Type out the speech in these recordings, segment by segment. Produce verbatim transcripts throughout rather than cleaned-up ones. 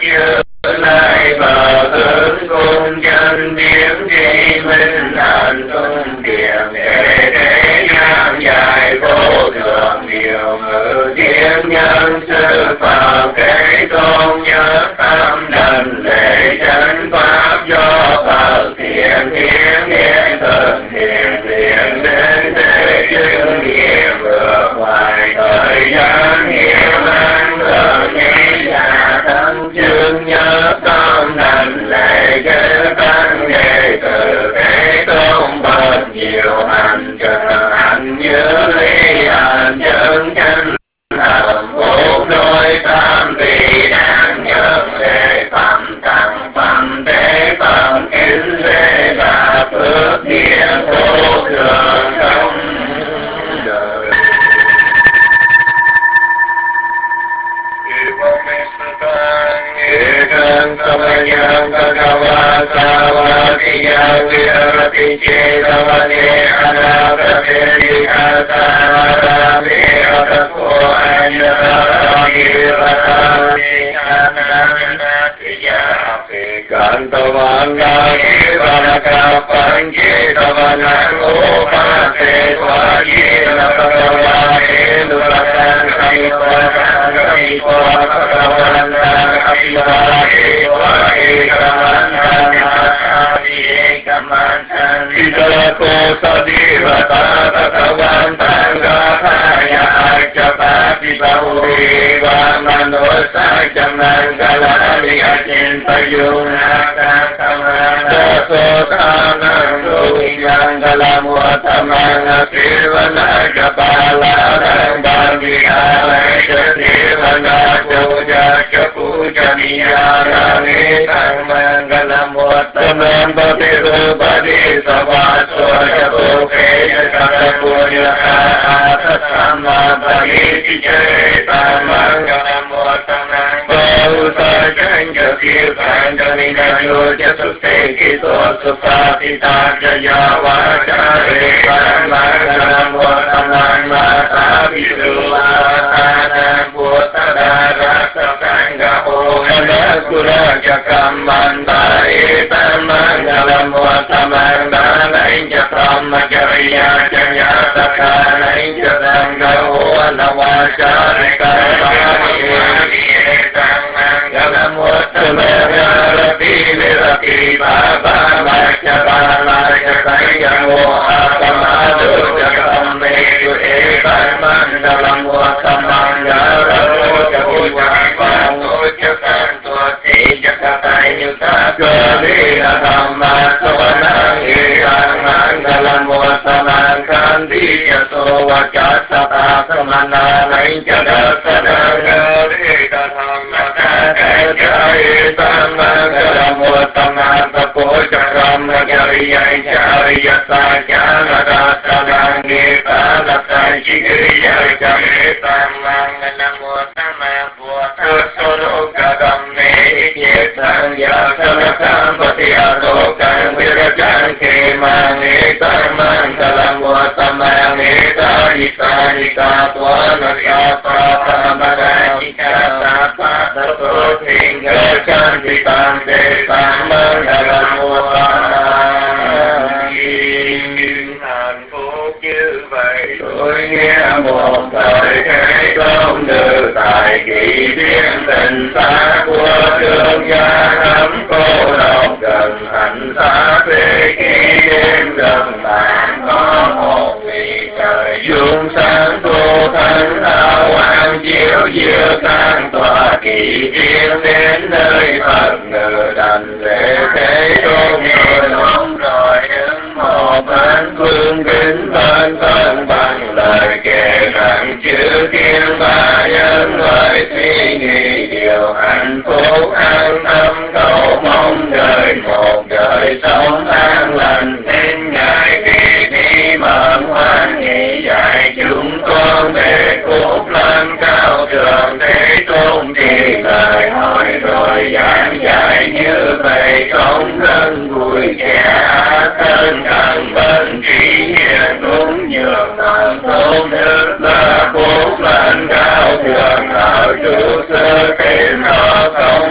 như lai bờ tướng cung chân biến tri minh thành tung kiềm để thế gian dài vô thường điều ngự thiên nhân sư phạm thế tôn nhớ tâm đần lễ chân pháp do Phật thiện hiến hiện thường thiện thiện đến thế chứng nghiệm vượt ngoài thời gian hiểm an thường nghĩ là thân chương nhớ tâm đần lễ chư tăng đệ tử thế tôn bậc nhiều hành trợ hành như ly hành chân chân hầm bốn đôi tam vị đang nhận lệ phẩm tăng phẩm tế phẩm kính lễ và phước điện vô thường trong đời. Ekam samayam kagava savatiya virati chetavane anaprateti katarami atapo anyaramani vatani ananatiya Kantavanga Vanaka Panchetavanang Upate Svajina Pakava Enduratan Kamipatan Kamipwa Pakavanang Kapivare Vaekamantan Asami Ekamantan Vidalako Sadivata Pakavantan Gathaya Archapati Bahuri Vamanosa Jamangalani Achintayunaka Kamana Sotanang Ruhingangalam Vatamanga Sirvana Japalarang Bangikala Sirvana Puja Puja Niyarani Mangalam Vatamang Bhatirupadi Savaso Japuke Jakapunya Atasama Bhagiti Cerita Mangalam Vatamang Bausa Janja Kirtan Janina Yoja Sustekito Supatita Jaya Vajare Mangalam Vatamang Mata Vidulatana Bhutadara Satanga Ohana Kuraja Kamanda Eta Mangalam Vatamang Danainja Brahmacharya Jaya Sakanainja Sangha Ohana Vajare Karmani Mangalam Vatamang Rati Virati Baba Vajapala Jatayang Ohakamadu Jakamedu Eta Mangalam Vatamang Ramo Japujapango Jakanto Jakatayuta Gadina Dhamma Savanang Irang Mangalam Vatamang Kandi Yaso Vajasata Samana Nainjada Sanang Rita Dhamma Kakajayita Mangalam Vatamang Tapo Jakam Jariya Jariya Sajana Dasanang Nita Nasai Chigriya Jamita Mangalam Vatamang Buata Soro Gadam Sang Yasanakam Patiadokan Virajan Kemang Etamang Dalam Vatamang Eta Ita Ita Tuana Sapa Tambaga Ika Sapa Tato Tinggal Cantikan Desang Mangalam Vatamang Hạnh phúc như vậy tôi nghe một thời thế công nữ tại kỷ thiên tình xa của thương gia thắm cô độc gần hạnh xa phê khi đêm gần bạn có một vị trời dung sáng cô thánh thao hoàng chiếu diệu sang tòa kỷ thiên đến nơi Phật ngự đành lễ thế tôn rồi đúng rồi đứng một bên phương kính bên thân bằng lời kể rằng chữ thiên ba nhân loại suy nghĩ điều hạnh phúc an tâm cầu mong đời một đời sống an lành nên ngài khi đi mận hoan nghị dạy chúng con về cốt lên cao thượng thế tôn thì lời hỏi rồi giảng dạy như vậy không thân vui trẻ thân cần bên trí hiền đúng nhường thần tôn đức là cốt lên cao thượng ở trụ sơ thêm nó không được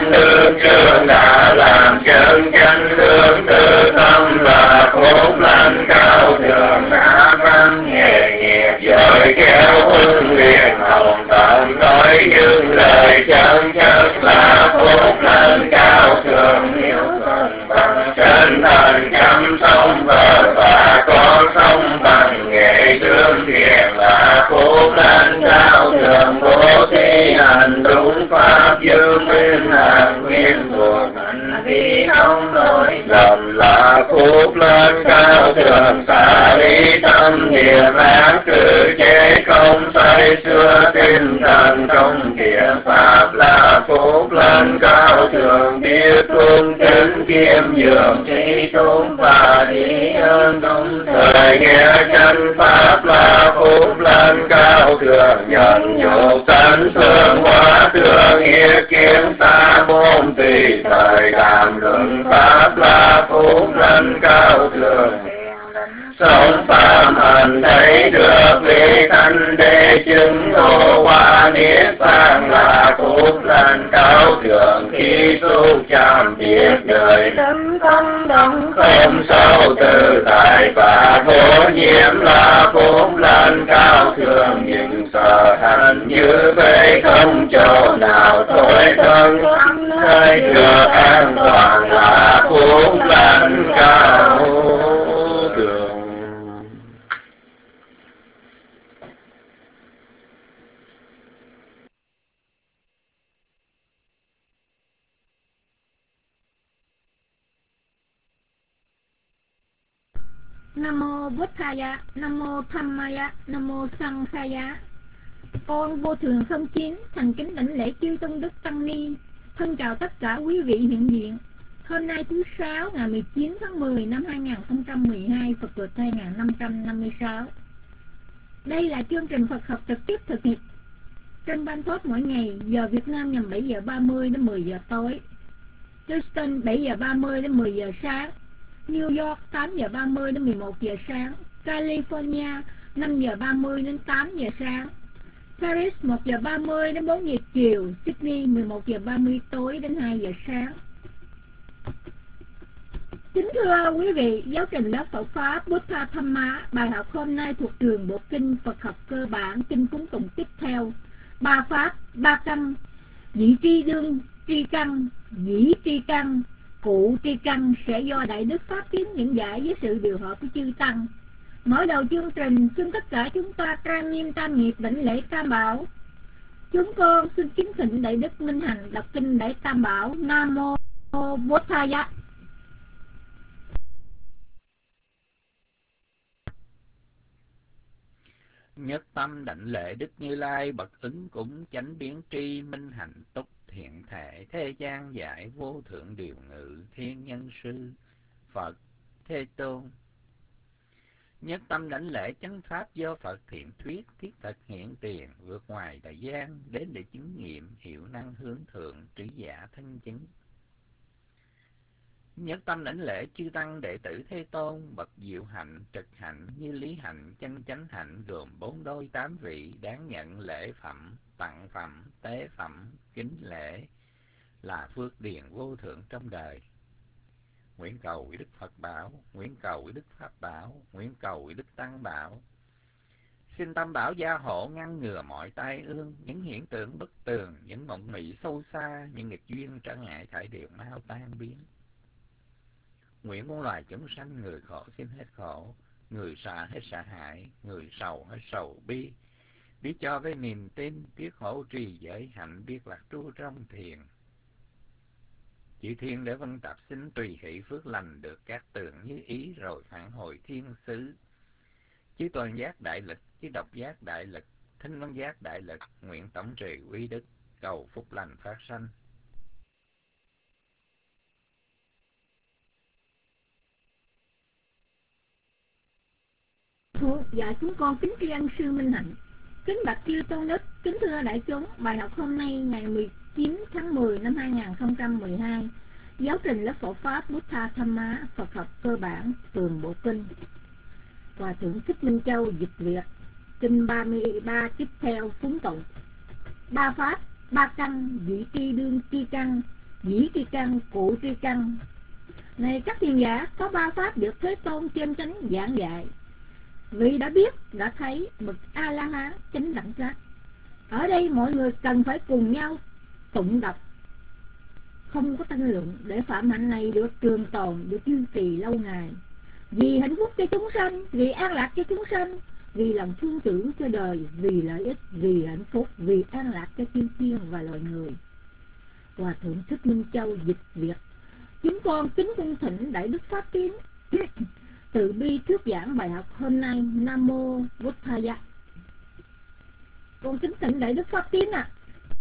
Phương trượng đã làm chân chánh hướng tư tâm là phúc lành cao thượng đã văn nghề nghiệp rồi kéo hương liền hồng tận nói những lời chân chất là phúc lành cao thượng hiếu thuận bằng chân thành chăm sống vợ và con sống bằng nghệ thương thiện là phúc lành cao thượng bố thí hành đúng pháp dương minh hàng nguyên thuộc hành vi không lỗi lầm là phúc lành cao thượng xả lý tâm niệm ác trừ chế không say xưa tinh thần trong thiện pháp là phúc lành cao thượng biết cung kính kiêm nhường trí tốn và trí ơn đúng thời nghe chân pháp là phúc lành cao thượng nhận nhục tấn thương hóa thương nghĩa kiến xa môn tùy thời đàm luận pháp là phúc lành cao thượng sống phạm hành thấy được lý thanh đế chứng ngộ hoa niết bàn là phúc lành cao thượng khi tu chạm biết đời tâm không động không sâu tự tại và vô nhiễm là phúc lành cao thượng những sở hành như vậy không chỗ nào thôi thân nơi được an toàn là phúc lành cao thượng. Nam mô Buddhaya, Nam mô Dhammaya, Nam mô Sanghaya. Con Vô Thường không chín thành kính đảnh lễ chư tôn đức tăng ni, thân chào tất cả quý vị hiện diện. Hôm nay thứ sáu ngày mười chín tháng mười năm hai nghìn không trăm mười hai, Phật lịch hai nghìn năm trăm năm mươi sáu. Đây là chương trình Phật học trực tiếp thực hiện trên Ban Thoát mỗi ngày, giờ Việt Nam nhằm bảy giờ ba mươi đến mười giờ tối, Houston bảy giờ ba mươi đến mười giờ sáng, New York tám giờ ba mươi đến mười một giờ sáng, California năm giờ ba mươi đến tám giờ sáng, Paris một giờ ba mươi đến bốn giờ chiều, Sydney mười một giờ ba mươi tối đến hai giờ sáng. Kính thưa quý vị, giáo trình lớp Phật Pháp Buddha Dhamma, bài học hôm nay thuộc trường Bộ Kinh Phật học cơ bản, kinh cúng tụng tiếp theo. Ba Pháp, ba căn, dĩ tri đương tri căn, dĩ tri căn, cụ tri căn sẽ do Đại Đức Pháp Tiến diễn giải với sự điều hợp của chư Tăng. Mở đầu chương trình, xin tất cả chúng ta trang nghiêm tam nghiệp đảnh lễ Tam Bảo. Chúng con xin kính thỉnh Đại Đức Minh Hạnh đọc kinh Đại Tam Bảo. Nam mô Buddhaya. Nhất tâm đảnh lễ Đức Như Lai bậc ứng cúng chánh biến tri minh hạnh túc thiện thể thế gian giải vô thượng điều ngự thiên nhân sư Phật Thế Tôn. Nhất tâm đảnh lễ chánh pháp do Phật thiện thuyết thiết thực hiện tiền vượt ngoài thời gian đến để chứng nghiệm hiệu năng hướng thượng trí giả thân chứng. Nhất tâm đảnh lễ chư tăng đệ tử Thế Tôn bậc diệu hạnh trực hạnh như lý hạnh chân chánh hạnh gồm bốn đôi tám vị đáng nhận lễ phẩm tặng phẩm tế phẩm kính lễ là phước điền vô thượng trong đời. Nguyện cầu với Đức Phật bảo, nguyện cầu với Đức Pháp bảo, nguyện cầu với Đức Tăng bảo. Xin Tam Bảo gia hộ ngăn ngừa mọi tai ương, những hiện tượng bất tường, những mộng mị sâu xa, những nghịch duyên trở ngại thải đều mau tan biến. Nguyện muôn loài chúng sanh người khổ xin hết khổ, người sợ hết sợ hãi, người sầu hết sầu bi. Biết cho với niềm tin, biết hỗ trì giới hạnh, biết lạc trú trong thiền. Chư thiên để vân tập xin tùy hỷ phước lành được các tường như ý rồi phản hồi thiên xứ. Chư toàn giác đại lực, chư độc giác đại lực, thinh văn giác đại lực, nguyện tổng trì uy đức, cầu phúc lành phát sanh. Dạ chúng con kính tri ân sư Minh Hạnh, kính bạch chư tôn đức, kính thưa đại chúng. Bài học hôm nay ngày mười chín tháng mười năm hai nghìn không trăm mười hai, giáo trình lớp Phổ Pháp Buddha Dhamma, Phật học cơ bản, tường Bộ Kinh. Hòa thượng Thích Minh Châu dịch Việt. Kinh ba mươi ba tiếp theo phúng tụng. Ba Pháp, ba căn, dĩ tri đương tri căn, dĩ tri căn, cụ tri căn. Này các thiền giả, có ba pháp được Thế Tôn chân chánh giảng dạy. Vì đã biết, đã thấy bậc A La Hán chánh đẳng giác. Ở đây mọi người cần phải cùng nhau tụng đọc, không có tranh luận, để pháp hạnh này được trường tồn, được duy trì lâu ngày. Vì hạnh phúc cho chúng sanh, vì an lạc cho chúng sanh, vì lòng thương tưởng cho đời, vì lợi ích, vì hạnh phúc, vì an lạc cho chư thiên và loài người. Hòa thượng Thích Minh Châu dịch Việt. Chúng con kính cung thỉnh Đại Đức Pháp Tín từ bi thuyết giảng bài học hôm nay. Nam mô Bụt Thaya. Con kính thỉnh Đại Đức Pháp Tín ạ. À.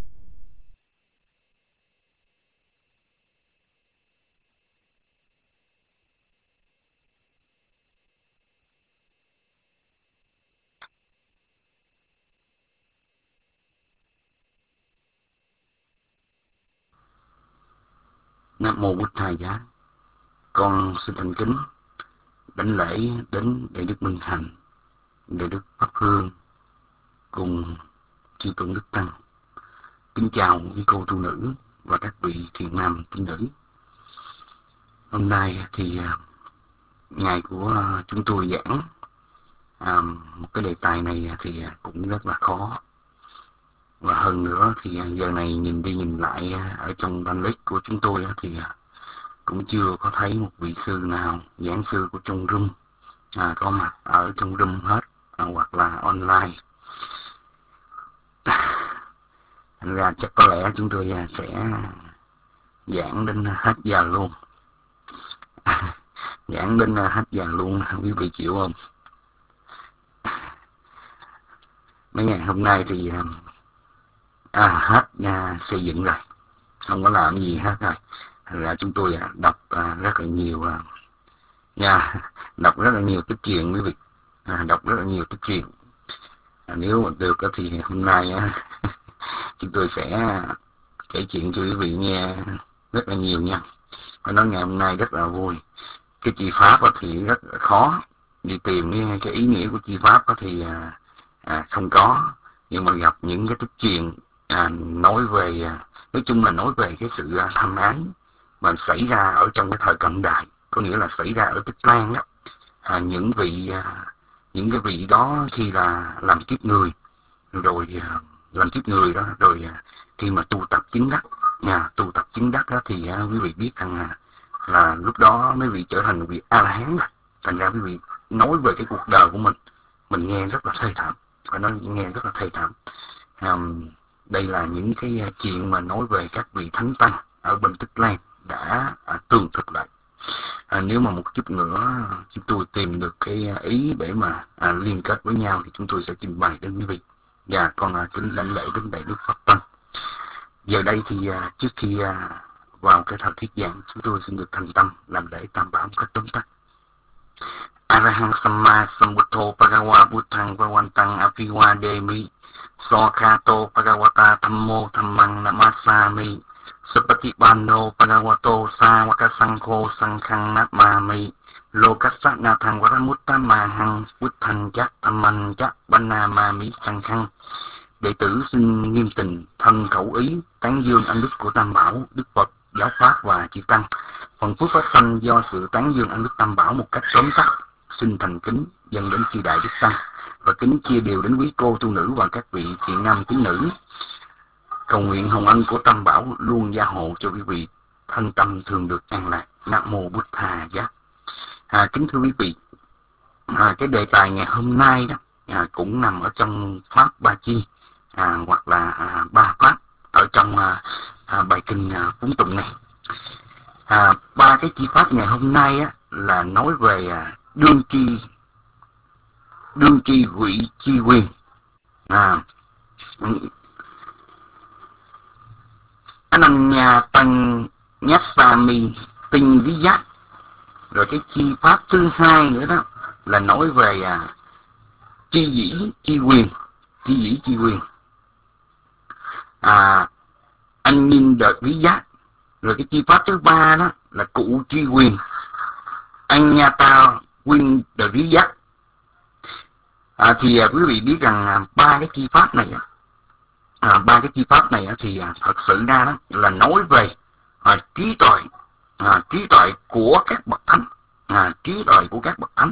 Nam mô Bụt Thaya. Con xin thành kính đảnh lễ đến Đại Đức Minh Hạnh, Đại Đức Pháp Hương cùng chư tôn đức tăng. Kính chào quý cô tu nữ và các vị thiện nam tín nữ. Hôm nay thì ngày của chúng tôi giảng à, một cái đề tài này thì cũng rất là khó. Và hơn nữa thì giờ này nhìn đi nhìn lại ở trong ban list của chúng tôi thì cũng chưa có thấy một vị sư nào, giảng sư của trong room à, có mặt ở trong room hết, à, hoặc là online. Thành ra chắc có lẽ chúng tôi sẽ giảng đến hết giờ luôn. À, giảng đến hết giờ luôn, quý vị chịu không? Mấy ngày hôm nay thì à, hết nhà xây dựng rồi, không có làm gì hết rồi. Thành ra chúng tôi đọc à, rất là nhiều à, nha, đọc rất là nhiều cái chuyện quý vị, à, đọc rất là nhiều cái chuyện. À, nếu mà được thì hôm nay á, chúng tôi sẽ kể chuyện cho quý vị nghe rất là nhiều nha. Và nói ngày hôm nay rất là vui. Cái chi pháp thì rất là khó, đi tìm cái, cái ý nghĩa của chi pháp thì à, à, không có. Nhưng mà gặp những cái tích chuyện à, nói về, nói chung là nói về cái sự tham ái mà xảy ra ở trong cái thời cận đại, có nghĩa là xảy ra ở Tích Lan đó. À, những vị à, những cái vị đó khi là làm kiếp người, rồi à, làm kiếp người đó, rồi à, khi mà tu tập chứng đắc, à, tu tập chứng đắc đó thì à, quý vị biết rằng là, là lúc đó mấy vị trở thành vị A La Hán rồi. Thành ra quý vị nói về cái cuộc đời của mình, mình nghe rất là thê thảm, và nó nghe rất là thê thảm. À, đây là những cái chuyện mà nói về các vị thánh tăng ở bên Tích Lan đã à, tường thực lại. À, nếu mà một chút nữa chúng tôi tìm được cái ý để mà à, liên kết với nhau thì chúng tôi sẽ trình bày đến quý vị. Và còn à, kính đảnh lễ đến Đại Đức Pháp Tăng. Giờ đây thì à, trước khi à, vào cái thời thuyết giảng, chúng tôi xin được thành tâm làm lễ tam bảo một cách tóm tắt. Arahang Samma Sambuddho Bhagava Buddhang Bhagavantang Apiwademi Sokhato Bhagavata Thammo Dhammang Namasami Supatipano Bhagavato Sāvaka Sankho Sankhang Namami Lokassa Nathang Varamuttamahang Buddhang Chak Dhammang Chak Banamami Sankhang. Đệ tử xin nghiêm tình thân khẩu ý tán dương ân đức của Tam Bảo, Đức Phật, Giáo Pháp và chư Tăng. Phần phước phát sanh do sự tán dương ân đức Tam Bảo một cách tóm tắt xin thành kính dâng đến chư Đại Đức Tăng, và kính chia đều đến quý cô tu nữ và các vị thiện nam tín nữ. Cầu nguyện hồng ân của Tam Bảo luôn gia hộ cho quý vị thân tâm thường được an lạc. Nam mô Bụt Thaya. À, kính thưa quý vị, à, cái đề tài ngày hôm nay đó à, cũng nằm ở trong pháp Ba Chi, à, hoặc là à, ba pháp ở trong à, à, bài kinh à, phúng tụng này. À, ba cái chi pháp ngày hôm nay á, là nói về à, đương tri đương tri vị chi quyền. À, Ananya Tăng Nhasami Tinh Ví Giác. Rồi cái chi pháp thứ hai nữa đó là nói về à, chi dĩ chi quyền, chi dĩ chi quyền. À, anh nhìn đợt ví giác. Rồi cái chi pháp thứ ba đó là cụ chi quyền, anh nha ta quyên đợt ví giác. À, thì à, quý vị biết rằng à, ba cái chi pháp này à, ba cái chi pháp này à, thì à, thật sự ra đó là nói về à, trí tuệ, à, trí tuệ của các bậc thánh, à, trí tuệ của các bậc thánh.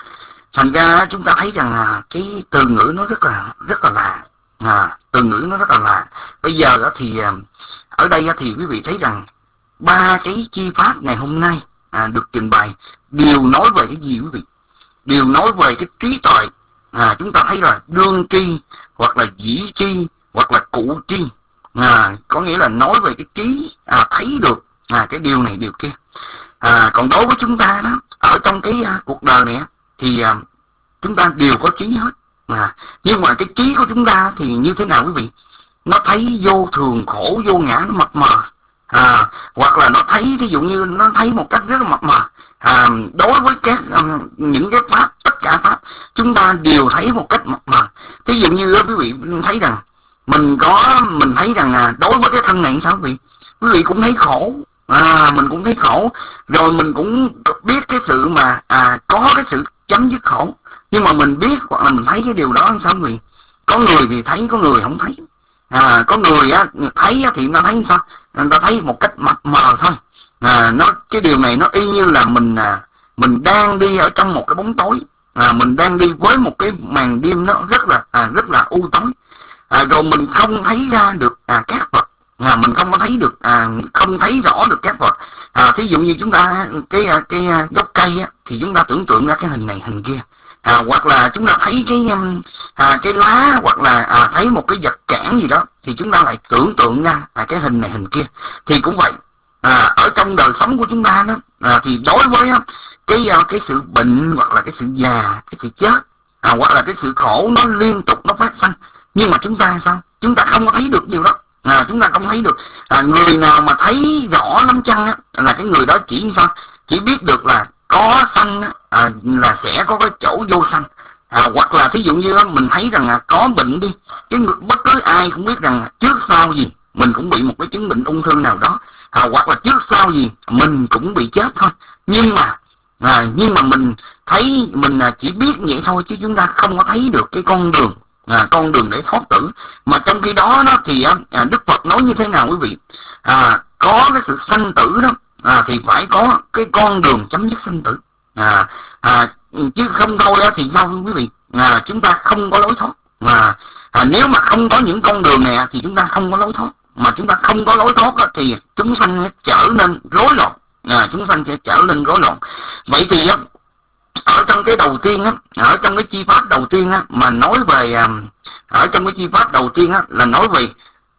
Thành ra chúng ta thấy rằng à, cái từ ngữ nó rất là rất là lạ, à, từ ngữ nó rất là lạ. Bây giờ đó thì à, ở đây thì quý vị thấy rằng ba cái chi pháp ngày hôm nay à, được trình bày đều nói về cái gì quý vị? Đều nói về cái trí tuệ. À, chúng ta thấy là đương tri hoặc là dĩ tri hoặc là cụ tri, à, có nghĩa là nói về cái trí, à, thấy được à, cái điều này điều kia. À, còn đối với chúng ta đó, ở trong cái à, cuộc đời này thì à, chúng ta đều có trí hết, à, nhưng mà cái trí của chúng ta thì như thế nào quý vị? Nó thấy vô thường, khổ, vô ngã, nó mập mờ, à, hoặc là nó thấy ví dụ như nó thấy một cách rất là mập mờ. À, đối với các um, những cái pháp, tất cả pháp chúng ta đều thấy một cách mập mờ. Ví dụ như quý vị thấy rằng mình có mình thấy rằng à, đối với cái thân này sao quý vị? Quý vị cũng thấy khổ, à, mình cũng thấy khổ, rồi mình cũng biết cái sự mà à, có cái sự chấm dứt khổ, nhưng mà mình biết hoặc là mình thấy cái điều đó sao quý vị? Có người thì thấy, có người không thấy. À, có người á, thấy á, thì nó thấy sao? Người ta thấy một cách mập mờ thôi. À, nó cái điều này nó y như là mình à, mình đang đi ở trong một cái bóng tối, à, mình đang đi với một cái màn đêm nó rất là à, rất là u tối, à, rồi mình không thấy ra được à, các vật, à, mình không có thấy được à, không thấy rõ được các vật. À, thí dụ như chúng ta cái cái gốc cây á, thì chúng ta tưởng tượng ra cái hình này hình kia, à, hoặc là chúng ta thấy cái à, cái lá, hoặc là à, thấy một cái vật cản gì đó thì chúng ta lại tưởng tượng ra à, cái hình này hình kia. Thì cũng vậy, à, ở trong đời sống của chúng ta đó, à, thì đối với á, cái cái sự bệnh hoặc là cái sự già, cái sự chết, à, hoặc là cái sự khổ nó liên tục nó phát sinh, nhưng mà chúng ta sao? Chúng ta không có thấy được điều đó. À, chúng ta không thấy được. À, người nào mà thấy rõ lắm chăng á, là cái người đó chỉ sao? Chỉ biết được là có sanh á, à, là sẽ có cái chỗ vô sanh. À, hoặc là thí dụ như á, mình thấy rằng à, có bệnh đi, cái người, bất cứ ai cũng biết rằng trước sau gì mình cũng bị một cái chứng bệnh ung thư nào đó, à, hoặc là trước sau gì mình cũng bị chết thôi. Nhưng mà à, nhưng mà mình thấy mình à, chỉ biết vậy thôi, chứ chúng ta không có thấy được cái con đường, à, con đường để thoát tử. Mà trong khi đó đó thì à, Đức Phật nói như thế nào quý vị? À, có cái sự sanh tử đó, à, thì phải có cái con đường chấm dứt sanh tử, à, à, chứ không thôi đó thì sao quý vị? À, chúng ta không có lối thoát. À, à, nếu mà không có những con đường này thì chúng ta không có lối thoát. Mà chúng ta không có lối thoát đó, thì chúng sanh trở nên rối loạn, à, chúng sanh sẽ trở nên rối loạn. Vậy thì á, ở trong cái đầu tiên á, ở trong cái chi pháp đầu tiên á, mà nói về ở trong cái chi pháp đầu tiên á, là nói về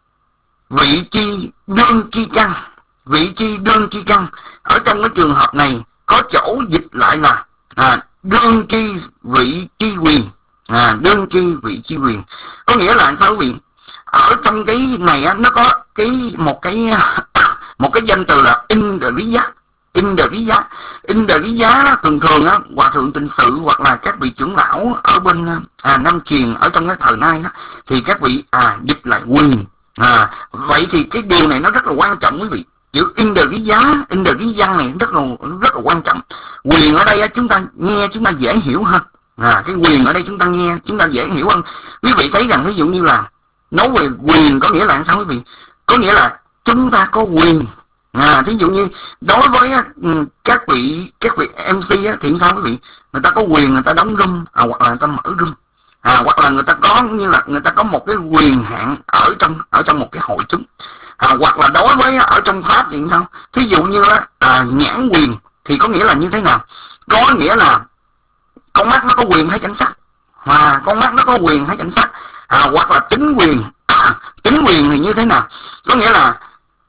vị chi đương chi căn. Vị chi đương chi căn ở trong cái trường hợp này có chỗ dịch lại là à, đương chi vị chi quyền, à, đương chi vị chi quyền, có nghĩa là sao quý vị? Ở trong cái này á, nó có cái một cái một cái danh từ là Indriya. Indriya Indriya thường thường á, hòa thượng tịnh sự hoặc là các vị trưởng lão ở bên à, Nam Truyền ở trong cái thời nay đó, thì các vị à dịch lại quyền. À, vậy thì cái điều này nó rất là quan trọng quý vị. Chữ Indriya, Indriya này rất là rất là quan trọng. Quyền ở đây á, chúng ta nghe chúng ta dễ hiểu hơn. À, cái quyền ở đây chúng ta nghe chúng ta dễ hiểu hơn. Quý vị thấy rằng ví dụ như là nói về quyền có nghĩa là sao quý vị? Có nghĩa là chúng ta có quyền. À, thí dụ như đối với các vị các vị em xê á, thì sao quý vị? Người ta có quyền người ta đóng room, à, hoặc là người ta mở room, à, hoặc là người ta có như là người ta có một cái quyền hạn ở trong ở trong một cái hội chúng, à, hoặc là đối với ở trong pháp thì sao? Thí dụ như à, nhãn quyền thì có nghĩa là như thế nào? Có nghĩa là con mắt nó có quyền thấy cảnh sắc, à, con mắt nó có quyền thấy cảnh sắc, à, hoặc là tính quyền. À, tính quyền thì như thế nào? Có nghĩa là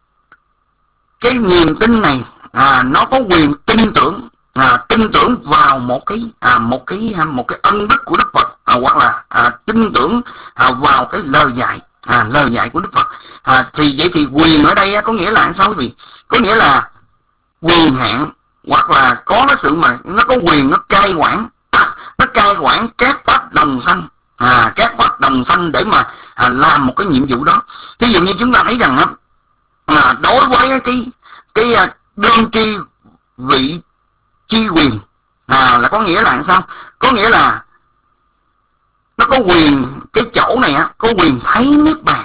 cái niềm tin này à, nó có quyền tin tưởng, à, tin tưởng vào một cái à, một cái một cái ân đức của Đức Phật, à, hoặc là à, tin tưởng à, vào cái lời dạy à, lời dạy của Đức Phật. À, thì vậy thì quyền ở đây có nghĩa là sao quý vị? Có nghĩa là quyền hạn, hoặc là có cái sự mà nó có quyền nó cai quản, nó cai quản các pháp đồng sanh, à, các pháp đồng sanh để mà à, làm một cái nhiệm vụ đó. Ví dụ như chúng ta thấy rằng á, à, đối với cái cái đương tri vị chi quyền, à, là có nghĩa là sao? Có nghĩa là nó có quyền, cái chỗ này á có quyền thấy niết bàn,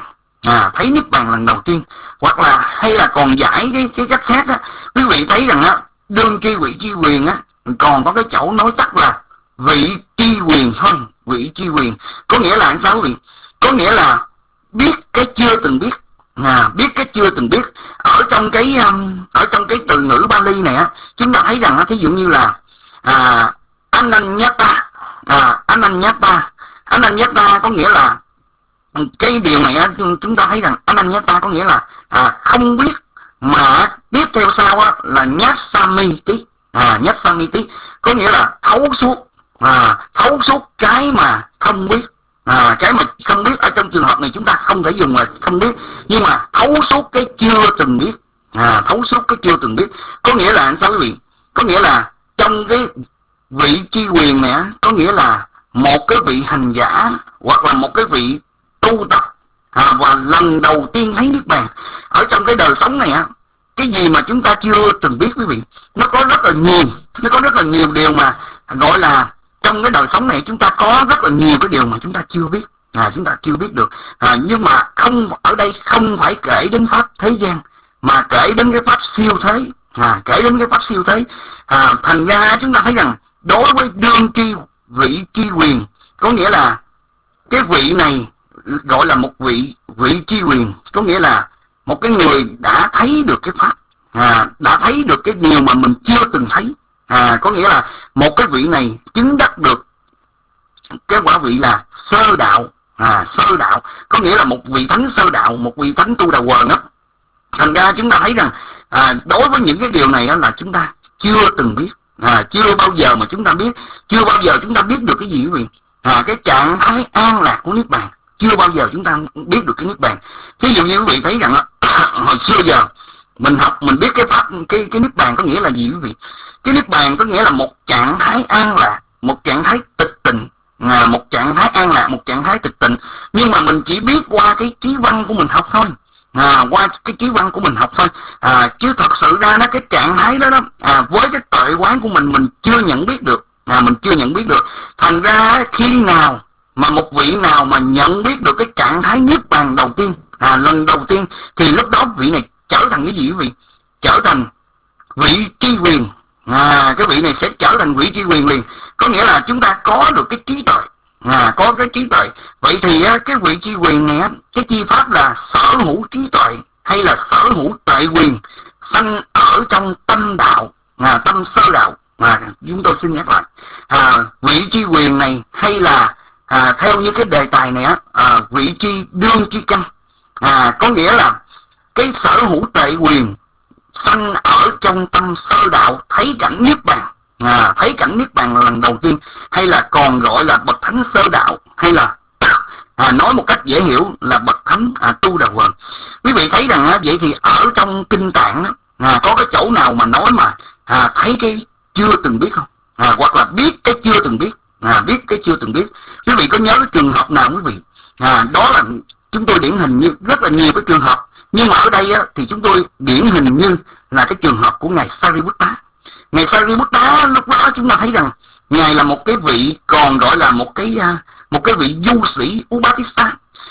à, thấy niết bàn lần đầu tiên. Hoặc là hay là còn giải cái cái cách khác á, quý vị thấy rằng á, đương tri vị chi quyền á, còn có cái chỗ nói tắt là vị chi quyền thôi. Vị chi quyền có nghĩa là sao quý vị? Có nghĩa là biết cái chưa từng biết, à, biết cái chưa từng biết. Ở trong cái um, ở trong cái từ ngữ Bali này á, chúng ta thấy rằng á, thí dụ như là à, Ananyata, à, Ananyata, Ananyata có nghĩa là cái điều này á, chúng ta thấy rằng Ananyata có nghĩa là à, không biết, mà tiếp theo sau á, là Nyasamiti, à, Nyasamiti có nghĩa là thấu suốt, à, thấu suốt cái mà không biết. À, cái mà không biết ở trong trường hợp này chúng ta không thể dùng là không biết, nhưng mà thấu suốt cái chưa từng biết, à, thấu suốt cái chưa từng biết có nghĩa là sao quý vị? Có nghĩa là trong cái vị chi quyền này có nghĩa là một cái vị hành giả hoặc là một cái vị tu tập, à, và lần đầu tiên thấy niết bàn. Ở trong cái đời sống này á, cái gì mà chúng ta chưa từng biết quý vị, nó có rất là nhiều, nó có rất là nhiều điều mà gọi là trong cái đời sống này chúng ta có rất là nhiều cái điều mà chúng ta chưa biết, à, chúng ta chưa biết được, à, nhưng mà không, ở đây không phải kể đến pháp thế gian mà kể đến cái pháp siêu thế, à, kể đến cái pháp siêu thế. À, thành ra chúng ta thấy rằng đối với đương tri vị chi quyền có nghĩa là cái vị này gọi là một vị vị chi quyền, có nghĩa là một cái người đã thấy được cái pháp, à, đã thấy được cái điều mà mình chưa từng thấy. À, có nghĩa là một cái vị này chứng đắc được cái quả vị là sơ đạo, à, sơ đạo có nghĩa là một vị thánh sơ đạo, một vị thánh tu đà quần đó. Thành ra chúng ta thấy rằng à, đối với những cái điều này là chúng ta chưa từng biết, à, chưa bao giờ mà chúng ta biết, chưa bao giờ chúng ta biết được cái gì quý vị, à, cái trạng thái an lạc của niết bàn, chưa bao giờ chúng ta biết được cái niết bàn. Thí dụ như quý vị thấy rằng hồi xưa giờ mình học mình biết cái pháp cái cái niết bàn có nghĩa là gì quý vị? Cái niết bàn có nghĩa là một trạng thái an lạc, một trạng thái tịch tịnh, à, một trạng thái an lạc, một trạng thái tịch tịnh. Nhưng mà mình chỉ biết qua cái trí văn của mình học thôi, à, qua cái trí văn của mình học thôi, à, chứ thật sự ra nó cái trạng thái đó đó, à, với cái tuệ quán của mình mình chưa nhận biết được, à, mình chưa nhận biết được. Thành ra khi nào mà một vị nào mà nhận biết được cái trạng thái niết bàn đầu tiên, à, lần đầu tiên, thì lúc đó vị này trở thành cái gì quý vị? Trở thành vị tri quyền. À, cái vị này sẽ trở thành vị tri quyền liền, có nghĩa là chúng ta có được cái trí tuệ, à, có cái trí tuệ. Vậy thì á, cái vị tri quyền này á, cái chi pháp là sở hữu trí tuệ hay là sở hữu tuệ quyền sanh ở trong tâm đạo, à, tâm sơ đạo. À, chúng tôi xin nhắc lại, à, vị tri quyền này hay là à, theo như cái đề tài này á, à, vị tri đương tri căn, à, có nghĩa là cái sở hữu tuệ quyền sanh ở trong tâm sơ đạo, thấy cảnh niết bàn, à, thấy cảnh niết bàn lần đầu tiên, hay là còn gọi là bậc thánh sơ đạo, hay là à, nói một cách dễ hiểu là bậc thánh à, tu đà quần. Quý vị thấy rằng á, vậy thì ở trong kinh tạng á, à, có cái chỗ nào mà nói mà à, thấy cái chưa từng biết không, à, hoặc là biết cái chưa từng biết, à, biết cái chưa từng biết. Quý vị có nhớ cái trường hợp nào quý vị? À, đó là chúng tôi điển hình như rất là nhiều cái trường hợp, nhưng mà ở đây á, thì chúng tôi điển hình như là cái trường hợp của ngài Sariputta. Ngài Sariputta lúc đó chúng ta thấy rằng ngài là một cái vị còn gọi là một cái một cái vị du sĩ Upatissa.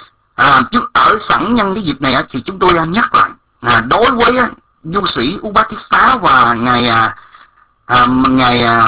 À, ở sẵn nhân cái dịp này á, thì chúng tôi nhắc lại, à, đối với á, du sĩ Upatissa và ngài à, à, ngài à,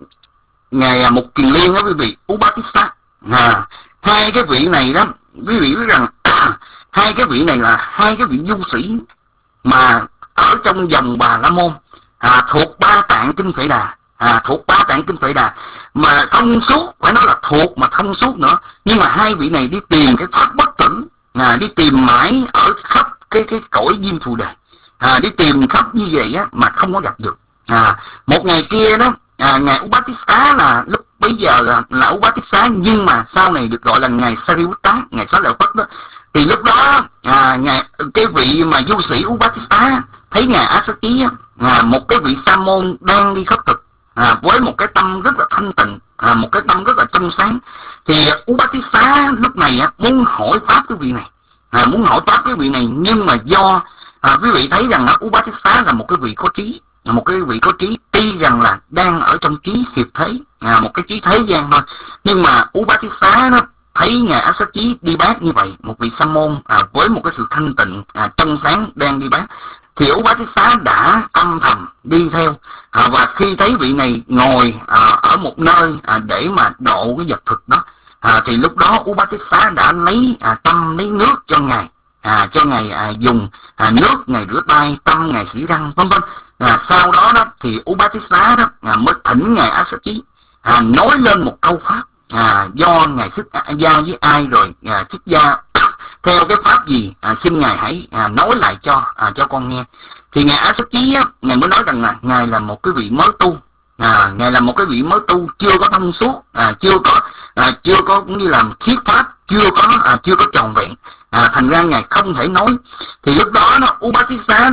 ngài Mục Kiền Liên á quý vị, Upatissa, à, hai cái vị này đó quý vị biết rằng hai cái vị này là hai cái vị du sĩ mà ở trong dòng Bà La Môn, à, thuộc ba tạng kinh Phệ Đà, à, thuộc ba tạng kinh Phệ Đà, mà thông suốt, phải nói là thuộc mà thông suốt nữa. Nhưng mà hai vị này đi tìm cái pháp bất tử, à, đi tìm mãi ở khắp cái cái cõi Diêm Phù Đề, à, đi tìm khắp như vậy á mà không có gặp được. À, một ngày kia đó, à, ngài Upatissa là lúc bây giờ là, là Upatissa, nhưng mà sau này được gọi là ngài Sariputta, ngài Xá Lợi Phất đó. Thì lúc đó à, ngài, cái vị mà du sĩ Upatissa thấy ngài Asati, à, một cái vị sa môn đang đi khất thực, à, với một cái tâm rất là thanh tịnh, à, một cái tâm rất là trong sáng. Thì Upatissa lúc này á, muốn hỏi pháp cái vị này, à, muốn hỏi pháp cái vị này, nhưng mà do à, quý vị thấy rằng Upatissa là một cái vị có trí, là một cái vị có trí, tuy rằng là đang ở trong trí hiệp thế, à, một cái trí thế gian thôi, nhưng mà Upatissa đó thấy ngài Áp Sát Chí đi bát như vậy, một vị sa môn à, với một cái sự thanh tịnh à, trong sáng đang đi bát, thì Upatissa đã âm thầm đi theo, à, và khi thấy vị này ngồi à, ở một nơi à, để mà độ cái vật thực đó, à, thì lúc đó Upatissa đã lấy à, tâm lấy nước cho ngài, à, cho ngài à, dùng à, nước ngài rửa tay, tâm ngài xỉ răng, vân vân. À, sau đó đó thì Upatissa đó à, mới thỉnh ngài Áp Sát Chí à, nói lên một câu pháp à, do ngài xuất gia với ai rồi à, xuất gia theo cái pháp gì, à, xin ngài hãy à, nói lại cho à, cho con nghe. Thì ngài Áp Sát Chí á, ngài mới nói rằng là ngài là một cái vị mới tu, à, ngài là một cái vị mới tu chưa có thông suốt, à, chưa có à, chưa có cũng như là thuyết pháp chưa có à, chưa có tròn vẹn, à, thành ra ngài không thể nói. Thì lúc đó đó Upatissa đó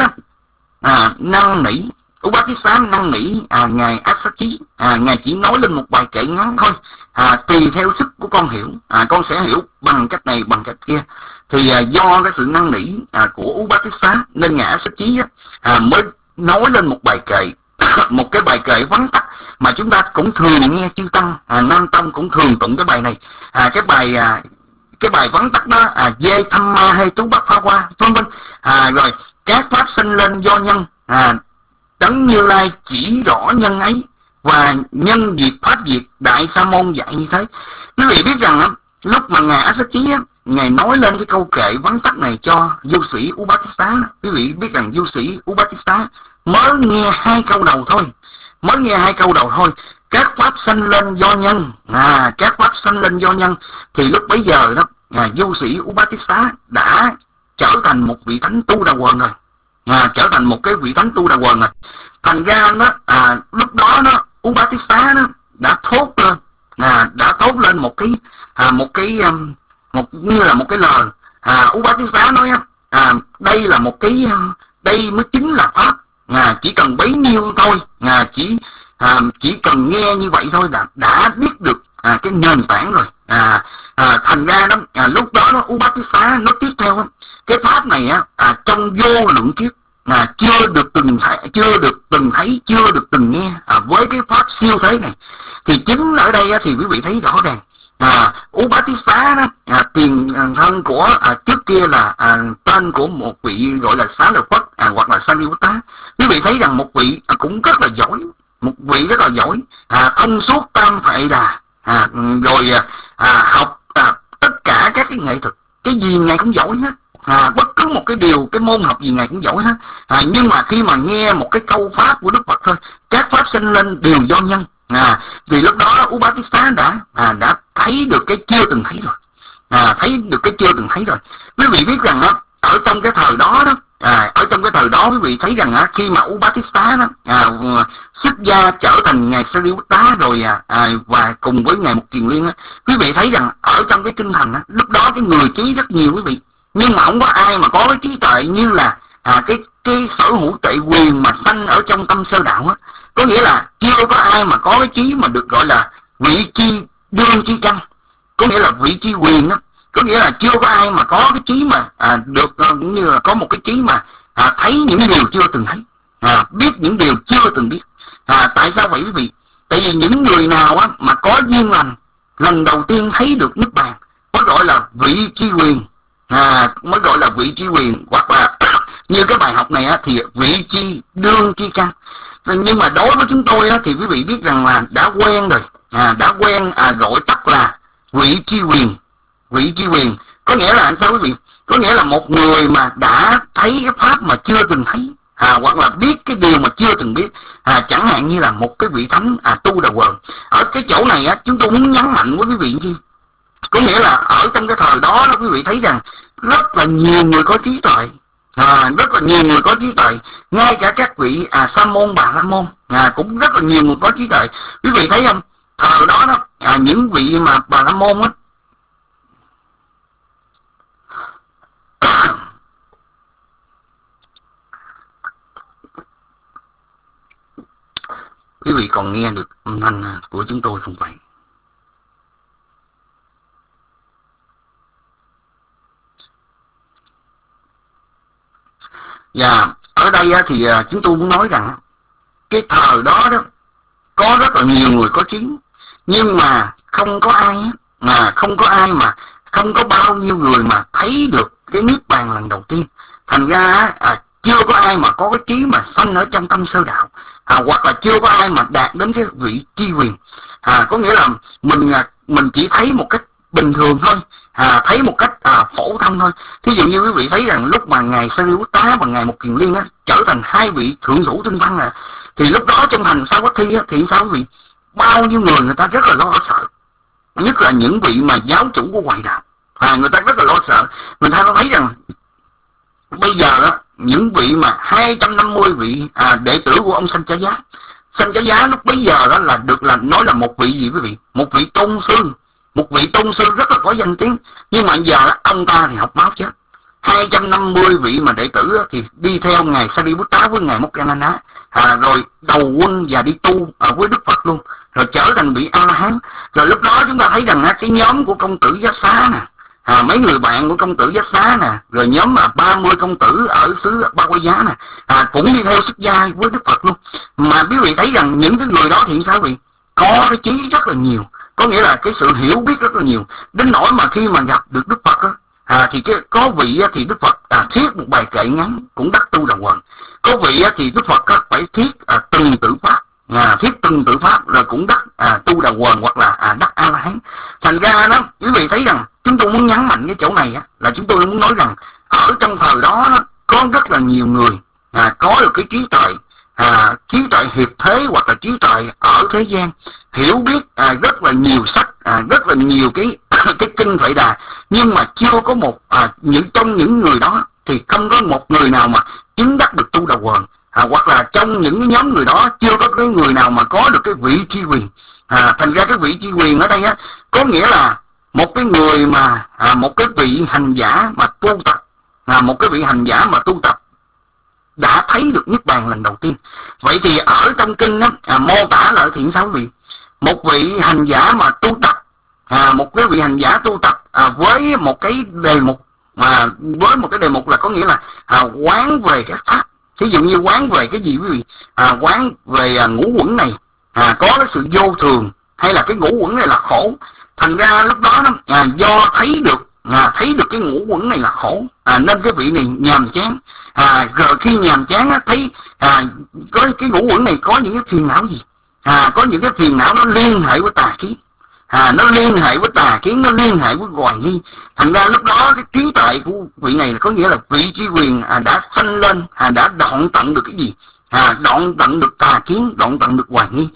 à, năn nỉ Upatissa năn nỉ à, ngài Áp Sát Chí, à, ngài chỉ nói lên một bài kệ ngắn thôi, à, tùy theo sức của con hiểu, à, con sẽ hiểu bằng cách này bằng cách kia. Thì à, do cái sự năn nỉ à, của Upatissa nên ngài Áp Sát Chí à, mới nói lên một bài kệ một cái bài kệ vắn tắt mà chúng ta cũng thường nghe chư tăng à, Nam Tông cũng thường tụng cái bài này, à, cái bài à, cái bài vắn tắt đó à, dê thăm ma hay tú bắc phá qua vân vân, à, rồi các pháp sinh lên do nhân, à, Đấng Như Lai chỉ rõ nhân ấy và nhân diệt pháp diệt, đại sa môn dạy như thế. Quý vị biết rằng á, lúc mà ngài Áp Sát Chí á, ngài nói lên cái câu kệ vắn tắt này cho du sĩ Upatissa, quý vị biết rằng du sĩ Upatissa mới nghe hai câu đầu thôi, mới nghe hai câu đầu thôi. Các pháp sanh lên do nhân, à, các pháp sanh lên do nhân, thì lúc bấy giờ đó à, du sĩ Upatissa đã trở thành một vị thánh tu đà quần rồi, à, trở thành một cái vị thánh tu đà quần rồi. Thành ra đó à, lúc đó đó Upatissa đó đã thốt lên, à, đã thốt lên một cái à, một cái um, một như là một cái lời, à, Upatissa nói à, đây là một cái đây mới chính là pháp, à, chỉ cần bấy nhiêu thôi, à, chỉ à, chỉ cần nghe như vậy thôi đã đã biết được à, cái nền tảng rồi, à, à, thành ra đó à, lúc đó đó Upatissa nó tiếp theo cái pháp này á à, trong vô lượng kiếp à, chưa được từng thấy, chưa được từng thấy, chưa được từng nghe à, với cái pháp siêu thế này. Thì chính ở đây á, thì quý vị thấy rõ ràng à, Upatissa đó à, tiền thân của à, trước kia là à, tên của một vị gọi là Xá Lợi Phất à, hoặc là Sariputta. Quý vị thấy rằng một vị à, cũng rất là giỏi, một vị rất là giỏi à, thông suốt tam phệ đà, à, rồi à, học à, tất cả các cái nghệ thuật, cái gì ngài cũng giỏi hết, à, bất cứ một cái điều, cái môn học gì ngài cũng giỏi hết, à, nhưng mà khi mà nghe một cái câu pháp của Đức Phật thôi, các pháp sinh lên đều do nhân, à, thì lúc đó Upatissa đã à, đã thấy được cái chưa từng thấy rồi, à, thấy được cái chưa từng thấy rồi. Quý vị biết rằng đó, ở trong cái thời đó đó à, ở trong cái thời đó quý vị thấy rằng á, khi mà Upatissa đó à, xuất gia trở thành ngài Sariputta rồi à, à, và cùng với ngài Mục Kiền Liên á, quý vị thấy rằng ở trong cái kinh thành á, lúc đó cái người trí rất nhiều quý vị, nhưng mà không có ai mà có cái trí tuệ như là à, cái cái sở hữu tuệ quyền mà sanh ở trong tâm sơ đạo á, có nghĩa là chưa có ai mà có cái trí mà được gọi là vị chi đương chi căn, có nghĩa là vị chi quyền á, có nghĩa là chưa có ai mà có cái trí mà à, được cũng như là có một cái trí mà à, thấy những điều chưa từng thấy, à, biết những điều chưa từng biết. À, tại sao vậy quý vị? Tại vì những người nào á, mà có duyên lành lần đầu tiên thấy được Niết Bàn mới gọi là vị chi quyền, à, mới gọi là vị chi quyền, hoặc là như cái bài học này á, thì vị chi đương chi căn. Nhưng mà đối với chúng tôi á, thì quý vị biết rằng là đã quen rồi, à, đã quen à, gọi tắt là vị chi quyền. Vị chi quyền có nghĩa là sao quý vị? Có nghĩa là một người mà đã thấy cái pháp mà chưa từng thấy, à, hoặc là biết cái điều mà chưa từng biết, à, chẳng hạn như là một cái vị thánh à, tu đà quần. Ở cái chỗ này á, chúng tôi muốn nhấn mạnh với quý vị chi, có nghĩa là ở trong cái thời đó, đó quý vị thấy rằng rất là nhiều người có trí tuệ, à, rất là nhiều người có trí tuệ, ngay cả các vị à, sa môn bà la môn à, cũng rất là nhiều người có trí tuệ. Quý vị thấy không? Thời đó đó à, những vị mà bà la môn á, quý vị còn nghe được âm thanh của chúng tôi không vậy? Và ở đây thì chúng tôi muốn nói rằng cái thời đó đó có rất là nhiều người có trí, nhưng mà không có ai mà không có ai mà không có bao nhiêu người mà thấy được cái niết bàn lần đầu tiên. Thành ra à, chưa có ai mà có cái trí mà sanh ở trong tâm sơ đạo, à, hoặc là chưa có ai mà đạt đến cái vị tri quyền. À, có nghĩa là mình mình chỉ thấy một cách bình thường thôi, à, thấy một cách à, phổ thông thôi. Thí dụ như quý vị thấy rằng lúc mà ngài Sariputta và ngài Một Kiền Liên á, trở thành hai vị thượng thủ tinh văn à, thì lúc đó trong thành Sa Quát Thi á, thì sao quý vị? Bao nhiêu người người ta rất là lo sợ, nhất là những vị mà giáo chủ của Hoài Đạo, à, người ta rất là lo sợ. Người ta thấy rằng bây giờ đó, những vị mà hai trăm năm mươi vị à, đệ tử của ông Sanh Chá Giá, Sanh Chá Giá lúc bấy giờ đó là được là nói là một vị gì quý vị? Một vị tôn sư, một vị tôn sư rất là có danh tiếng. Nhưng mà giờ đó, ông ta thì học máu chết. hai trăm năm mươi vị mà đệ tử thì đi theo ngài Sariputta với ngài Moggallana, à, rồi đầu quân và đi tu à, với Đức Phật luôn, rồi trở thành vị A La Hán. Rồi lúc đó chúng ta thấy rằng cái nhóm của công tử Giác Xá nè, à, mấy người bạn của công tử Giác Xá nè, rồi nhóm mà ba mươi công tử ở xứ Ba Quay Giá nè, à, cũng đi theo xuất gia với Đức Phật luôn. Mà quý vị thấy rằng những cái người đó thì sao quý vị? Có cái trí rất là nhiều, có nghĩa là cái sự hiểu biết rất là nhiều, đến nỗi mà khi mà gặp được Đức Phật á, à, thì cái có vị á, thì Đức Phật à, thiết một bài kệ ngắn cũng đắc tu đà quần, có vị á, thì Đức Phật á, phải thiết à, từng tử pháp, à, thiết từng tử pháp rồi cũng đắc à, tu đà quần hoặc là à, đắc A La Hán. Thành ra đó quý vị thấy rằng chúng tôi muốn nhấn mạnh cái chỗ này á, là chúng tôi muốn nói rằng ở trong thời đó, đó có rất là nhiều người à, có được cái trí tuệ, à, trí tuệ hiệp thế hoặc là trí tuệ ở thế gian, hiểu biết à, rất là nhiều sách, à, rất là nhiều cái cái kinh Phệ Đà, nhưng mà chưa có một à, những trong những người đó thì không có một người nào mà chứng đắc được tu đà quần, à, hoặc là trong những cái nhóm người đó chưa có cái người nào mà có được cái vị tri quyền. À, thành ra cái vị tri quyền ở đây á, có nghĩa là một cái người mà à, một cái vị hành giả mà tu tập, à, một cái vị hành giả mà tu tập đã thấy được niết bàn lần đầu tiên. Vậy thì ở trong kinh đó, à, mô tả lại thì sao quý vị? Một vị hành giả mà tu tập, à, một cái vị hành giả tu tập à, với một cái đề mục, mà với một cái đề mục là có nghĩa là à, quán về các pháp. Ví dụ như quán về cái gì quý vị? À, quán về à, ngũ uẩn này, à, có cái sự vô thường, hay là cái ngũ uẩn này là khổ. Thành ra lúc đó, đó à, do thấy được à, thấy được cái ngũ uẩn này là khổ, à, nên cái vị này nhàm chán. À, rồi khi nhàm chán á, thấy à, có cái ngũ uẩn này có những cái phiền não gì? À, có những cái phiền não nó liên hệ với tà kiến, à, nó liên hệ với tà kiến, nó liên hệ với hoài nghi. Thành ra lúc đó cái trí tuệ của vị này là có nghĩa là vị tri quyền à, đã sanh lên, à, đã đoạn tận được cái gì? À, đoạn tận được tà kiến, đoạn tận được hoài nghi.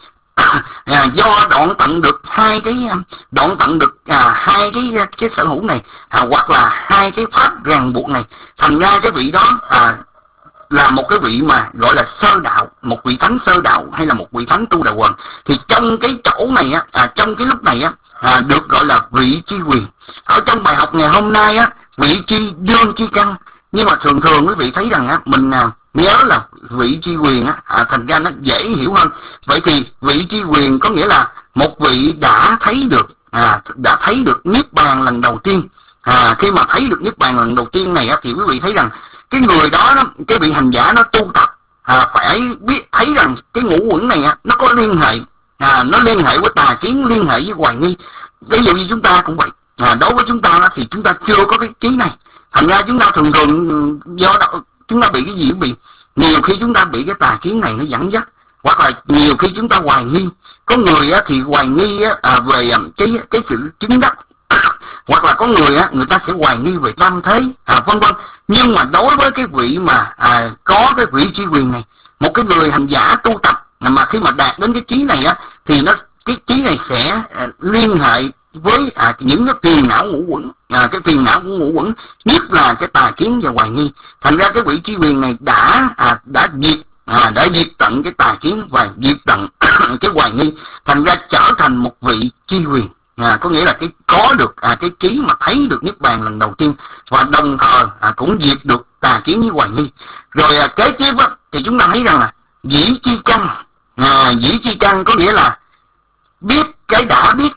À, do đoạn tận được hai cái đoạn tận được à, hai cái cái sở hữu này, à, hoặc là hai cái pháp ràng buộc này, thành ra cái vị đó à, là một cái vị mà gọi là sơ đạo, một vị thánh sơ đạo hay là một vị thánh tu đà quần. Thì trong cái chỗ này á, à, trong cái lúc này á, à, được gọi là vị tri quyền. Ở trong bài học ngày hôm nay á, vị tri đương tri căn, nhưng mà thường thường quý vị thấy rằng á, mình à, nhớ là vị tri quyền á, à, thành ra nó dễ hiểu hơn. Vậy thì vị tri quyền có nghĩa là một vị đã thấy được, à, đã thấy được niết bàn lần đầu tiên. À, khi mà thấy được niết bàn lần đầu tiên này á, thì quý vị thấy rằng cái người đó, đó cái vị hành giả nó tu tập à, phải biết thấy rằng cái ngũ uẩn này á, nó có liên hệ, à, nó liên hệ với tà kiến, liên hệ với hoài nghi. Ví dụ như chúng ta cũng vậy, à, đối với chúng ta đó, thì chúng ta chưa có cái trí này. Thành ra chúng ta thường thường do đó chúng ta bị cái gì cũng bị, nhiều khi chúng ta bị cái tà kiến này nó dẫn dắt, hoặc là nhiều khi chúng ta hoài nghi. Có người á, thì hoài nghi á, à, về cái cái sự chứng đắc, hoặc là có người á, người ta sẽ hoài nghi về tam thế, à, vân vân. Nhưng mà đối với cái vị mà à, có cái vị tri quyền này, một cái người hành giả tu tập mà khi mà đạt đến cái trí này á, thì nó cái trí này sẽ à, liên hệ với à, những cái phiền não ngũ uẩn, à, cái phiền não của ngũ uẩn, nhất là cái tà kiến và hoài nghi. Thành ra cái vị tri quyền này đã à, đã diệt à, đã diệt tận cái tà kiến và diệt tận cái hoài nghi. Thành ra trở thành một vị tri quyền. À, có nghĩa là cái có được à, cái trí mà thấy được niết bàn lần đầu tiên, và đồng thời à, cũng diệt được tà kiến với hoài nghi. Rồi à, kế tiếp á, thì chúng ta thấy rằng là dĩ chi căn, à, dĩ chi căn có nghĩa là biết cái đã biết,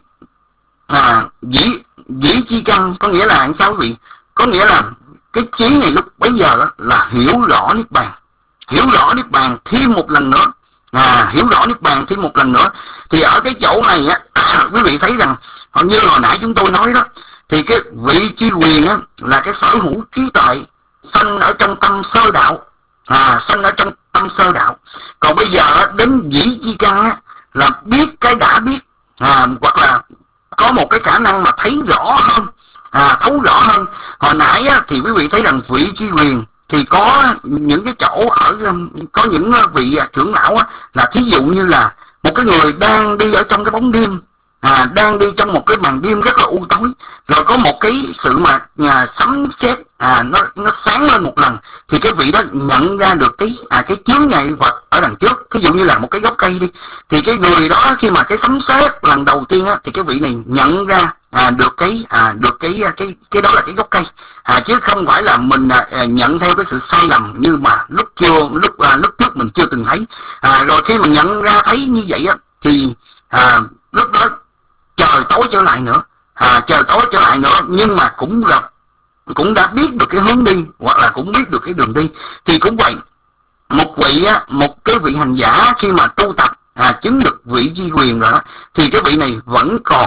à, dĩ dĩ chi căn có nghĩa là sao quý vị? Có nghĩa là cái trí này lúc bấy giờ đó là hiểu rõ niết bàn, hiểu rõ niết bàn thêm một lần nữa. à, hiểu rõ niết bàn thêm một lần nữa. Thì ở cái chỗ này á, quý vị thấy rằng như hồi nãy chúng tôi nói đó, thì cái vị chi quyền á là cái sở hữu trí tuệ sanh ở trong tâm sơ đạo, à, sanh ở trong tâm sơ đạo. Còn bây giờ đến dĩ chi căn á là biết cái đã biết, à, hoặc là có một cái khả năng mà thấy rõ hơn, à, thấu rõ hơn. Hồi nãy á, thì quý vị thấy rằng vị chi quyền thì có những cái chỗ ở, có những vị trưởng lão á, là thí dụ như là một cái người đang đi ở trong cái bóng đêm, à, đang đi trong một cái màn đêm rất là u tối, rồi có một cái sự mà à, sấm sét, à, nó nó sáng lên một lần, thì cái vị đó nhận ra được cái à, cái chướng ngại vật ở đằng trước. Ví dụ như là một cái gốc cây đi, thì cái người đó khi mà cái sấm sét lần đầu tiên á, thì cái vị này nhận ra à, được cái à, được cái cái cái đó là cái gốc cây, à, chứ không phải là mình à, nhận theo cái sự sai lầm như mà lúc chưa lúc à, lúc trước mình chưa từng thấy. À, rồi khi mà nhận ra thấy như vậy á, thì à, lúc đó trời tối trở lại nữa, à, trời tối trở lại nữa, nhưng mà cũng gặp cũng đã biết được cái hướng đi, hoặc là cũng biết được cái đường đi. Thì cũng vậy, một vị á, một cái vị hành giả khi mà tu tập à, chứng được vị chi quyền rồi đó, thì cái vị này vẫn còn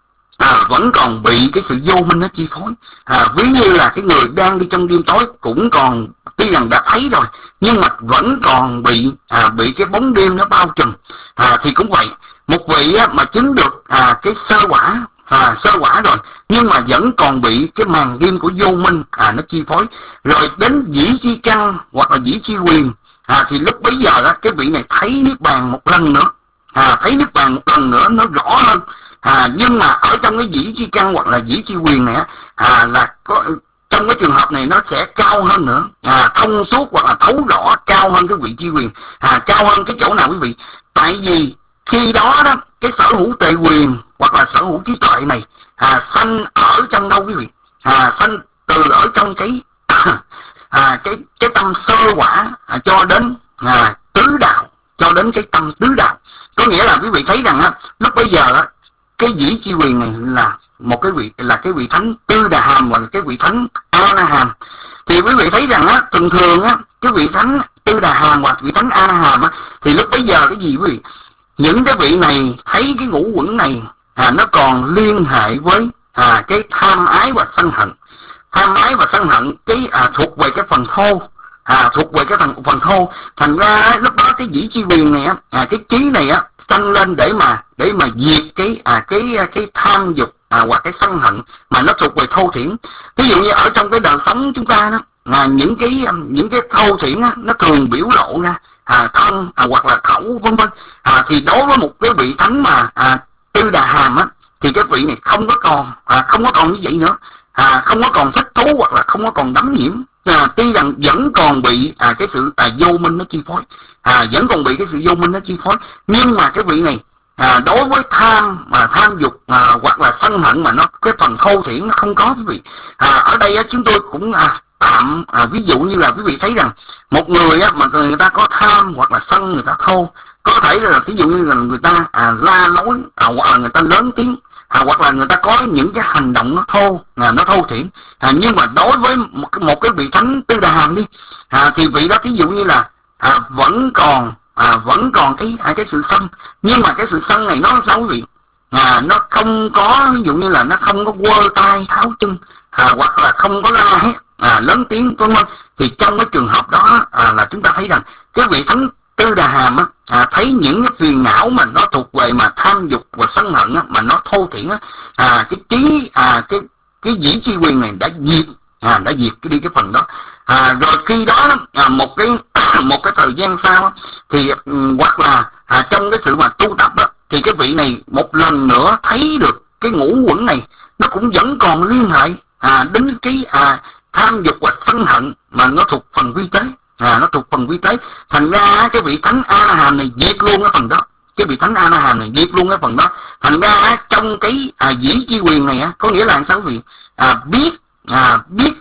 à, vẫn còn bị cái sự vô minh nó chi phối. À, ví như là cái người đang đi trong đêm tối cũng còn, tuy rằng đã thấy rồi nhưng mà vẫn còn bị à, bị cái bóng đêm nó bao trùm. À, thì cũng vậy, một vị á, mà chứng được à, cái sơ quả, à, sơ quả rồi, nhưng mà vẫn còn bị cái màn đêm của vô minh à, nó chi phối. Rồi đến dĩ chi căn hoặc là dĩ chi quyền, à, thì lúc bấy giờ á, cái vị này thấy niết bàn một lần nữa, à, thấy niết bàn một lần nữa nó rõ hơn. À, nhưng mà ở trong cái dĩ chi căn hoặc là dĩ chi quyền này á, à, là có trong cái trường hợp này nó sẽ cao hơn nữa, à, thông suốt hoặc là thấu rõ cao hơn cái vị chi quyền. À, cao hơn cái chỗ nào quý vị? Tại vì khi đó đó cái sở hữu tuệ quyền hoặc là sở hữu trí tuệ này à, sanh ở trong đâu quý vị? À, sanh từ ở trong cái à, cái cái tâm sơ quả à, cho đến à, tứ đạo, cho đến cái tâm tứ đạo. Có nghĩa là quý vị thấy rằng á, lúc bây giờ á, cái dĩ chi quyền này là một cái vị là cái vị thánh Tư Đà Hàm hoặc là cái vị thánh A Na Hàm. Thì quý vị thấy rằng á, thường thường á, cái vị thánh Tư Đà Hàm hoặc vị thánh A Na Hàm á, thì lúc bấy giờ cái gì quý vị? Những cái vị này thấy cái ngũ uẩn này à, nó còn liên hệ với à, cái tham ái và sân hận. Tham ái và sân hận cái à, thuộc về cái phần thô, à, thuộc về cái phần phần thô. Thành ra lúc đó cái dĩ chi quyền này á, à, cái trí này á sanh lên để mà để mà diệt cái à, cái cái tham dục à, hoặc cái sân hận mà nó thuộc về thô thiển. Ví dụ như ở trong cái đời sống chúng ta đó, là những cái những cái thô thiển á, nó thường biểu lộ ra à, thân à, hoặc là khẩu vân vân. À, thì đối với một cái vị thánh mà à, Tư Đà Hàm á, thì cái vị này không có còn à, không có còn như vậy nữa, à, không có còn thích thú hoặc là không có còn đắm nhiễm. À, tuy rằng vẫn còn bị à, cái sự à, vô minh nó chi phối, à, vẫn còn bị cái sự vô minh nó chi phối, nhưng mà cái vị này à, đối với tham mà tham dục à, hoặc là sân hận mà nó cái phần thô thiển nó không có quý vị. À, ở đây á, chúng tôi cũng à, tạm à, ví dụ như là quý vị thấy rằng một người á, mà người ta có tham hoặc là sân, người ta thô, có thể là ví dụ như là người ta à, la lối à, hoặc là người ta lớn tiếng à, hoặc là người ta có những cái hành động nó thô à, nó thô thiển. À, nhưng mà đối với một, một cái vị thánh Tư Đà Hàm đi à, thì vị đó ví dụ như là à, vẫn còn à, vẫn còn cái à, cái sự sân, nhưng mà cái sự sân này nó sao quý vị? À, nó không có, ví dụ như là nó không có quơ tay tháo chân à, hoặc là không có la hét à, lớn tiếng vân vân. Thì trong cái trường hợp đó à, là chúng ta thấy rằng cái vị thánh Tư Đà Hàm á, à, thấy những cái phiền não mà nó thuộc về mà tham dục và sân hận á, mà nó thô thiển á, à, cái trí à, cái cái dĩ chi quyền này đã diệt à, đã diệt cái đi cái phần đó. À, rồi khi đó à, một cái một cái thời gian sau thì um, hoặc là à, trong cái sự mà tu tập đó, thì cái vị này một lần nữa thấy được cái ngũ uẩn này nó cũng vẫn còn liên hệ à, đến cái à, tham dục và sân hận mà nó thuộc phần vi tế. À, nó thuộc phần vi tế. Thành ra cái vị thánh A Na Hàm này diệt luôn cái phần đó, cái vị thánh A Na Hàm này diệt luôn cái phần đó. Thành ra trong cái à, dĩ chi quyền này á, có nghĩa là sao quý vị? À, biết à, biết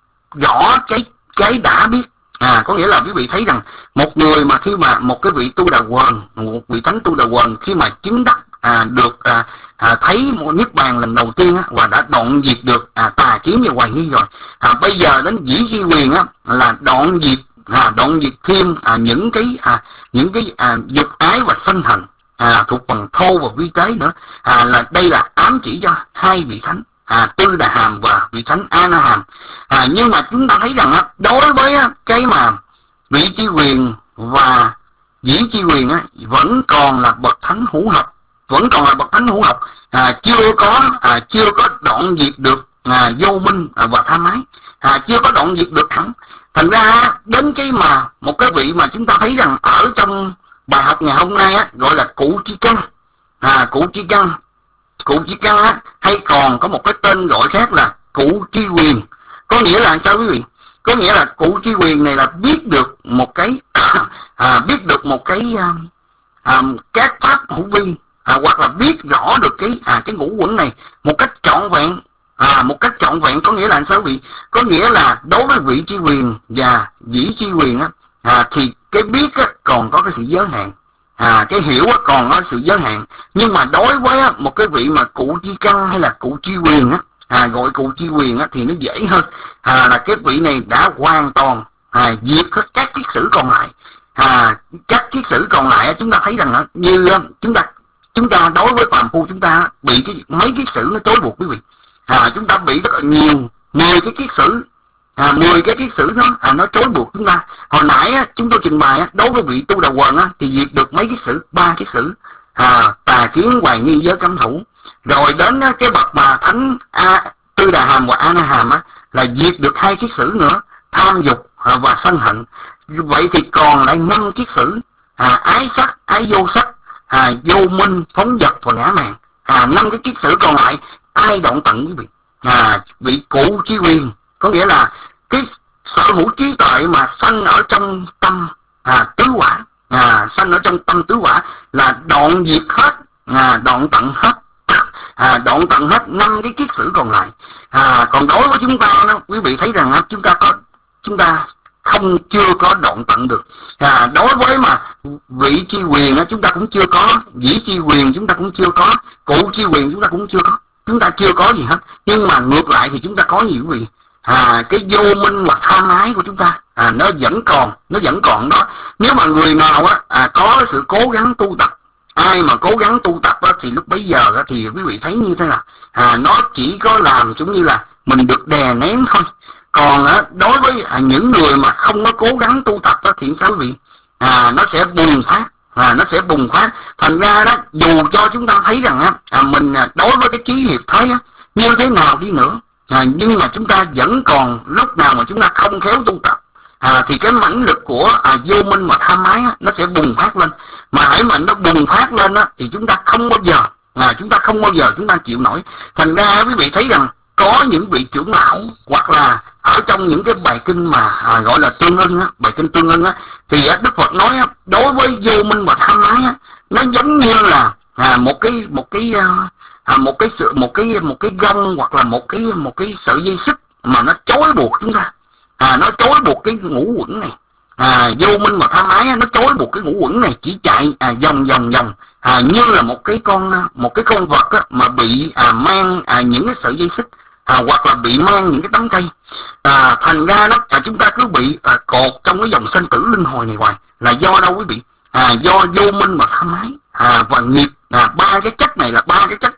rõ cái cái đã biết. À, có nghĩa là quý vị thấy rằng một người mà khi mà một cái vị tu đà quần, một vị thánh tu đà quần khi mà chứng đắc à, được à, à, thấy một niết bàn lần đầu tiên á, và đã đoạn diệt được à, tà kiến và hoài nghi rồi. À, bây giờ đến dĩ chi quyền á, là đoạn diệt à, đoạn diệt thêm à, những cái à, những cái à, dục ái và sân hận à, thuộc phần thô và vi tế nữa, à, là đây là ám chỉ cho hai vị thánh à, Tư Đà Hàm và vị thánh A Na Hàm. À, nhưng mà chúng ta thấy rằng á, đối với á, cái mà vị chi quyền và dĩ chi quyền á, vẫn còn là bậc thánh hữu học, vẫn còn là bậc thánh hữu học, à, chưa có à, chưa có đoạn diệt được à, vô minh à, và tham ái, à, chưa có đoạn diệt được hẳn. Thành ra đến cái mà một cái vị mà chúng ta thấy rằng ở trong bài học ngày hôm nay á, gọi là cụ chi căn, à, cụ chi căn, cụ chi căn á, hay còn có một cái tên gọi khác là cụ chi quyền. Có nghĩa là sao quý vị? Có nghĩa là cụ chi quyền này là biết được một cái à, biết được một cái à, à, các pháp hữu vi, à, hoặc là biết rõ được cái à, cái ngũ uẩn này một cách trọn vẹn, à, một cách trọn vẹn. Có nghĩa là sao vị? Có nghĩa là đối với vị chi quyền và dĩ chi quyền á, à, thì cái biết á, còn có cái sự giới hạn, à, cái hiểu á, còn có sự giới hạn. Nhưng mà đối với á, một cái vị mà cụ chi căn hay là cụ chi quyền á, à, gọi cụ chi quyền á, thì nó dễ hơn, à, là cái vị này đã hoàn toàn à, diệt hết các kiết sử còn lại. À, các kiết sử còn lại chúng ta thấy rằng á, như chúng ta chúng ta đối với phàm phu chúng ta bị cái mấy kiết sử nó trói buộc quý vị, à, chúng ta bị rất là nhiều, mười cái kiết sử, à, mười cái kiết sử nó à, nó trói buộc chúng ta. Hồi nãy á, chúng tôi trình bày á, đối với vị Tu Đà Hoàng á, thì diệt được mấy kiết sử, ba kiết sử, à, tà kiến, hoài nghi, giới cấm thủ. Rồi đến á, cái bậc mà thánh a, Tư Đà Hàm và A Na Hàm á, là diệt được hai kiết sử nữa, tham dục à, và sân hận. Vậy thì còn lại năm kiết sử, à, ái sắc, ái vô sắc, à, vô minh, phóng dật và ngã mạn. À, năm cái kiết sử còn lại ai đoạn tận quý vị? À, vị cụ chi quyền, có nghĩa là cái sở hữu trí tuệ mà sanh ở trong tâm à, tứ quả, à, sanh ở trong tâm tứ quả là đoạn diệt hết, à, đoạn tận hết, à, đoạn tận hết năm cái kiết sử còn lại. À, còn đối với chúng ta đó, quý vị thấy rằng á, chúng ta có chúng ta không chưa có đoạn tận được. À, đối với mà vị chi quyền á, chúng ta cũng chưa có, dĩ chi quyền chúng ta cũng chưa có, cụ chi quyền chúng ta cũng chưa có, chúng ta chưa có gì hết. Nhưng mà ngược lại thì chúng ta có gì quý vị? À, cái vô minh hoặc tham ái của chúng ta à, nó vẫn còn, nó vẫn còn đó. Nếu mà người nào á à, có sự cố gắng tu tập, ai mà cố gắng tu tập á, thì lúc bấy giờ á, thì quý vị thấy như thế nào? À, nó chỉ có làm giống như là mình được đè nén thôi. Còn á, đối với à, những người mà không có cố gắng tu tập á, thì sao quý vị? À, nó sẽ bùng phát, à, nó sẽ bùng phát. Thành ra đó, dù cho chúng ta thấy rằng á, à, mình à, đối với cái trí hiệp thấy á, như thế nào đi nữa, à, nhưng mà chúng ta vẫn còn lúc nào mà chúng ta không khéo tu tập, à, thì cái mãnh lực của à, vô minh và tham ái á, nó sẽ bùng phát lên. Mà hãy mà nó bùng phát lên á, thì chúng ta không bao giờ, à, chúng ta không bao giờ chúng ta chịu nổi. Thành ra quý vị thấy rằng có những vị trưởng lão hoặc là ở trong những cái bài kinh mà à, gọi là tương ưng á, bài kinh tương ưng á, thì á, Đức Phật nói á, đối với vô minh và tham ái á, nó giống như là à, một cái một cái à, một cái sự một cái một cái gông hoặc là một cái một cái sợi dây xích mà nó trói buộc chúng ta, à, nó trói buộc cái ngũ uẩn này. À, vô minh và tham ái á, nó trói buộc cái ngũ uẩn này, chỉ chạy à, vòng vòng vòng à, như là một cái con một cái con vật á, mà bị à, mang à, những cái sợi dây xích, à, hoặc là bị mang những cái tấm cây. À, thành ra đó à, chúng ta cứ bị à, cột trong cái dòng sinh tử luân hồi này hoài. Là do đâu quý vị? À, do vô minh và tham ái à, và nghiệp. À, ba cái chất này là ba cái chất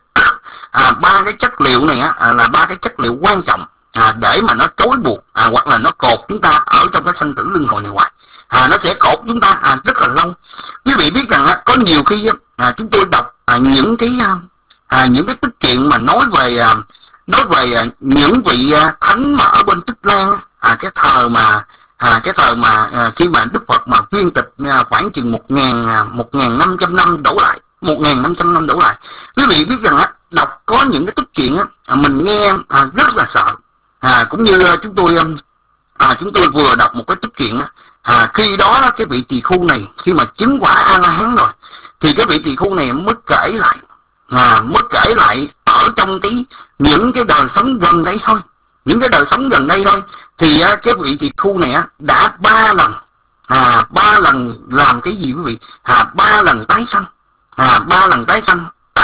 à, ba cái chất liệu này á, à, là ba cái chất liệu quan trọng à, để mà nó trói buộc à, hoặc là nó cột chúng ta ở trong cái sinh tử luân hồi này hoài. À, nó sẽ cột chúng ta à, rất là lâu. Quý vị biết rằng á, có nhiều khi à, chúng tôi đọc à, những cái à, những cái tích truyện mà nói về à, nói về à, những vị à, thánh mà ở bên Tích Lan à, cái thời mà à, cái thời mà à, khi mà Đức Phật mà viên tịch à, khoảng chừng một ngàn à, một ngàn năm trăm năm đổ lại, một ngàn năm trăm năm đổ lại. Quý vị biết rằng á, đọc có những cái tích truyện á, à, mình nghe à, rất là sợ. À, cũng như à, chúng tôi à, chúng tôi vừa đọc một cái tích truyện á, à, khi đó cái vị tỳ khu này khi mà chứng quả A La Hán rồi, thì cái vị tỳ khu này mới kể lại, à, mới kể lại ở trong cái những cái đời sống gần đây thôi, những cái đời sống gần đây thôi, thì á, cái vị tỳ khu này á, đã ba lần, à, ba lần làm cái gì quý vị? À, ba lần tái sanh, à, ba lần tái sanh.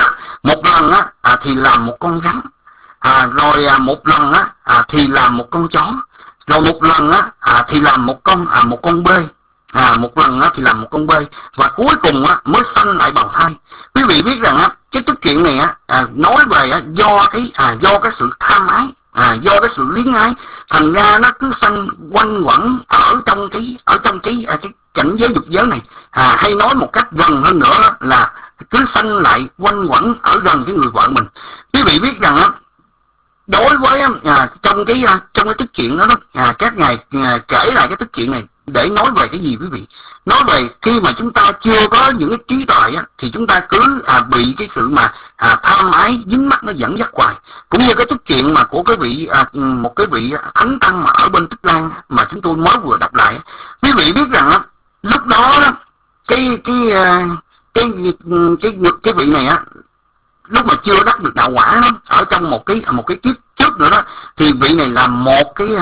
Một lần á, à, thì làm một con rắn, à, rồi à, một lần á, à, thì làm một con chó, rồi một lần á à, thì làm một con à, một con bê, à, một lần á thì làm một con bê, và cuối cùng á mới sanh lại bào thai. Quý vị biết rằng á cái tức chuyện này á à, nói về á, do cái à, do cái sự tham ái, à, do cái sự luyến ái, thành ra nó cứ sanh quanh quẩn ở trong cái ở trong cái à, cái cảnh giới dục giới này, à, hay nói một cách gần hơn nữa là cứ sanh lại quanh quẩn ở gần cái người vợ mình. Quý vị biết rằng á, đối với à, trong cái à, trong cái tức chuyện đó, đó à, các ngài à, kể lại cái tức chuyện này để nói về cái gì quý vị? Nói về khi mà chúng ta chưa có những cái trí tuệ á, thì chúng ta cứ à, bị cái sự mà à, tham ái dính mắc nó dẫn dắt hoài. Cũng như cái tức chuyện mà của cái vị à, một cái vị thánh tăng mà ở bên Tích Lan mà chúng tôi mới vừa đọc lại, quý vị biết rằng á, lúc đó, đó cái cái cái cái cái, cái, cái vị này á, lúc mà chưa đắc được đạo quả đó, ở trong một cái một cái kiếp trước nữa đó, thì vị này là một cái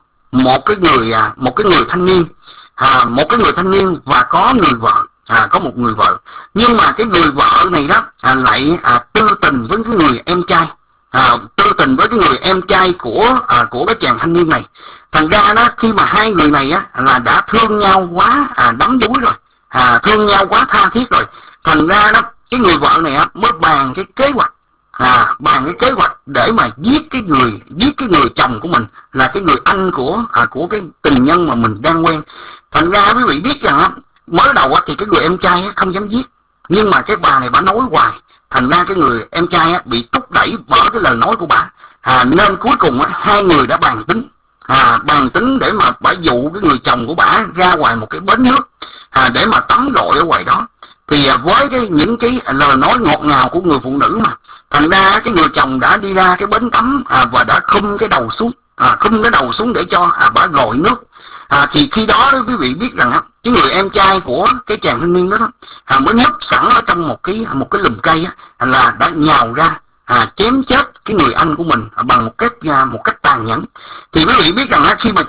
một cái người một cái người thanh niên, à, một cái người thanh niên và có người vợ, à, có một người vợ, nhưng mà cái người vợ này đó à, lại à, tư tình với cái người em trai, à, tư tình với cái người em trai của à, của cái chàng thanh niên này. Thành ra đó, khi mà hai người này á là đã thương nhau quá à, đắm đuối rồi, à, thương nhau quá tha thiết rồi, thành ra đó cái người vợ này á mới bàn cái kế hoạch, à, bàn cái kế hoạch để mà giết cái người giết cái người chồng của mình, là cái người anh của à, của cái tình nhân mà mình đang quen. Thành ra quý vị biết rằng á, mới đầu á thì cái người em trai á không dám giết, nhưng mà cái bà này bà nói hoài, thành ra cái người em trai á bị thúc đẩy bởi cái lời nói của bà, à, nên cuối cùng á hai người đã bàn tính, à, bàn tính để mà bà dụ cái người chồng của bà ra ngoài một cái bến nước, à, để mà tắm gội ở ngoài đó. Thì à, với cái những cái lời nói ngọt ngào của người phụ nữ mà, thành ra cái người chồng đã đi ra cái bến tắm à, và đã khum cái đầu xuống, à, khum cái đầu xuống để cho à, bà gội nước. À, thì khi đó, đó quý vị biết rằng á, cái người em trai của cái chàng thanh niên đó, đó à, mới núp sẵn ở trong một cái một cái lùm cây á, là đã nhào ra à, chém chết cái người anh của mình à, bằng một cách à, một cách tàn nhẫn. Thì quý vị biết rằng á, khi mà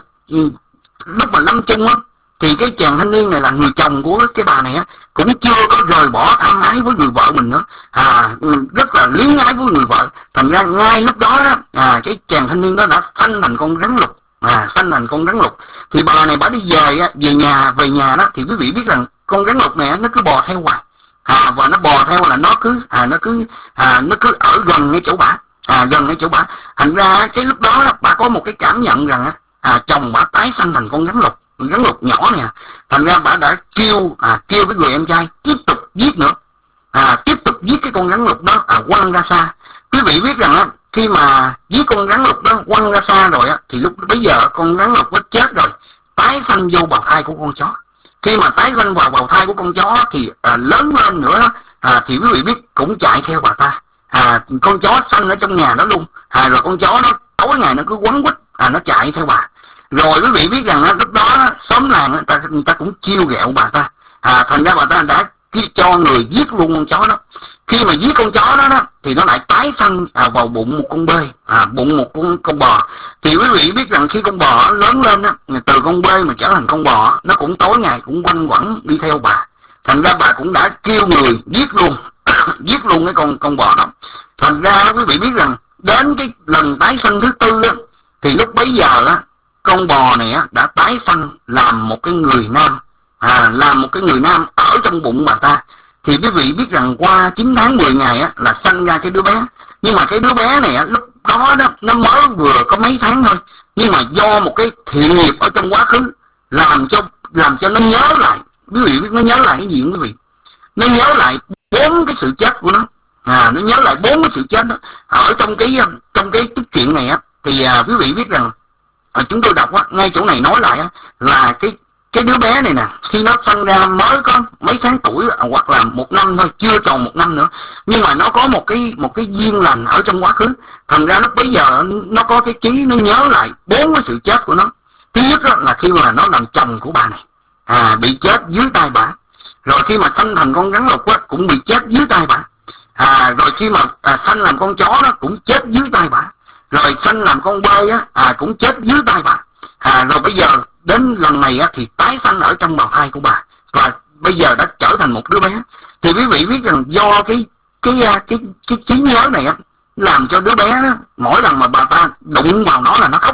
lúc mà lâm chung á, thì cái chàng thanh niên này là người chồng của cái bà này á, cũng chưa có rời bỏ tham ái với người vợ mình nữa, à, rất là luyến ái với người vợ. Thành ra ngay lúc đó, đó à, cái chàng thanh niên đó đã sanh thành con rắn lục, à, sanh thành con rắn lục. Thì bà này bà đi về về nhà về nhà đó, thì quý vị biết rằng con rắn lục này nó cứ bò theo hoài, à, và nó bò theo là nó cứ à, nó cứ à, nó cứ ở gần cái chỗ bà, à, gần cái chỗ bà. Thành ra cái lúc đó, đó bà có một cái cảm nhận rằng à, chồng bà tái sanh thành con rắn lục, rắn lục nhỏ nè. Thành ra bà đã kêu à, kêu cái người em trai tiếp tục giết nữa, à, tiếp tục giết cái con rắn lục đó, à, quăng ra xa. Quý vị biết rằng á, khi mà giết con rắn lục đó quăng ra xa rồi á, thì lúc bây giờ con rắn lục nó chết rồi, tái sanh vô bào thai của con chó. Khi mà tái sanh vào bào thai của con chó thì à, lớn lên nữa đó, à, thì quý vị biết cũng chạy theo bà ta, à, con chó sanh ở trong nhà đó luôn, à, rồi con chó nó tối ngày nó cứ quấn quýt, à, nó chạy theo bà. Rồi quý vị biết rằng á, lúc đó xóm làng người ta, người ta cũng chiêu ghẹo bà ta, à, thành ra bà ta đã cho người giết luôn con chó đó. Khi mà giết con chó đó, đó thì nó lại tái sanh à, vào bụng một con bê, à, bụng một con con bò. Thì quý vị biết rằng khi con bò lớn lên á, từ con bê mà trở thành con bò, nó cũng tối ngày cũng quanh quẩn đi theo bà. Thành ra bà cũng đã kêu người giết luôn giết luôn cái con con bò đó. Thành ra quý vị biết rằng đến cái lần tái sanh thứ tư á, thì lúc bấy giờ á, con bò này á đã tái sanh làm một cái người nam, à, làm một cái người nam ở trong bụng bà ta. Thì quý vị biết rằng qua chín tháng mười ngày á là sanh ra cái đứa bé. Nhưng mà cái đứa bé này á, lúc đó đó nó mới vừa có mấy tháng thôi, nhưng mà do một cái thiện nghiệp ở trong quá khứ làm cho làm cho nó nhớ lại. Quý vị biết nó nhớ lại cái gì không quý vị? Nó nhớ lại bốn cái sự chết của nó, à, nó nhớ lại bốn cái sự chết đó. Ở trong cái trong cái tức chuyện này á, thì à, quý vị biết rằng à, chúng tôi đọc á, ngay chỗ này nói lại á, là cái cái đứa bé này nè, khi nó sinh ra mới có mấy tháng tuổi hoặc là một năm thôi, chưa tròn một năm nữa, nhưng mà nó có một cái một cái duyên lành ở trong quá khứ. Thành ra nó bây giờ nó có cái trí, nó nhớ lại bốn cái sự chết của nó. Thứ nhất đó, là khi mà nó làm chồng của bà này, à, bị chết dưới tay bà. Rồi khi mà sanh thành con rắn lục á, cũng bị chết dưới tay bà. À, rồi khi mà à, sanh làm con chó đó cũng chết dưới tay bà. Rồi sanh làm con bê á, à, cũng chết dưới tay bà. À, rồi bây giờ đến lần này á, thì tái sanh ở trong bào thai của bà, và bây giờ đã trở thành một đứa bé. Thì quý vị biết rằng do cái cái cái cái, cái trí nhớ này á, làm cho đứa bé đó, mỗi lần mà bà ta đụng vào nó là nó khóc,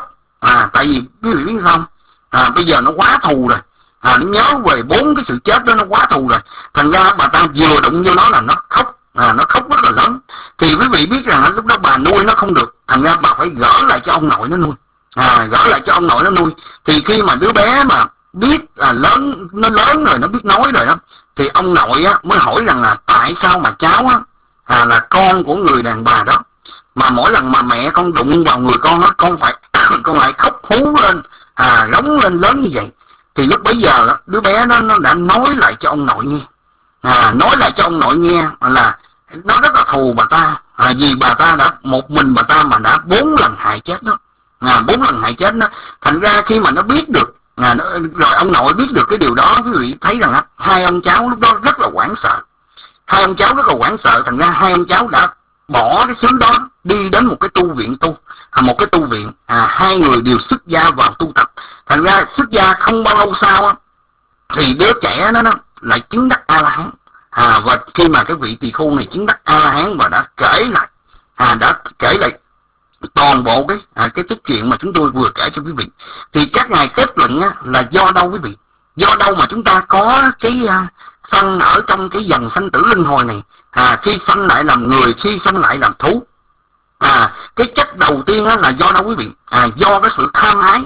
À, tại vì quý vị biết không, à, bây giờ nó quá thù rồi, à, nó nhớ về bốn cái sự chết đó, nó quá thù rồi, thành ra bà ta vừa đụng vô nó là nó khóc, à, nó khóc rất là lớn. Thì quý vị biết rằng lúc đó bà nuôi nó không được, thành ra bà phải gỡ lại cho ông nội nó nuôi, à, gỡ lại cho ông nội nó nuôi. Thì khi mà đứa bé mà biết là lớn, nó lớn rồi, nó biết nói rồi đó, thì ông nội á mới hỏi rằng là tại sao mà cháu á à, là con của người đàn bà đó, mà mỗi lần mà mẹ con đụng vào người con á, con phải con lại khóc hú lên, à, rống lên lớn như vậy. Thì lúc bấy giờ đó, đứa bé nó nó đã nói lại cho ông nội nghe, à, nói lại cho ông nội nghe là nó rất là thù bà ta, à, vì bà ta đã một mình bà ta mà đã bốn lần hại chết nó, à, bốn lần hại chết nó. Thành ra khi mà nó biết được, à, nó, rồi ông nội biết được cái điều đó, quý vị thấy rằng á, hai ông cháu lúc đó rất là hoảng sợ, hai ông cháu rất là hoảng sợ. Thành ra hai ông cháu đã bỏ cái xứ đó đi đến một cái tu viện tu, à, một cái tu viện, à, hai người đều xuất gia vào tu tập. Thành ra xuất gia không bao lâu sau á, thì đứa trẻ đó, nó lại chứng đắc A La Hán, à, và khi mà cái vị tỳ khưu này chứng đắc A La Hán và đã kể lại, à, đã kể lại toàn bộ cái à, cái cái chuyện mà chúng tôi vừa kể cho quý vị, thì các ngài kết luận á, là do đâu quý vị? Do đâu mà chúng ta có cái à, sanh ở trong cái dòng sanh tử luân hồi này, à, khi sanh lại làm người, khi sanh lại làm thú. À, cái chất đầu tiên á, là do đâu quý vị? À, do cái sự tham ái.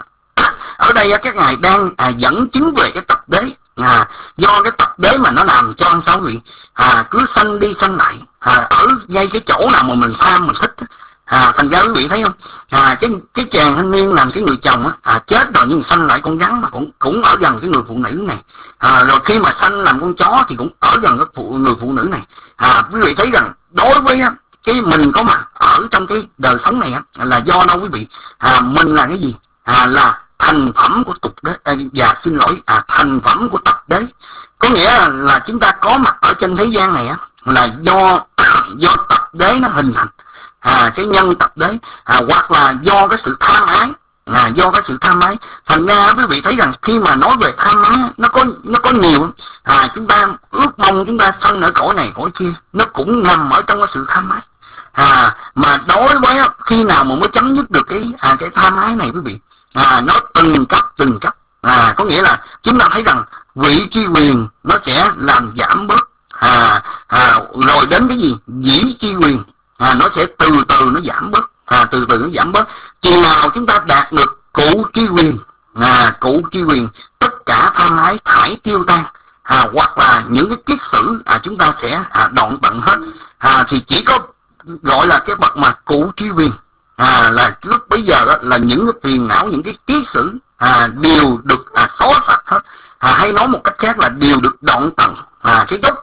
Ở đây á, các ngài đang à, dẫn chứng về cái tập đế, à, do cái tập đế mà nó làm cho anh sao quý vị? À, cứ sanh đi sanh lại, à, ở ngay cái chỗ nào mà mình tham mình thích. À, thành ra quý vị thấy không, à, cái cái chàng thanh niên làm cái người chồng á, à, chết rồi nhưng sanh lại con rắn mà cũng cũng ở gần cái người phụ nữ này, à, rồi khi mà sanh làm con chó thì cũng ở gần cái phụ, người phụ nữ này. À, quý vị thấy rằng đối với á, cái mình có mặt ở trong cái đời sống này á, là do đâu quý vị? À, mình là cái gì? À, là thành phẩm của tục đế, à, và xin lỗi, à, thành phẩm của tập đế. Có nghĩa là, là chúng ta có mặt ở trên thế gian này á, là do do tập đế nó hình thành. À, cái nhân tập đế, à, hoặc là do cái sự tham ái, à, do cái sự tham ái. Thành ra quý vị thấy rằng khi mà nói về tham ái, nó có nó có nhiều, à, chúng ta ước mong chúng ta sanh ở cõi này cõi kia, nó cũng nằm ở trong cái sự tham ái. À, mà đối với khi nào mà mới chấm dứt được cái à, cái tham ái này quý vị? À, nó từng cấp từng cấp, à, có nghĩa là chúng ta thấy rằng vị chi quyền nó sẽ làm giảm bớt, à, à, rồi đến cái gì dĩ chi quyền, à, nó sẽ từ từ nó giảm bớt, à, từ từ nó giảm bớt. Chừng nào chúng ta đạt được cụ chi quyền, à, cụ chi quyền, tất cả tham ái thải tiêu tan, à, hoặc là những cái kiết sử à, chúng ta sẽ à, đoạn tận hết, à, thì chỉ có gọi là cái bậc mà cụ chi quyền, à, là lúc bây giờ đó, là những cái phiền não, những cái kiết sử à, đều được à, xóa sạch hết, à, hay nói một cách khác là đều được đoạn tận, à, cái gốc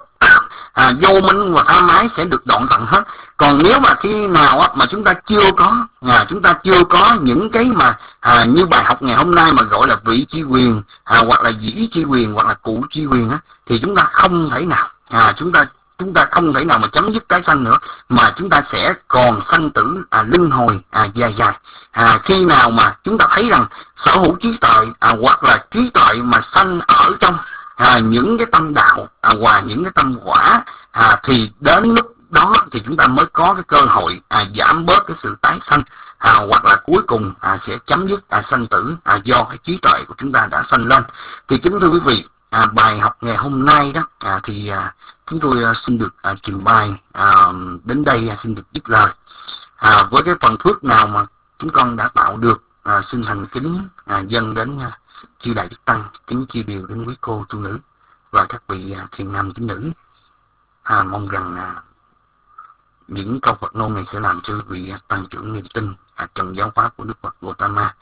à, vô minh và tham ái sẽ được đoạn tận hết. Còn nếu mà khi nào á, mà chúng ta chưa có, à, chúng ta chưa có những cái mà à, như bài học ngày hôm nay mà gọi là vị chi quyền, à, hoặc là dĩ chi quyền, hoặc là cụ chi quyền á, thì chúng ta không thể nào, à, chúng ta chúng ta không thể nào mà chấm dứt tái sanh nữa, mà chúng ta sẽ còn sanh tử à, luân hồi à, dài dài. À, khi nào mà chúng ta thấy rằng sở hữu trí tuệ, à, hoặc là trí tuệ mà sanh ở trong à, những cái tâm đạo à, và những cái tâm quả, à, thì đến lúc đó thì chúng ta mới có cái cơ hội à, giảm bớt cái sự tái sanh, à, hoặc là cuối cùng à, sẽ chấm dứt à, sanh tử à, do cái trí tuệ của chúng ta đã sanh lên. Thì kính thưa quý vị, à, bài học ngày hôm nay đó à, thì à, chúng tôi à, xin được à, trình bày à, đến đây à, xin được dứt lời. À, với cái phần phước nào mà chúng con đã tạo được, à, xin thành kính à, dâng đến à, chư đại đức tăng, kính chia điều đến quý cô tu nữ và các vị à, thiền nam tín nữ. À, mong rằng à, những câu Phật ngôn này sẽ làm cho quý vị à, tăng trưởng niềm tin à, trong giáo pháp của Đức Phật Gautama.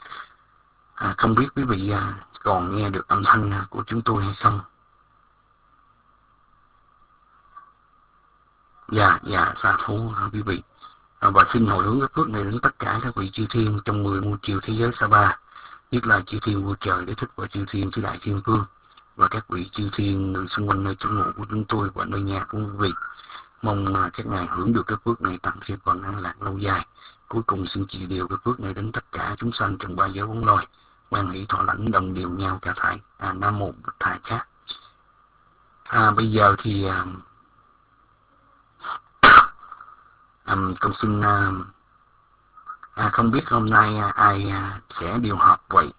À, không biết quý vị à, còn nghe được âm thanh à, của chúng tôi hay không? Dạ, dạ, xa thú à, quý vị. À, và xin hồi hướng cái phước này đến tất cả các vị chư thiên trong mười muôn chiều thế giới Sa-ba, nhất là chư thiên vua trời Đế Thích và chư thiên chư đại thiên vương, và các vị chư thiên người xung quanh nơi chỗ ngụ của chúng tôi và nơi nhà của quý vị. Mong à, các ngài hưởng được cái phước này tặng thêm phần an lạc lâu dài. Cuối cùng xin chỉ điều cái phước này đến tất cả chúng sanh trong ba giới bốn loài, quan hỷ thọ lãnh đồng đều nhau cả thảy. À, Nam Mô Bổn Thầy khác. À, bây giờ thì à, Um, con xin uh, À, không biết hôm nay à, ai à, sẽ điều hợp vậy?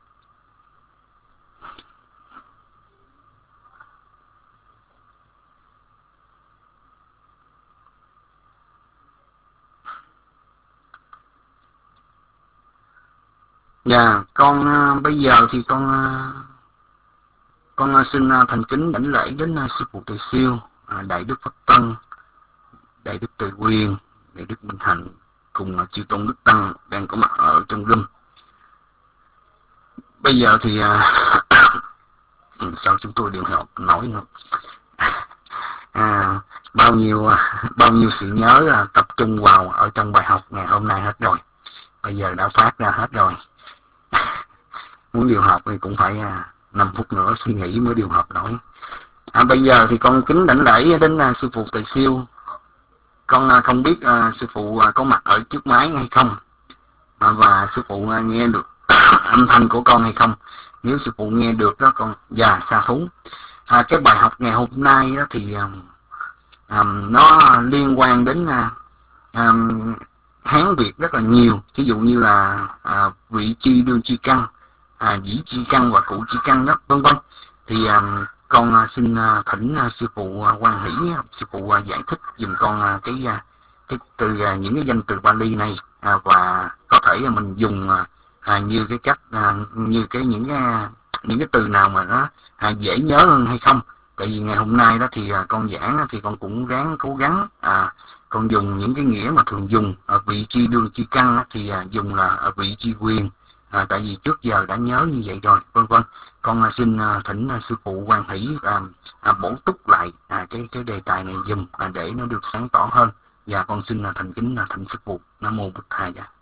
Dạ, con à, bây giờ thì con à, con à, xin à, thành kính đảnh lễ đến à, sư phụ Từ Siêu, à, Đại Đức Pháp Tân, Đại Đức Từ Quyền, Đại Đức Minh Hạnh cùng à, chư tôn đức tăng đang có mặt ở trong room. Bây giờ thì à, sao chúng tôi đều học nói nữa. À, bao nhiêu à, bao nhiêu sự nhớ à, tập trung vào ở trong bài học ngày hôm nay hết rồi. Bây giờ đã phát ra hết rồi. Muốn điều học thì cũng phải à, năm phút nữa suy nghĩ mới điều học nổi. À, bây giờ thì con kính đảnh lễ đến à, sư phụ Từ Siêu. Con à, không biết à, sư phụ à, có mặt ở trước máy hay không, à, và sư phụ à, nghe được âm thanh của con hay không. Nếu sư phụ nghe được đó con già xa thú. À, cái bài học ngày hôm nay đó thì à, à, nó liên quan đến à, à, Hán Việt rất là nhiều. Ví dụ như là à, vị chi đương chi căn, à, dĩ chi căn và cụ chi căn đó, vân vân. Thì à, con à, xin à, thỉnh à, sư phụ à, Quan Hỷ, sư phụ à, giải thích dùm con à, cái, à, cái từ à, những cái danh từ Pali này, à, và có thể là mình dùng à, à, như cái cách à, như cái những cái những cái từ nào mà nó à, dễ nhớ hơn hay không. Tại vì ngày hôm nay đó thì à, con giảng đó, thì con cũng ráng cố gắng à, con dùng những cái nghĩa mà thường dùng ở vị chi đương chi căn đó, thì à, dùng là ở vị chi quyền, à, tại vì trước giờ đã nhớ như vậy rồi, vân vân. Con à, xin à, thỉnh à, sư phụ Quan Hỷ à, à, bổ túc lại à, cái cái đề tài này dùm à, để nó được sáng tỏ hơn. Và con xin à, thành kính à, thỉnh sư phụ. Nam mô Bụt Thầy. Dạ.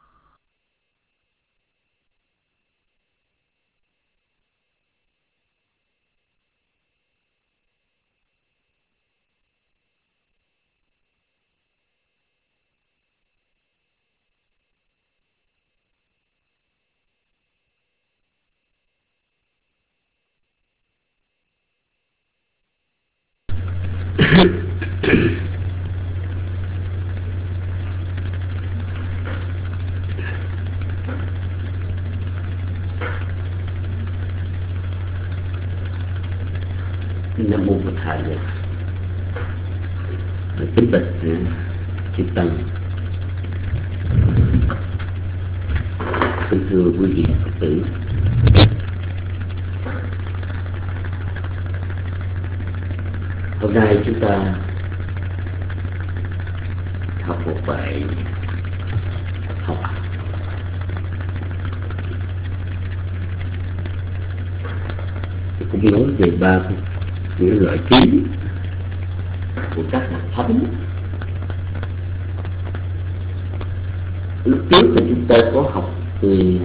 Nam mô Bụt Thầy. Kính bạch chư tăng, kính thưa quý vị Phật tử. Hôm nay chúng ta học một bài học cũng nói về ba những loại trí của các bậc thánh. Lúc trước thì chúng ta có học về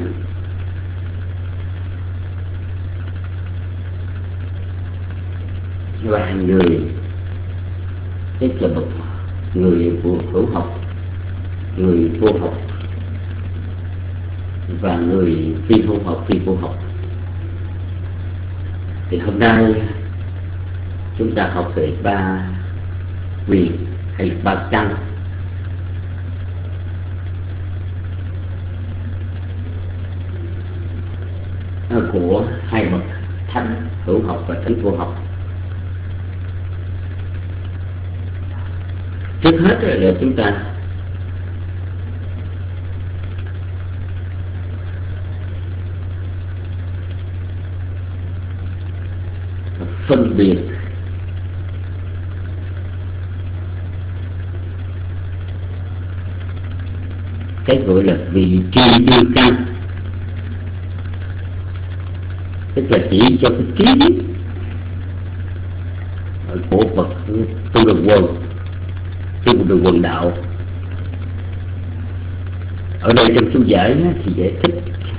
vài người, tức là bậc người của hữu học, người vô học và người phi hữu học, phi vô học. Thì hôm nay chúng ta học về ba quyền hay ba căn của hai bậc thánh hữu học và thánh vô học. Trước hết là chúng ta phân biệt cái gọi là vị trí đương căn, tức là chỉ cho cái trí của bậc tu đường quân, tu đường quần đạo. Ở đây trong chú giải thì giải thích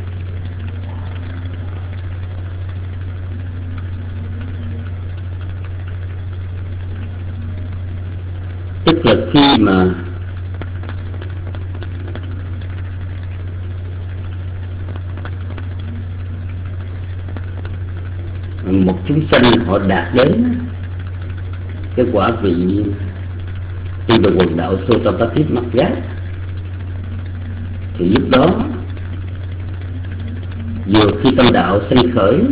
tức là khi mà một chúng sanh họ đạt đến cái quả vị tu về quần đạo Sotapatit Magga, thì lúc đó vừa khi tâm đạo sanh khởi,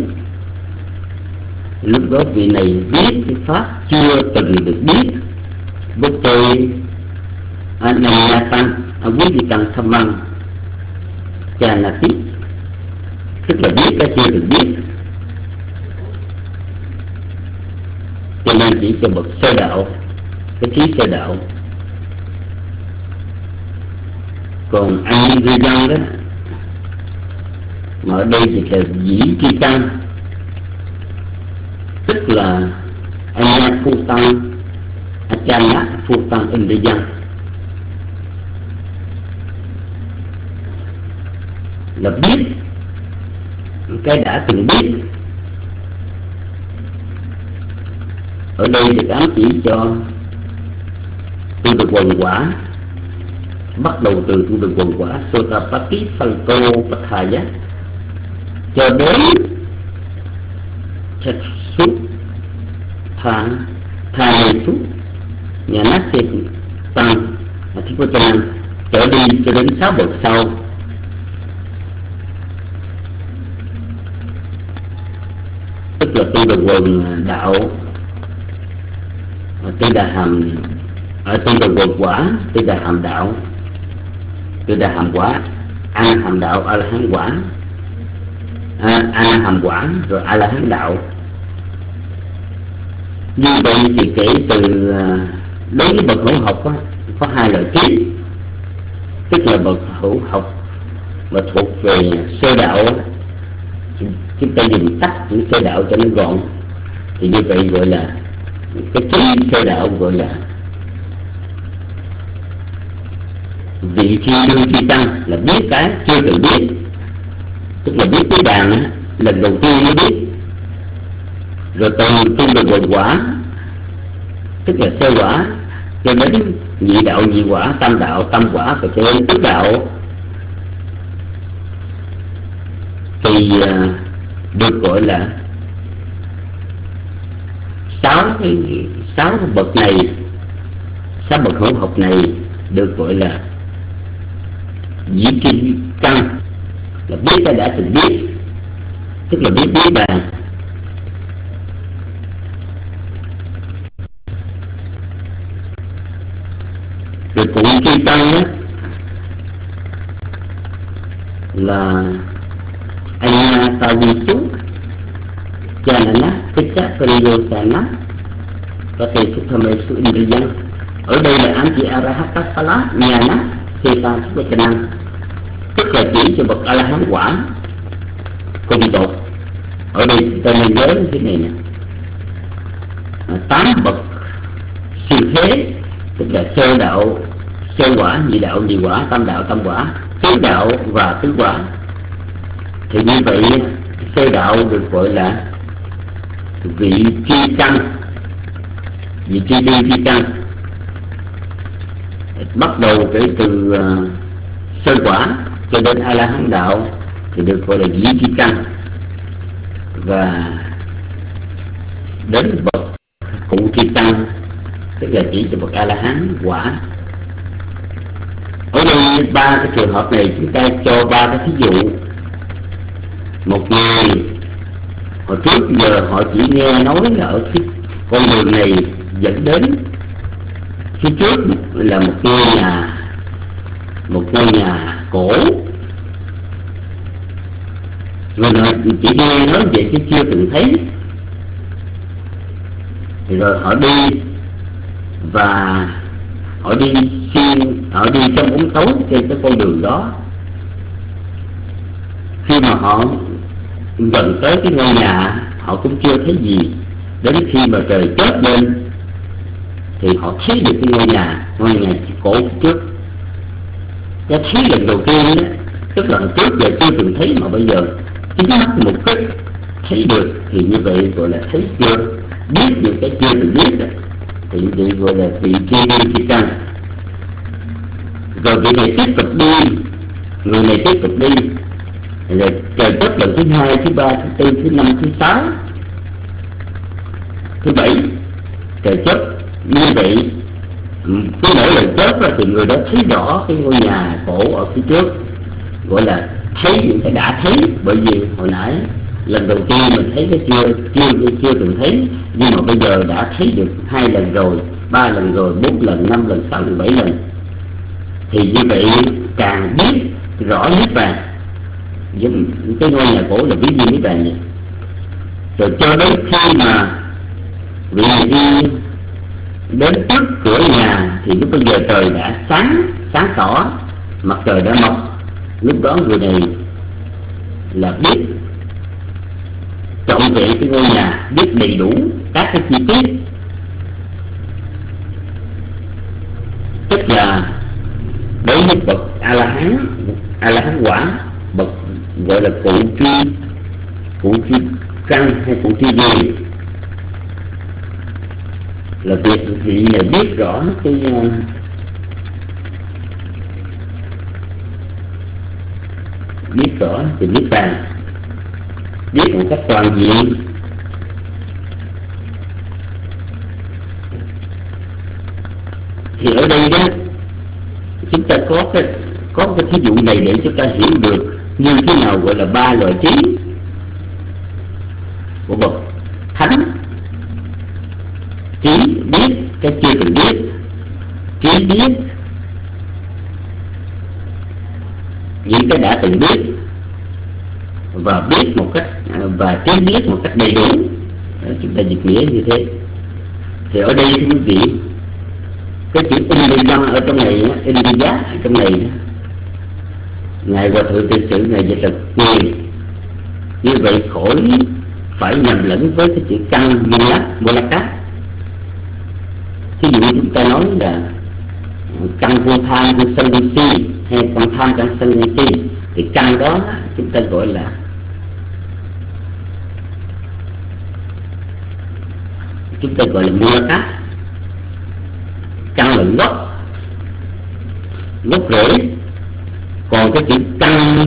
lúc đó vị này biết cái pháp chưa từng được biết. Bố tôi anh này tăng ở quý vị tăng thâm măng cha là tiếp, tức là biết cái chưa được biết, cho nên chỉ cho bậc sơ đạo, cái trí sơ đạo. Còn anh cư dân đó mà ở đây thì là dĩ chi tăng, tức là anh phu tăng Achana phu tăng in địa dân, là biết cái đã từng biết. Ở đây được ám chỉ cho tu được quần quả, bắt đầu từ tu được quần quả Sotapatti Phalto Pathaya cho đến Chak Sut Tha Tha Sut nhà nát sẽ tăng thì có cho nên trở đi cho đến sáu bậc sau. Tức là tu được quần đạo Tư Đà Hàm, ở tu được quần quả Tư Đà Hàm đạo, Tư Đà Hàm quả, A Hàm đạo, A La Hán quả, A A Hàm quả rồi A La Hán đạo. Như vậy thì kể từ đối với bậc hữu học á, có hai loại trí, tức là bậc hữu học mà thuộc về sơ đạo, chúng ta dùng tắt chữ sơ đạo cho nó gọn, thì như vậy gọi là cái trí sơ đạo, gọi là vị chi đương chi tăng, là biết cái chưa từng biết, tức là biết cái đàn á, lần đầu tiên mới biết. Rồi từ tu được quần quả, tức là sơ quả, cho đến nhị đạo nhị quả, tam đạo tam quả, và cho đến tứ đạo, thì được gọi là sáu cái sáu bậc này, sáu bậc hữu học này được gọi là dĩ tri căn, là biết cái đã từng biết, tức là biết biết bàn. Rồi phụ tri tăng đó là anh ta vi chú cha là nát tích chắc periyo sa nát có thể xuất tham su in dân. Ở đây là anh chị arahata phala nhà nát seta xuất cho năng, tức là chỉ cho bậc a la hán quả không bị đột. Ở đây ta nên nhớ cái này nè, tám bậc siêu thế, tức là sơ đạo, sơ quả, nhị đạo, nhị quả, tam đạo, tam quả, tứ đạo và tứ quả. Thì như vậy sơ đạo được gọi là vị tri căn, vị tri đương tri căn. Bắt đầu kể từ uh, sơ quả cho đến a la hán đạo thì được gọi là vị tri căn, và đến bậc cụ tri căn tức là chỉ cho bậc a la hán quả. Ở đây ba cái trường hợp này chúng ta cho ba cái thí dụ. Một người hồi trước giờ họ chỉ nghe nói là ở cái con đường này dẫn đến phía trước là một ngôi nhà, một ngôi nhà cổ, người nói chỉ nghe nói vậy chứ chưa từng thấy. Thì rồi họ đi và họ đi xuyên, họ đi trong bóng tối trên cái con đường đó. Khi mà họ gần tới cái ngôi nhà, họ cũng chưa thấy gì. Đến khi mà trời chớp lên thì họ thấy được cái ngôi nhà, ngôi nhà cổ trước. Cái thấy lần đầu tiên đó, tức là trước giờ chưa từng thấy mà bây giờ chính mắt một cái thấy được, thì như vậy gọi là thấy chưa, biết những cái chưa từng biết đó. Thì như vậy gọi là vị tri đương tri căn. Rồi vị này tiếp tục đi, người này tiếp tục đi, rồi trời chớp lần thứ hai, thứ ba, thứ tư, thứ năm, thứ sáu, thứ bảy trời chớp. Như vậy cứ mỗi lần chớp thì người đó thấy rõ cái ngôi nhà cổ ở phía trước, gọi là thấy những cái đã thấy. Bởi vì hồi nãy lần đầu tiên mình thấy cái chưa chưa chưa từng thấy, nhưng mà bây giờ đã thấy được hai lần rồi, ba lần rồi, bốn lần, năm lần, sáu lần, bảy lần, thì như vậy càng biết rõ niết bàn. Cái ngôi nhà cổ là biết gì niết bàn vậy. Rồi cho đến khi mà vị này đi đến trước cửa nhà thì lúc bây giờ trời đã sáng sáng tỏ, mặt trời đã mọc. Lúc đó người này là biết trọn vẹn cái ngôi nhà, biết đầy đủ các cái chi tiết, tức là đối với bậc a la hán, a la hán quả, bậc gọi là cụ tri cụ tri căn hay cụ tri gì, là việc vị này biết rõ cái biết rõ thì niết bàn, biết một cách toàn diện. Thì ở đây đó chúng ta có cái có cái thí dụ này để chúng ta hiểu được như thế nào gọi là ba loại trí của bậc thánh. Trí biết cái chưa từng biết, trí biết những cái đã từng biết, và biết một cách và trí biết một cách đầy đủ. Đó, chúng ta dịch nghĩa như thế. Thì ở đây thưa quý vị, cái chữ Indriya ở trong này, Indriya ở trong này, ngài Hòa thượng Thiền Sự ngài dịch là quyền. Như vậy khỏi phải nhầm lẫn với cái chữ căn Mulaka. Ví dụ chúng ta nói là căn vô tham vô sân vô si, hay căn tham căn sân căn si, thì căn đó chúng ta gọi là chúng ta gọi là Mulaka. Căn là gốc, gốc rễ. Còn cái chữ căn,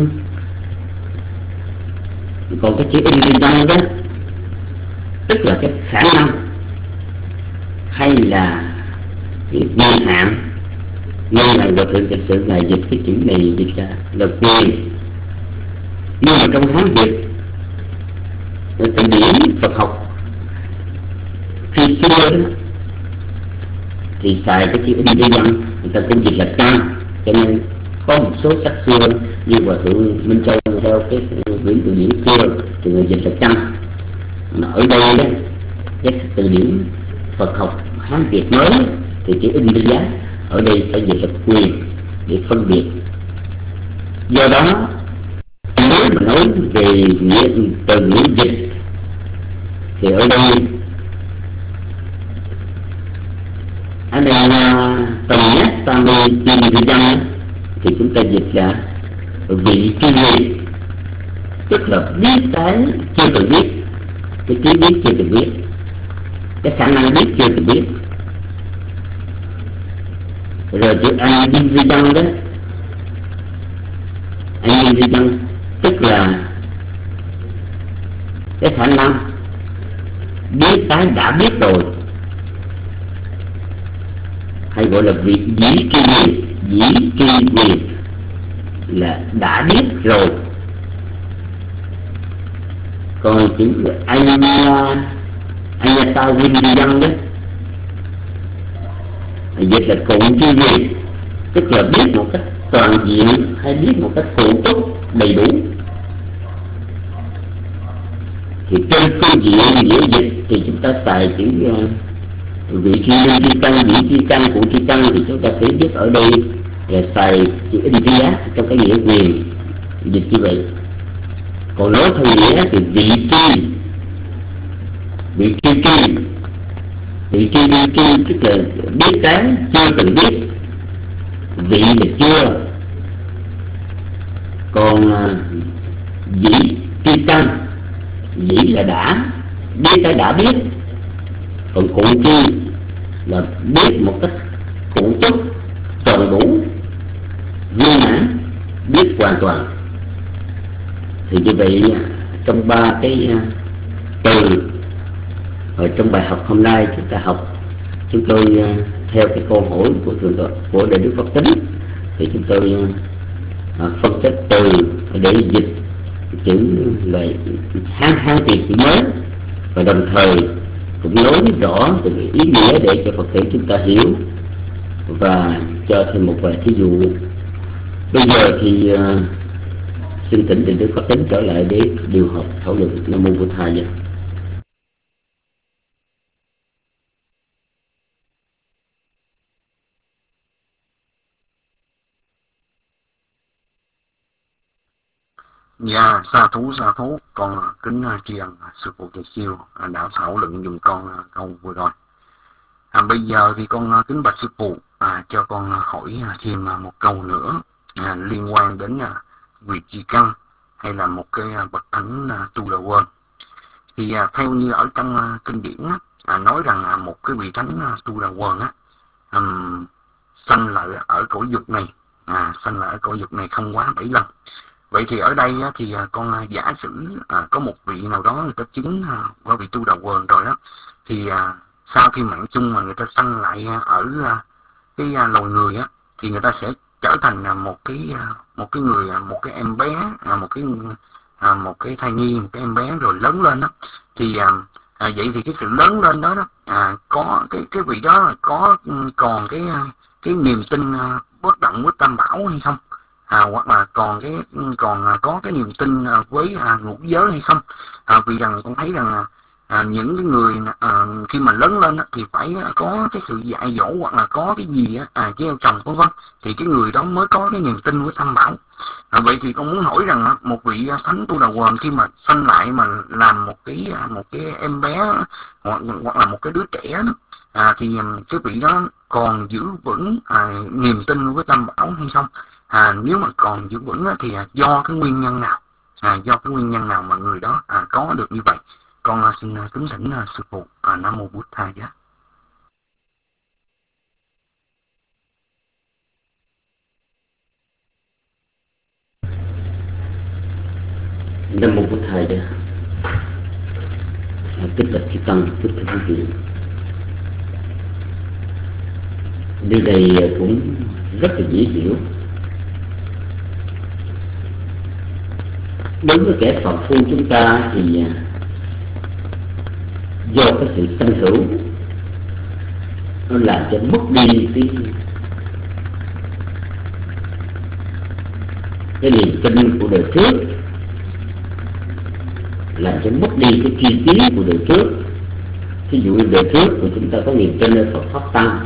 còn cái chữ Indriya đó tức là cái khả năng hay là cái quyền hạn. Nên là Hòa thượng Thiền Sự ngài dịch cái chữ này dịch ra là quyền. Nhưng mà trong Hán Việt, từ điển Phật học khi xưa đó thì xài cái chữ Indriya, người ta cũng dịch là căn. Cho nên có một số sách xưa như Hòa thượng Minh Châu theo cái quyển từ điển xưa thì người dịch là căn. Mà ở đây đó, cái từ điển Phật học Hán Việt mới thì chữ Indriya ở đây phải dịch là quyền để phân biệt. Do đó nếu mà nói về nghĩa từ ngữ dịch thì ở đây ở đây tầm nhất Sami Indriya thì chúng ta dịch là vị tri vị, tức là biết cái chưa từng biết, cái trí biết chưa từng biết, cái khả năng biết chưa từng biết. Rồi chữ Anindriya đó, Anindriya tức là cái khả năng biết cái đã biết rồi, hay gọi là vị dĩ tri quyền. Dĩ tri quyền là đã biết rồi. Còn chữ Anya Anyata Vindriya đó dịch là cụ tri quyền, tức là biết một cách toàn diện hay biết một cách cụ túc đầy đủ. Thì trên phương diện nghĩa dịch thì chúng ta xài chữ uh, vị tri tri căn, vị tri căn, cụ tri căn, thì chúng ta sẽ biết ở đây là xài chữ Indriya trong cái nghĩa quyền dịch như vậy. Còn nói theo nghĩa thì vị tri, vị tri tri, vị tri tri tri tức là biết cái chưa từng biết, vị là chưa. Còn dĩ tri căn, dĩ là đã, biết cái đã biết. Còn cụ tri là biết một cách cụ túc, tròn đủ, viên mãn, biết hoàn toàn. Thì như vậy trong ba cái từ ở trong bài học hôm nay chúng ta học, chúng tôi theo cái câu hỏi của thượng tọa của Đại Đức Pháp Tính thì chúng tôi à, phân tích từ để dịch chữ là hán hán việt chữ mới, và đồng thời cũng nói rõ từ ý nghĩa để cho Phật tử chúng ta hiểu, và cho thêm một vài thí dụ. Bây giờ thì uh, xin thỉnh Đại Đức Pháp Tính trở lại để điều học thảo luận. Nam mô Bổn Thầy. Dạ, sa thú sa thú, con kính tri ân sư phụ Thầy Siêu đã thảo luận dùm con câu vừa rồi. À, bây giờ thì con kính bạch sư phụ à, cho con hỏi thêm một câu nữa à, liên quan đến à, vị trì căn hay là một cái à, bậc thánh à, tu đà quên. Thì à, theo như ở trong à, kinh điển á, à, nói rằng à, một cái vị thánh à, tu đà quên á um, sanh lại ở cõi dục này, à, sanh lại ở cõi dục này không quá bảy lần. Vậy thì ở đây á, thì à, con à, giả sử à, có một vị nào đó người ta chứng à, qua vị tu đà quên rồi đó, thì à, sau khi mạng chung mà người ta sanh lại ở cái loài người á, thì người ta sẽ trở thành một cái một cái người một cái em bé, một cái một cái thai nhi, một cái em bé rồi lớn lên đó. Thì à, vậy thì cái sự lớn lên đó, đó à, có cái cái vị đó có còn cái cái niềm tin bất động với tam bảo hay không, à, hoặc là còn cái còn có cái niềm tin với à, ngũ giới hay không. À, vì rằng con thấy rằng À, những cái người à, khi mà lớn lên á, thì phải có cái sự dạy dỗ hoặc là có cái gì á, à, gieo trồng vân vân, thì cái người đó mới có cái niềm tin với tam bảo. À, vậy thì con muốn hỏi rằng một vị thánh tu đà quên khi mà sanh lại mà làm một cái một cái em bé hoặc, hoặc là một cái đứa trẻ đó, à, thì cái vị đó còn giữ vững à, niềm tin với tam bảo hay không? À, nếu mà còn giữ vững á, thì do cái nguyên nhân nào? À, do cái nguyên nhân nào mà người đó à, có được như vậy? Con xin kính thỉnh sư phụ. à, Nam mô Bổn Thầy. Nam mô Bổn Thầy. Kính bạch chư tăng, kính thưa quý vị, nơi đây cũng rất là dễ hiểu. Đối với kẻ phàm phu chúng ta thì do cái sự sanh hữu nó làm cho mất đi cái cái niềm tin của đời trước, làm cho mất đi cái tri kiến của đời trước. Ví dụ như đời trước của chúng ta có niềm tin ở Phật Pháp Tăng,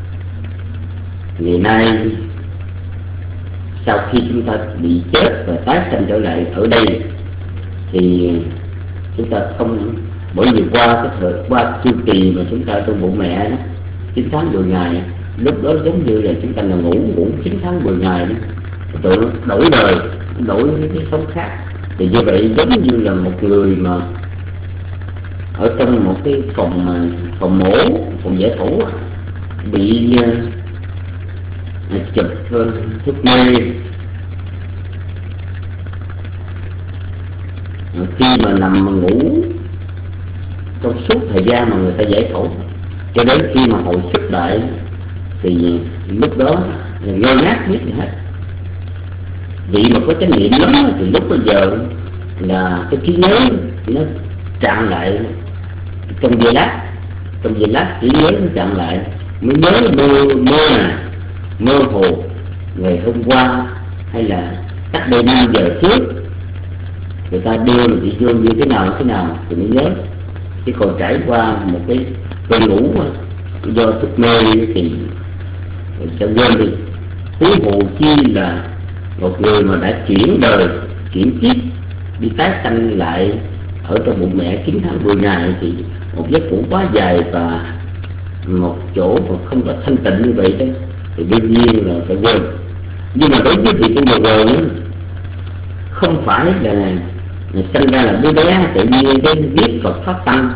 ngày nay sau khi chúng ta bị chết và tái sanh trở lại ở đây thì chúng ta không, bởi vì qua cái thời qua chu kỳ mà chúng ta trong bụng mẹ đó chín tháng mười ngày, lúc đó giống như là chúng ta là ngủ ngủ chín tháng mười ngày đó, tụi nó đổi đời, đổi cái sống khác. Thì như vậy giống như là một người mà ở trong một cái phòng mà phòng mổ, phòng giải phẫu bị uh, chụp uh, thuốc mê. Khi mà nằm mà ngủ trong suốt thời gian mà người ta giải phẫu cho đến khi mà hồi sức lại thì lúc đó ngơ ngác biết gì hết. Vị mà có chánh niệm lắm thì lúc bây giờ là cái trí nhớ nó chặn lại trong giây lát, trong giây lát trí nhớ nó chặn lại, mới nhớ mơ mơ nè, mơ hồ ngày hôm qua hay là cách đây năm giờ trước người ta đưa mình đi vô như thế nào thế nào thì mới nhớ. Chứ còn trải qua một cái cơn ngủ do thuốc mê thì sẽ quên đi. Huống hồ chi là một người mà đã chuyển đời, chuyển kiếp đi tái sanh lại ở trong bụng mẹ chín tháng mười ngày thì một giấc ngủ quá dài và một chỗ mà không có thanh tịnh như vậy đó thì đương nhiên là phải quên. Nhưng mà đối với vị tu đà quên không phải là sinh ra là đứa bé tự nhiên đến viết Phật Pháp Tăng,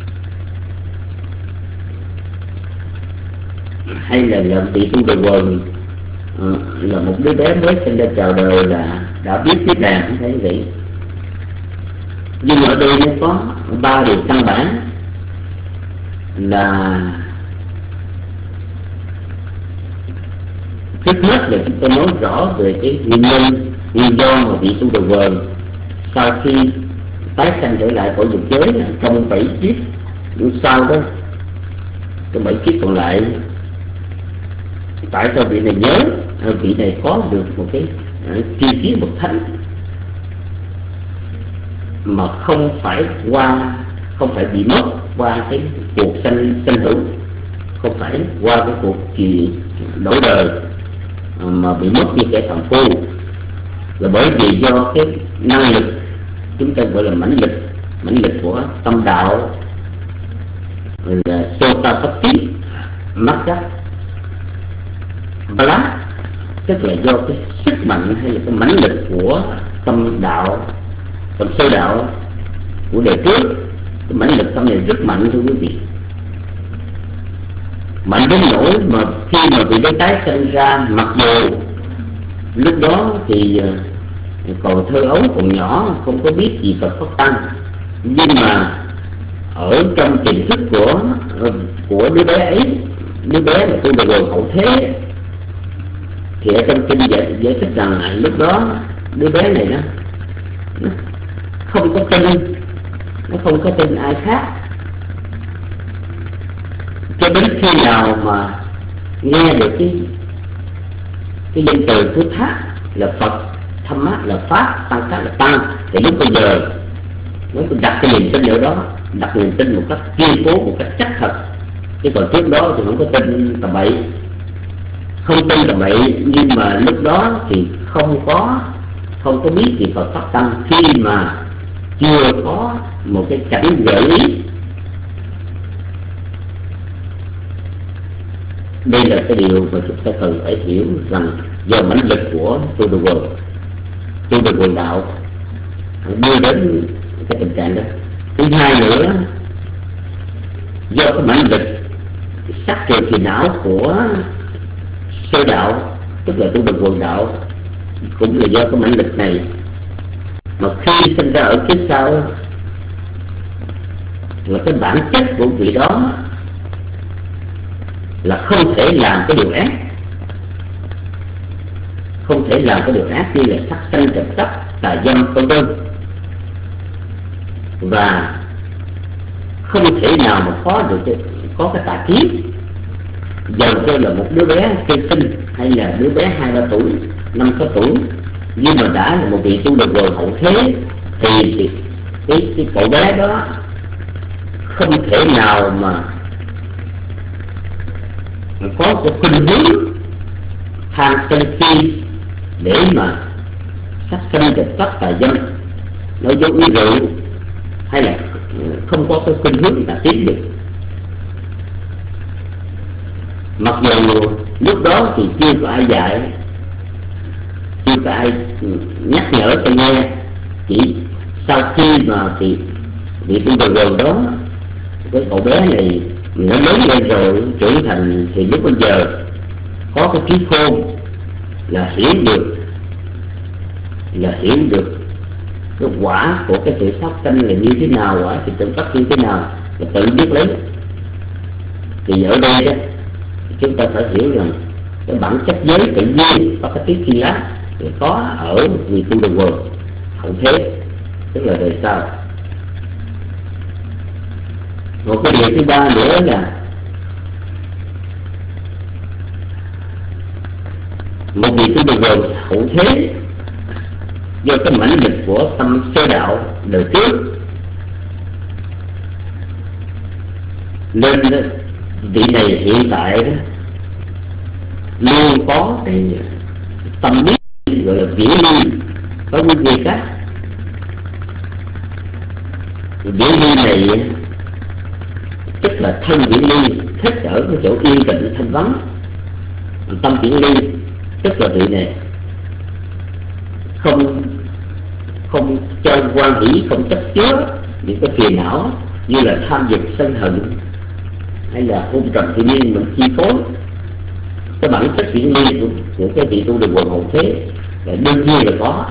hay là là vị tu đà quên uh, là một đứa bé mới sinh ra chào đời là đã biết viết đàn, không thấy vậy. Nhưng ở đây nó có ba điều căn bản là Trước hết là chúng tôi nói rõ về cái nguyên nhân, nguyên do mà vị tu đầu vời sau khi tái sanh trở lại cõi dục giới trong bảy kiếp sau đó, cái bảy kiếp còn lại, tại sao vị này nhớ, vị này có được một cái tri kiến bậc thánh mà không phải qua, không phải bị mất qua cái cuộc sanh sanh hữu, không phải qua cái cuộc kỳ đổi đời mà bị mất như kẻ phàm phu, là bởi vì do cái năng lực chúng ta gọi là mãnh lực, mãnh lực của tâm đạo là Sotapatti Magga Bala, tức là do cái sức mạnh hay là cái mãnh lực của tâm đạo, tâm sơ đạo của đời trước. Cái mãnh lực tâm này rất mạnh thưa quý vị, mạnh đến nỗi mà khi mà vị đấy tái sinh ra, mặc dù lúc đó thì còn thơ ấu, còn nhỏ, không có biết gì Phật Pháp Tăng, nhưng mà ở trong tiềm thức của của đứa bé ấy, đứa bé là tu đầu hậu thế, thì ở trong kinh giải, giải thích rằng lúc đó đứa bé này nó, nó không có tin, nó không có tin ai khác, cho đến khi nào mà nghe được cái cái danh từ thứ thác là Phật, Thâm Mát là Pháp, Tăng Sát là Tăng, thì lúc bây giờ nó đặt cái niềm tin ở đó, đặt niềm tin một cách kiên cố, một cách chắc thật. Chứ còn trước đó thì không có tin tầm bậy, không tin tầm bậy, nhưng mà lúc đó thì không có không có biết gì Phật Pháp Tăng, khi mà chưa có một cái cảnh gợi ý. Đây là cái điều mà chúng ta cần phải hiểu, rằng do mãnh lực của tu đầu quần, tu đầu quần đạo đưa đến cái tình trạng đó. Thứ hai nữa, do cái mãnh lực sắc trừ phiền não của sơ đạo, tức là tu đầu quần đạo, cũng là do cái mãnh lực này mà khi sinh ra ở kiếp sau là cái bản chất của vị đó là không thể làm cái điều ác, không thể làm cái điều ác như là sát sanh, trộm cắp, tà dâm vân vân, và không thể nào mà có được có cái tà kiến. Dầu cho là một đứa bé sơ sinh hay là đứa bé hai ba tuổi, năm sáu tuổi, nhưng mà đã là một vị tu đầu rồi hậu thế, thì, thì cái, cái cậu bé đó không thể nào mà có cái khuynh hướng tham sân si để mà sát sanh, trộm cắp, tà dâm, nói dối uống rượu, hay là không có cái khuynh hướng là tiến được. Mặc dù lúc đó thì chưa có ai dạy, chưa có ai nhắc nhở cho nghe, chỉ sau khi mà thì vị tu đầu rồi đó, cái cậu bé này nó lớn lên rồi, trưởng thành, thì lúc bây giờ có cái trí khôn là hiểu được, là hiểu được cái quả của cái sự sát sanh là như thế nào, quả sự trộm cắp như thế nào, và tự biết lấy. Thì ở đây đó chúng ta phải hiểu rằng cái bản chất giới tự nhiên có cái tiết khi lá có ở vị tu đầu quần hậu thế, tức là đời sau. Một cái điều thứ ba nữa là một vị tu đầu quần hậu thế do cái mãnh lực của tâm sơ đạo đời trước, nên vị này hiện tại đó luôn có cái tâm biết gọi là viễn ly, có nguyên gì khác. Viễn ly này tức là thân viễn ly, thích ở cái chỗ yên tĩnh thanh vắng. Tâm viễn ly tức là vị này không không cho quan hỷ, không chấp chứa những cái phiền não như là tham dục, sân hận hay là hôn trầm thì nhiên mình chi phối. Cái bản chất viễn ly của, của cái vị tu đầu quần hậu thế là đương nhiên là có.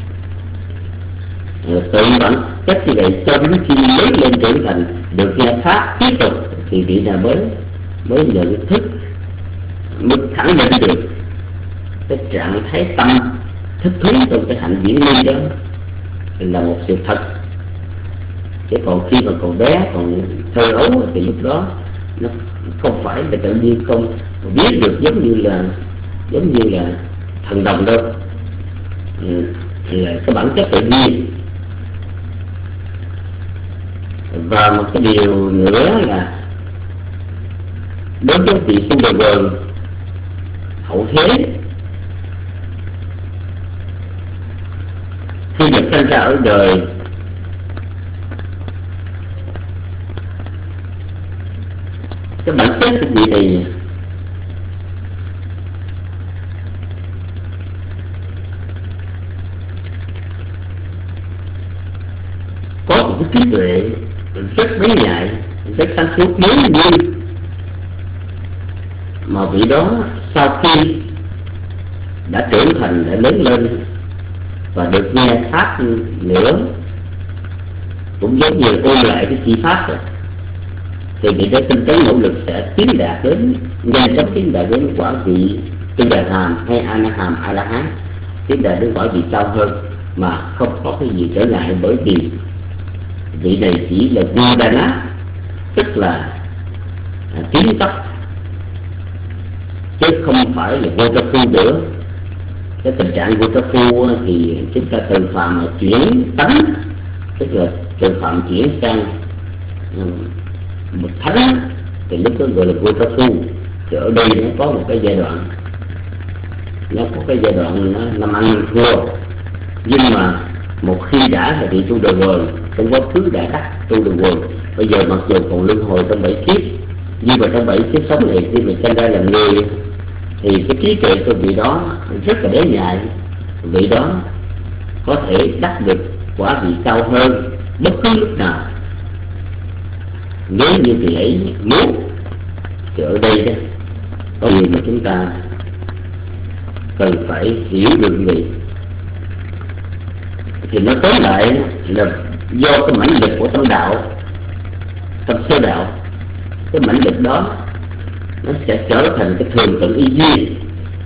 Tự bản chất như vậy cho đến khi lớn lên trưởng thành được nghe pháp tiếp tục thì vị nào mới mới nhận thức, mới khẳng định được cái trạng thái tâm thích thú trong cái hạnh viễn ly đó là một sự thật. Chứ còn khi mà còn bé, còn thơ ấu thì lúc đó nó không phải là tự nhiên không biết được, giống như là giống như là thần đồng đâu, là cái bản chất tự nhiên. Và một cái điều nữa là đối với vị tu đồ vườn hậu thế, khi được sinh ra ở đời, cái bản chất của vị này có một cái trí tuệ rất bén nhạy, rất sáng suốt. Nếu như mà vị đó sau khi đã trưởng thành, đã lớn lên và được nghe pháp nữa, cũng giống như ôn lại cái chi pháp rồi, thì vị đó tinh tấn nỗ lực sẽ tiến đạt đến, nhanh chóng tiến đạt đến quả vị Tư Đà Hàm hay A Na Hàm A La Hán, tiến đạt đến quả vị cao hơn mà không có cái gì trở ngại. Bởi vì vị này chỉ là Vedana, tức là à, tiến tốc, chứ không phải là vô trắc phu nữa. Cái tình trạng vô trắc phu thì chúng ta từ phạm mà chuyển tánh, tức là từ phạm chuyển sang um, một thánh, thì lúc đó gọi là vô trắc phu. Thì ở đây nó có một cái giai đoạn, nó có cái giai đoạn nó làm ăn thua. Nhưng mà một khi đã là vị tu đồ vườn, trong quá khứ đã đắc tu đồ vườn, bây giờ mặc dù còn luân hồi trong bảy kiếp, nhưng mà trong bảy kiếp sống này khi mình sinh ra làm người, thì cái trí tuệ của vị đó rất là bén nhạy. Vị đó có thể đắc được quả vị cao hơn bất cứ lúc nào, nếu như vị ấy muốn. Thì ở đây đó có điều mà chúng ta cần phải hiểu được gì. Thì nó tóm lại là do cái mãnh lực của tâm đạo, tâm sơ đạo, cái mãnh lực đó nó sẽ trở thành cái thường tự y duyên.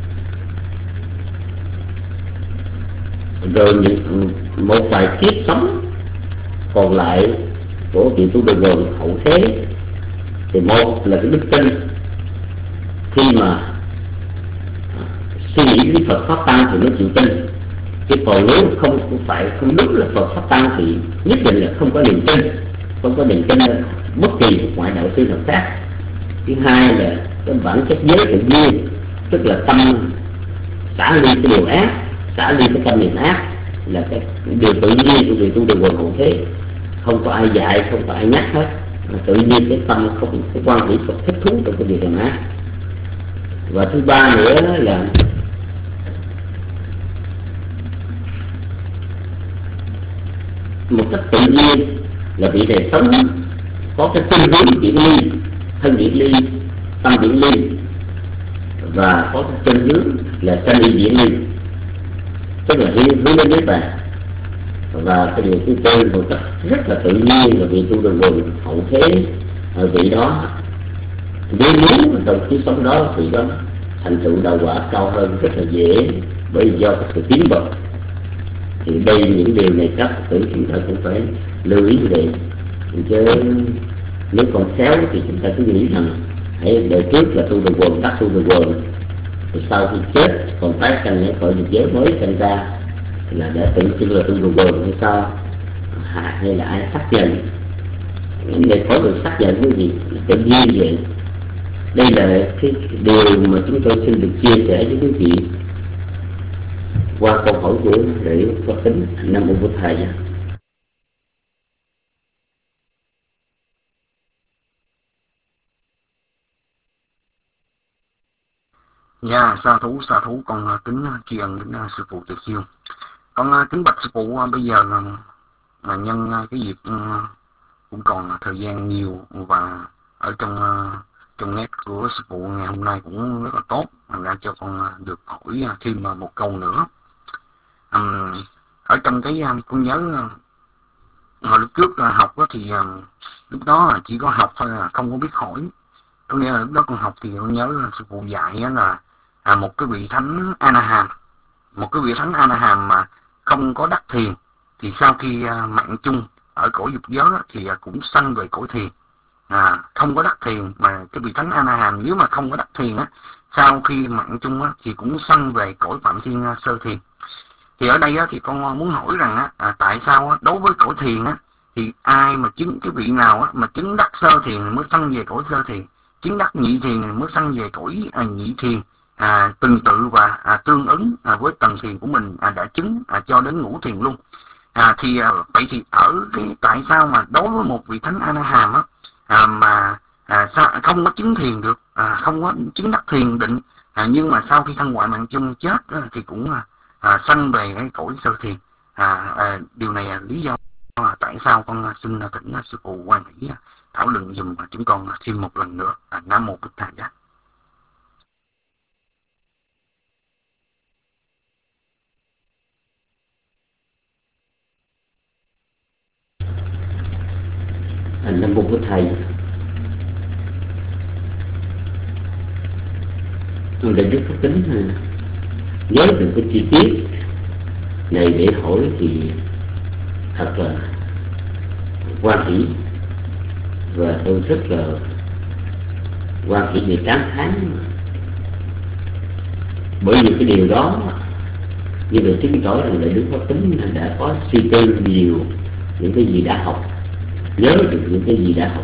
Rồi những một vài kiếp sống còn lại của vị tu đồ vườn hậu thế, thì một là cái đức tin. Khi mà suy nghĩ đến Phật Pháp Tăng thì nó chịu tin, chứ còn nếu không phải không đúng là Phật Pháp Tăng thì nhất định là không có niềm tin, không có niềm tin bất kỳ một ngoại đạo sư nào khác. Thứ hai là cái bản chất giới tự nhiên, tức là tâm xả ly cái điều ác, xả ly cái tâm niệm ác, là cái điều tự nhiên của vị tu đồ vườn hậu thế. Không có ai dạy, không có ai nhắc hết, mà tự nhiên cái tâm không, cái quan hỷ không thích thú trong cái điều làm ác. Và thứ ba nữa là một cách tự nhiên là vị này sống có cái khuynh hướng viễn ly, thân viễn ly, tâm viễn ly, và có cái khuynh hướng là sanh ly viễn ly, tức là hướng hướng đến niết bàn. Và cái điều thứ tư một cách rất là tự nhiên là vị tu đồ vườn hậu thế, ở vị đó nếu muốn trong kiếp sống đó thì đó thành tựu đạo quả cao hơn rất là dễ, bởi vì do cái sự tiến bộ. Thì đây những điều này các Phật tử chúng ta cũng phải lưu ý về. Chứ nếu còn khéo thì chúng ta cứ nghĩ rằng hãy đời trước là tu đồ vườn, đắc tu đồ vườn, thì sau khi chết còn tái sanh để khỏi được giới mới sinh ra là để tự xưng là tu đồ vườn hay sao, hay là ai xác nhận. Để khỏi được xác nhận cái gì tự nhiên vậy. Đây là cái điều mà chúng tôi xin được chia sẻ với quý vị qua câu hỏi của đại biểu có tính. Nam mô Bổn Thầy. Dạ, sa thú, sa thú, con kính tri ân đến sư phụ Từ Chiêu. Con kính bạch sư phụ, bây giờ là, là nhân cái dịp cũng còn thời gian nhiều và ở trong trong nét của sư phụ ngày hôm nay cũng rất là tốt, thành ra cho con được hỏi thêm một câu nữa. Um, ở trong cái con nhớ hồi lúc trước học thì lúc đó chỉ có học thôi, là không có biết hỏi. Có nghĩa là lúc đó con học thì con nhớ là sư phụ dạy là à, một cái vị thánh A-na-hàm, một cái vị thánh A-na-hàm mà không có đắc thiền, thì sau khi à, mạng chung ở cõi dục giới á, thì à, cũng sanh về cõi thiền. À, không có đắc thiền, mà cái vị thánh A-na-hàm nếu mà không có đắc thiền á, sau khi mạng chung á, thì cũng sanh về cõi phạm thiên à, sơ thiền. Thì ở đây á, thì con muốn hỏi rằng á, à, tại sao á, đối với cõi thiền á, thì ai mà chứng cái vị nào á, mà chứng đắc sơ thiền mới sanh về cõi sơ thiền, chứng đắc nhị thiền mới sanh về cõi à, nhị thiền, à, từng tự và à, tương ứng à, với tầng thiền của mình à, đã chứng à, cho đến ngũ thiền luôn. À, thì à, vậy thì ở cái tại sao mà đối với một vị thánh A-na-hàm á, à, mà à, sao, không có chứng thiền được, à, không có chứng đắc thiền định, à, nhưng mà sau khi thân ngoại mạng chung chết á, thì cũng à, à, sanh về cái cõi sơ thiền. À, à, điều này là lý do à, tại sao con xin thỉnh sư phụ Quan Hỷ thảo luận dùm chúng con thêm một lần nữa. À, Nam Mô Bụt Thầy Giá. Nam Mô Bụt Thầy. Để Đức Pháp Tính nhớ được cái chi tiết này để hỏi thì thật là hoan hỷ, và tôi rất là hoan hỷ để tán thán, bởi vì cái điều đó như vậy chứng tỏ rằng Đại Đức Pháp Tính đã có suy tư nhiều những cái gì đã học, nhớ được những cái gì đã học.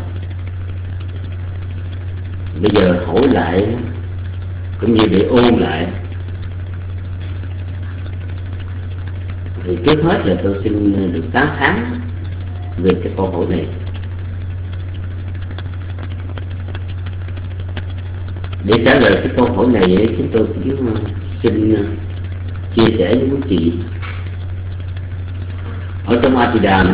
Bây giờ hỏi lại cũng như để ôn lại, thì trước hết là tôi xin được tán thán về cái câu hỏi này. Để trả lời cái câu hỏi này, chúng tôi cũng xin chia sẻ với quý chị. Ở trong A Di Đà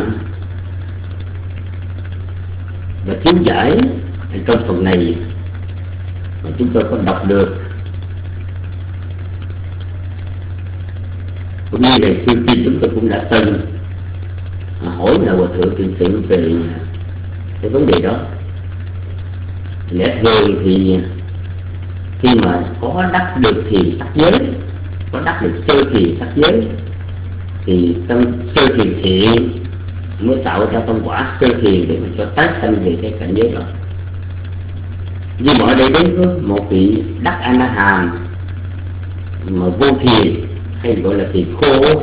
và chú giải trong phần này mà chúng tôi có đọc được, cũng như ngày xưa khi chúng tôi cũng đã từng hỏi Ngài Hòa Thượng Thiền Sự về cái vấn đề đó. Lẽ thường thì khi mà có đắc được thiền sắc giới, có đắc được sơ thiền sắc giới, thì tâm sơ thiền thiện mới tạo ra tâm quả sơ thiền để mà cho tái sanh về cái cảnh giới đó. Nhưng mà ở đây đến với một vị đắc A-na-hàm mà vô thiền, hay gọi là thiền khô,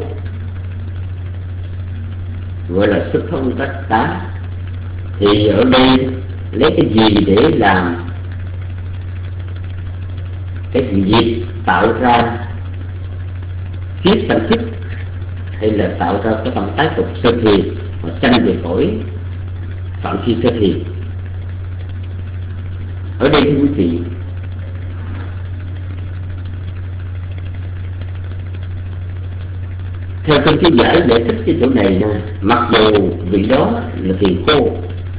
gọi là xuất không tất tá, thì ở đây lấy cái gì để làm cái việc tạo ra kiết sanh thức, hay là tạo ra cái tâm tái tục sơ thiền mà sanh về cõi phạm phi sơ thiền? Ở đây thưa quý vị, theo tôi chú giải giải thích cái chỗ này nè, mặc dù vị đó là thiền khô,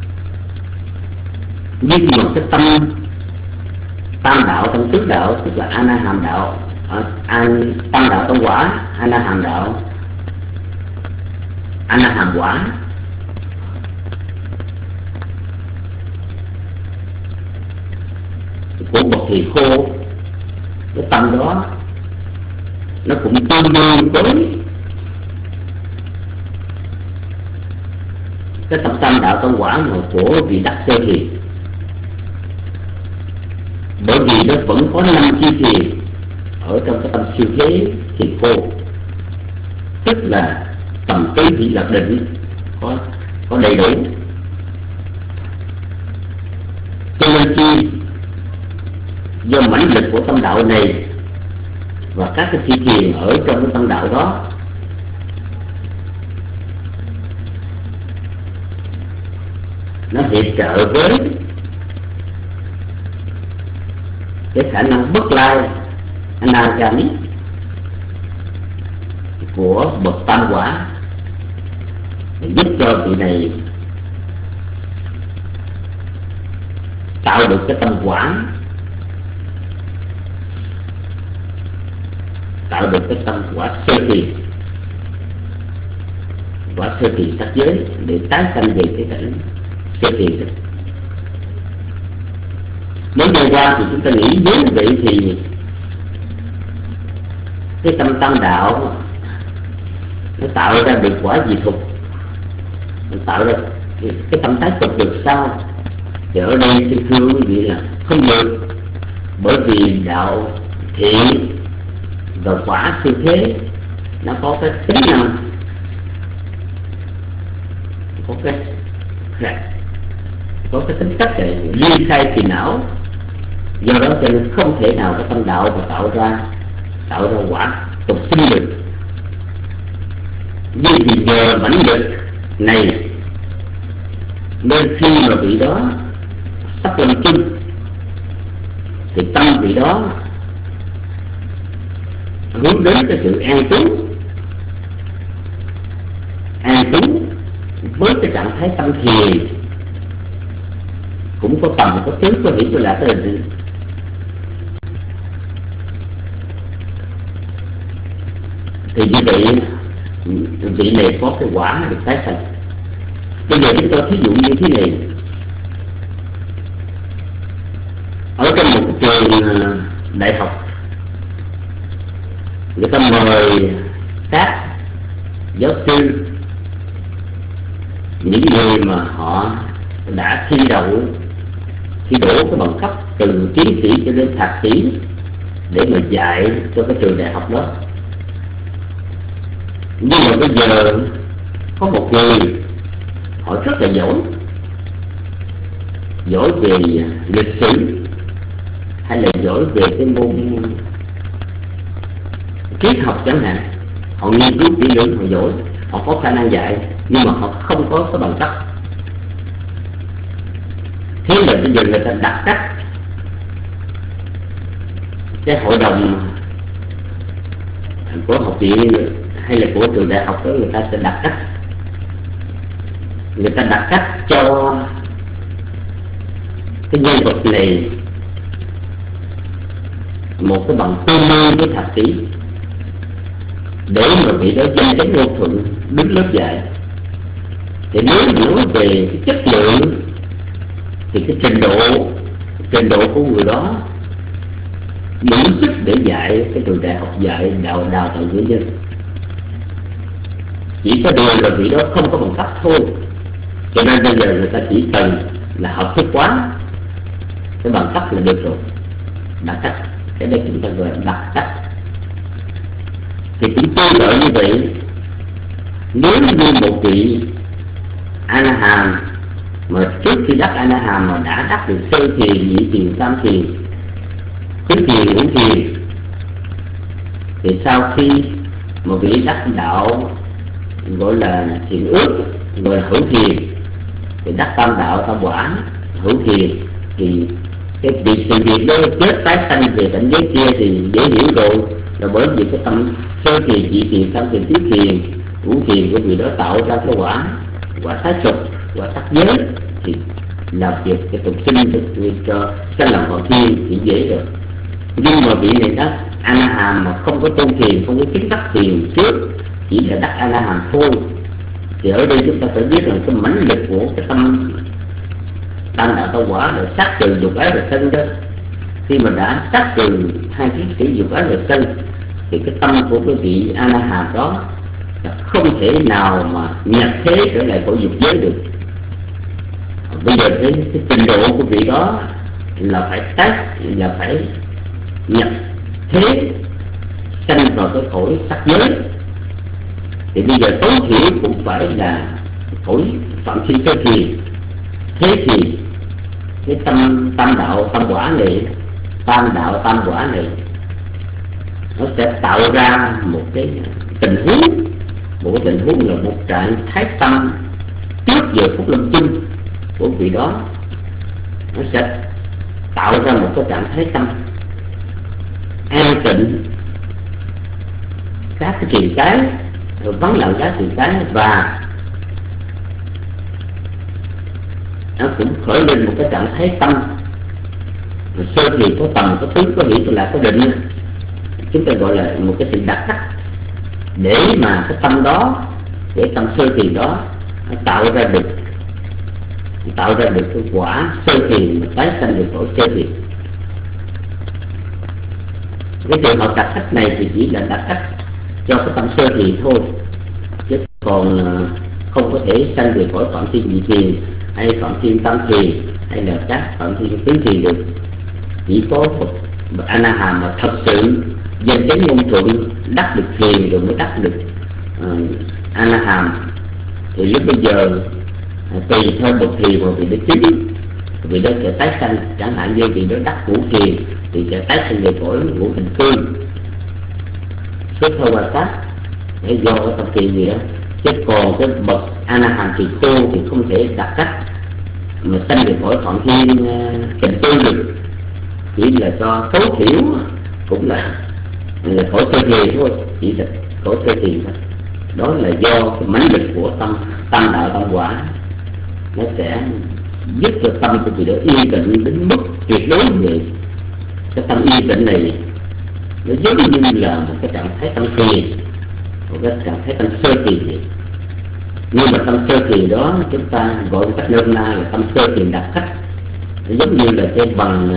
nhưng mà cái tâm tam đạo, tâm tứ đạo, tức là A-na-hàm đạo, an tam đạo tâm quả, A-na-hàm đạo, A-na-hàm quả, của một thiền khô, cái tâm đó nó cũng tương đương với cái tâm tam đạo tâm quả mà của vị đắc sơ thiền, bởi vì nó vẫn có năm chi thiền ở trong cái tâm siêu thế thiền khô, tức là tầm tứ vị lạc định có có đầy đủ. Cho nên chi do mãnh lực của tâm đạo này và các cái chi thiền ở trong cái tâm đạo đó, nó hiệp trợ với cái khả năng bất lai anagami của bậc tam quả, để giúp cho vị này tạo được cái tâm quả, tạo được cái tâm quả sơ thiền, quả sơ thiền sắc giới, để tái sanh về cái cảnh sơ thiền đó. Nói về ra thì chúng ta nghĩ đến vậy thì cái tâm tam đạo nó tạo ra được quả gì thục, nó tạo ra cái, cái tâm tái tục được sao? Thì ở đây tôi thưa quý vị là không được, bởi vì đạo thiện và quả siêu thế nó có cái tính năng, có cái có cái tính cách để ly khai phiền não. Do đó cho nên không thể nào có tâm đạo mà tạo ra tạo ra quả tục sinh được. Nhưng vì nhờ mãnh lực này nên khi mà vị đó sắp lâm chung thì tâm vị đó hướng đến cái sự an trú, an trú với cái trạng thái tâm thiền, cũng có tầm có tướng có hiểu có lạ tới là thì như vậy vị này có cái quả được tái sanh. Bây giờ chúng tôi thí dụ như thế này, ở trong một trường đại học người ta mời các giáo sư, những người mà họ đã thi đậu thi đỗ cái bằng cấp từ tiến sĩ cho đến thạc sĩ để mà dạy cho cái trường đại học đó. Nhưng mà bây giờ có một người họ rất là giỏi, giỏi về lịch sử hay là giỏi về cái môn triết học chẳng hạn, họ nghiên cứu kỹ lưỡng, họ giỏi, họ có khả năng dạy, nhưng mà họ không có cái bằng cấp. Thế là bây giờ người ta đặt cách cái hội đồng của học viện hay là của trường đại học đó, người ta sẽ đặt cách người ta đặt cách cho cái nhân vật này một cái bằng tương đương với thạc sĩ, để mà vị đó danh chánh ngôn thuận đứng lớp dạy. Thì nếu nói về cái chất lượng thì cái trình độ trình độ của người đó đủ sức để dạy cái trường đại học, dạy đào đào tạo cử nhân. Chỉ có điều là vị đó không có bằng cấp thôi, cho nên bây giờ người ta chỉ cần là hợp thức hóa cái bằng cấp là được rồi. Đặt cách, cái đây chúng ta gọi là đặt cách. Thì cũng tương tự như vậy, nếu như một vị A-la-hàm mà trước khi đắc A-la-hàm mà đã đắc được sơ thiền, nhị thiền, tam thiền, tứ thiền, ngũ thiền, thì sau khi một vị đắc đạo gọi là thiền ước, gọi là hữu thiền, thì đắc tam đạo tam quả hữu thiền, thì cái việc sự việc đó chết tái sanh về cảnh giới kia thì dễ hiểu rồi, là bởi vì cái tâm sơ thiền, nhị thiền, tam thiền, tứ thiền, ngũ thiền của vị đó tạo ra cái quả quả thái cực, quả sắc giới, thì làm việc cái tục sinh được cho sanh làm họ thiên thì dễ được. Nhưng mà vị này đắc A-la-hàm mà không có tu thiền, không có chứng đắc thiền trước, chỉ là đắc A-la-hàm thôi, thì ở đây chúng ta phải biết rằng cái mãnh lực của cái tâm tam đạo tam quả là sát trừ dục ái và sân đó. Khi mà đã sát trừ hai cái cái dục ái và sân thì cái tâm của cái vị A-la-hàm đó là không thể nào mà nhập thế trở lại khỏi dục giới được. Bây giờ cái, cái trình độ của vị đó là phải tách, là phải nhập thế sanh vào cái cõi sắc giới. Thì bây giờ tối thiểu cũng phải là cõi phạm sinh sơ thiền. Thế thì cái tâm tam đạo tam quả này, tam đạo tam quả này nó sẽ tạo ra một cái tình huống, một cái tình huống là một trạng thái tâm trước giờ phút lâm chung của vị đó, nó sẽ tạo ra một cái trạng thái tâm an tịnh các cái triền cái, vắng lặng các triền cái, và nó cũng khởi lên một cái trạng thái tâm sơ thiền có tầm, có tướng, có hiểu là có định, chúng ta gọi là một cái sự đặc sắc, để mà cái tâm đó, để tâm sơ thiền đó nó tạo ra được tạo ra được cái quả sơ thiền mà tái sanh được khỏi sơ thiền. Cái trường hợp đặt cách này thì chỉ là đặt cách cho cái tâm sơ thiền thôi, chứ còn không có thể sanh về khỏi phạm thiên vị thiền hay phạm thiên tâm thiền hay là các phạm thiên tứ thiền được. Chỉ có một A Na Hàm mà thật sự danh chánh ngôn thuận đắc được thiền rồi mới đắc được uh, A Na Hàm. Thì lúc bây giờ uh, tùy theo bậc thiền mà vị đó chính, vị đó sẽ tái sanh. Chẳng hạn như vị đó đắc ngũ thiền thì sẽ tái sanh về cõi ngũ hành tương, xuất thôi hòa sát để do cái tập thiền gì đó. Chứ còn cái bậc A Na Hàm thì tu thì không thể đặt cách mà sanh về cõi phạm thiên uh, tịnh tư được, chỉ là cho tối thiểu cũng là là cõi sơ thiền thôi, chỉ là cõi sơ thiền thôi. Đó là do cái mãnh lực của tâm tâm đạo tâm quả, nó sẽ giúp cho tâm của vị đó yên tĩnh đến mức tuyệt đối về. Cái tâm yên tĩnh này nó giống như là một cái trạng thái tâm thiền, một cái trạng thái tâm sơ thiền vậy. Nhưng mà tâm sơ thiền đó chúng ta gọi một cách nôm na là tâm sơ thiền đặc cách. Nó giống như là cái bằng,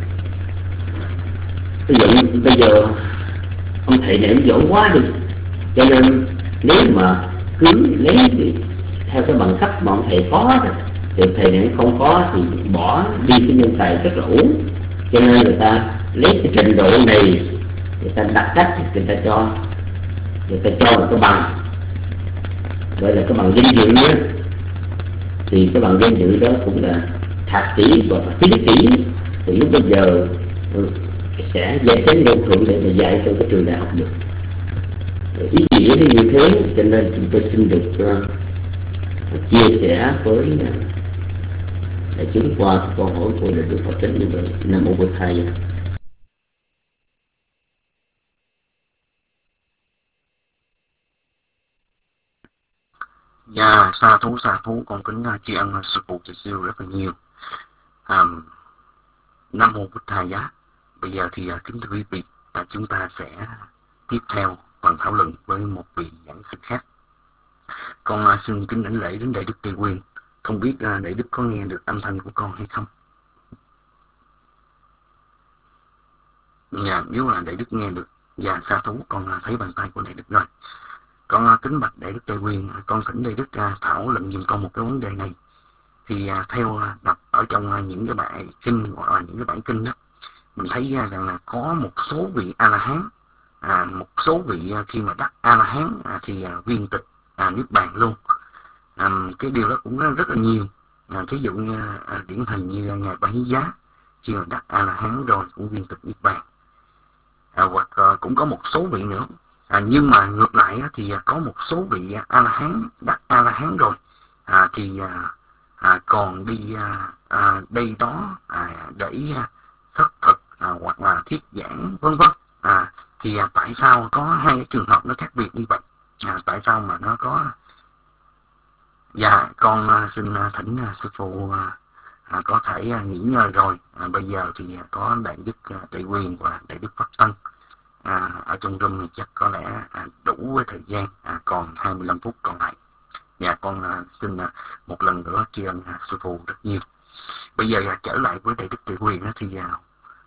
ví dụ bây giờ ông thầy này ông giỏi quá đi, cho nên nếu mà cứ lấy theo cái bằng cấp mà ông thầy có thì thầy này không có thì bỏ đi cái nhân tài rất là uổng. Cho nên người ta lấy cái trình độ này, người ta đặt cách, người ta cho người ta cho một cái bằng gọi là cái bằng danh dự nhé. Thì cái bằng danh dự đó cũng là thạc sĩ hoặc là tiến sĩ. Thì lúc bây giờ sẽ dạy chánh ngôn thuận để mà dạy cho cái trường đại học được. Ý nghĩa nó như thế, cho nên chúng tôi xin được uh, chia sẻ với uh, đại chúng qua câu hỏi của đại biểu Phật Tính như vậy. Nam mô Bổn Thầy. Dạ, sa thú sa thú con kính tri ân sư phụ Trì Siêu rất là nhiều. Um, Nam mô Bổn Thầy giá. Bây giờ thì uh, kính thưa quý vị, uh, chúng ta sẽ tiếp theo phần thảo luận với một vị giảng sư khác. Con uh, xin kính đảnh lễ đến Đại Đức Tây Quyền. Không biết uh, Đại Đức có nghe được âm thanh của con hay không? Dạ, nếu là Đại Đức nghe được, dạ sa thú con uh, thấy bàn tay của Đại Đức rồi. Con uh, kính bạch Đại Đức Tây Quyền, uh, con thỉnh Đại Đức uh, thảo luận giùm con một cái vấn đề này. Thì uh, theo uh, đọc ở trong uh, những cái bài kinh hoặc là những cái bản kinh đó, mình thấy ra rằng là có một số vị A La Hán, à, một số vị à, khi mà đắc A La Hán à, thì à, viên tịch à, niết bàn luôn. À, cái điều đó cũng rất, rất là nhiều. À, thí dụ như à, điển hình như ngài Ba Hí Giá khi mà đắc A La Hán rồi cũng viên tịch niết bàn. À, hoặc à, cũng có một số vị nữa. À, nhưng mà ngược lại á, thì à, có một số vị A La Hán đắc A La Hán rồi à, thì à, à, còn đi à, à, đây đó à, để à, thất thực à, hoặc là thuyết giảng vân vân. À, thì à, tại sao có hai cái trường hợp nó khác biệt như vậy? À, tại sao mà nó có? Dạ, con à, xin à, thỉnh à, sư phụ à, à, có thể à, nghỉ ngơi rồi. À, bây giờ thì à, có Đại Đức à, Tây Quyền và Đại Đức Pháp Tân à, ở trong room này chắc có lẽ à, đủ với thời gian, à, còn hai mươi lăm phút còn lại. Dạ, con à, xin à, một lần nữa tri ân à, sư phụ rất nhiều. Bây giờ à, trở lại với Đại Đức Tây Quyền đó, thì à,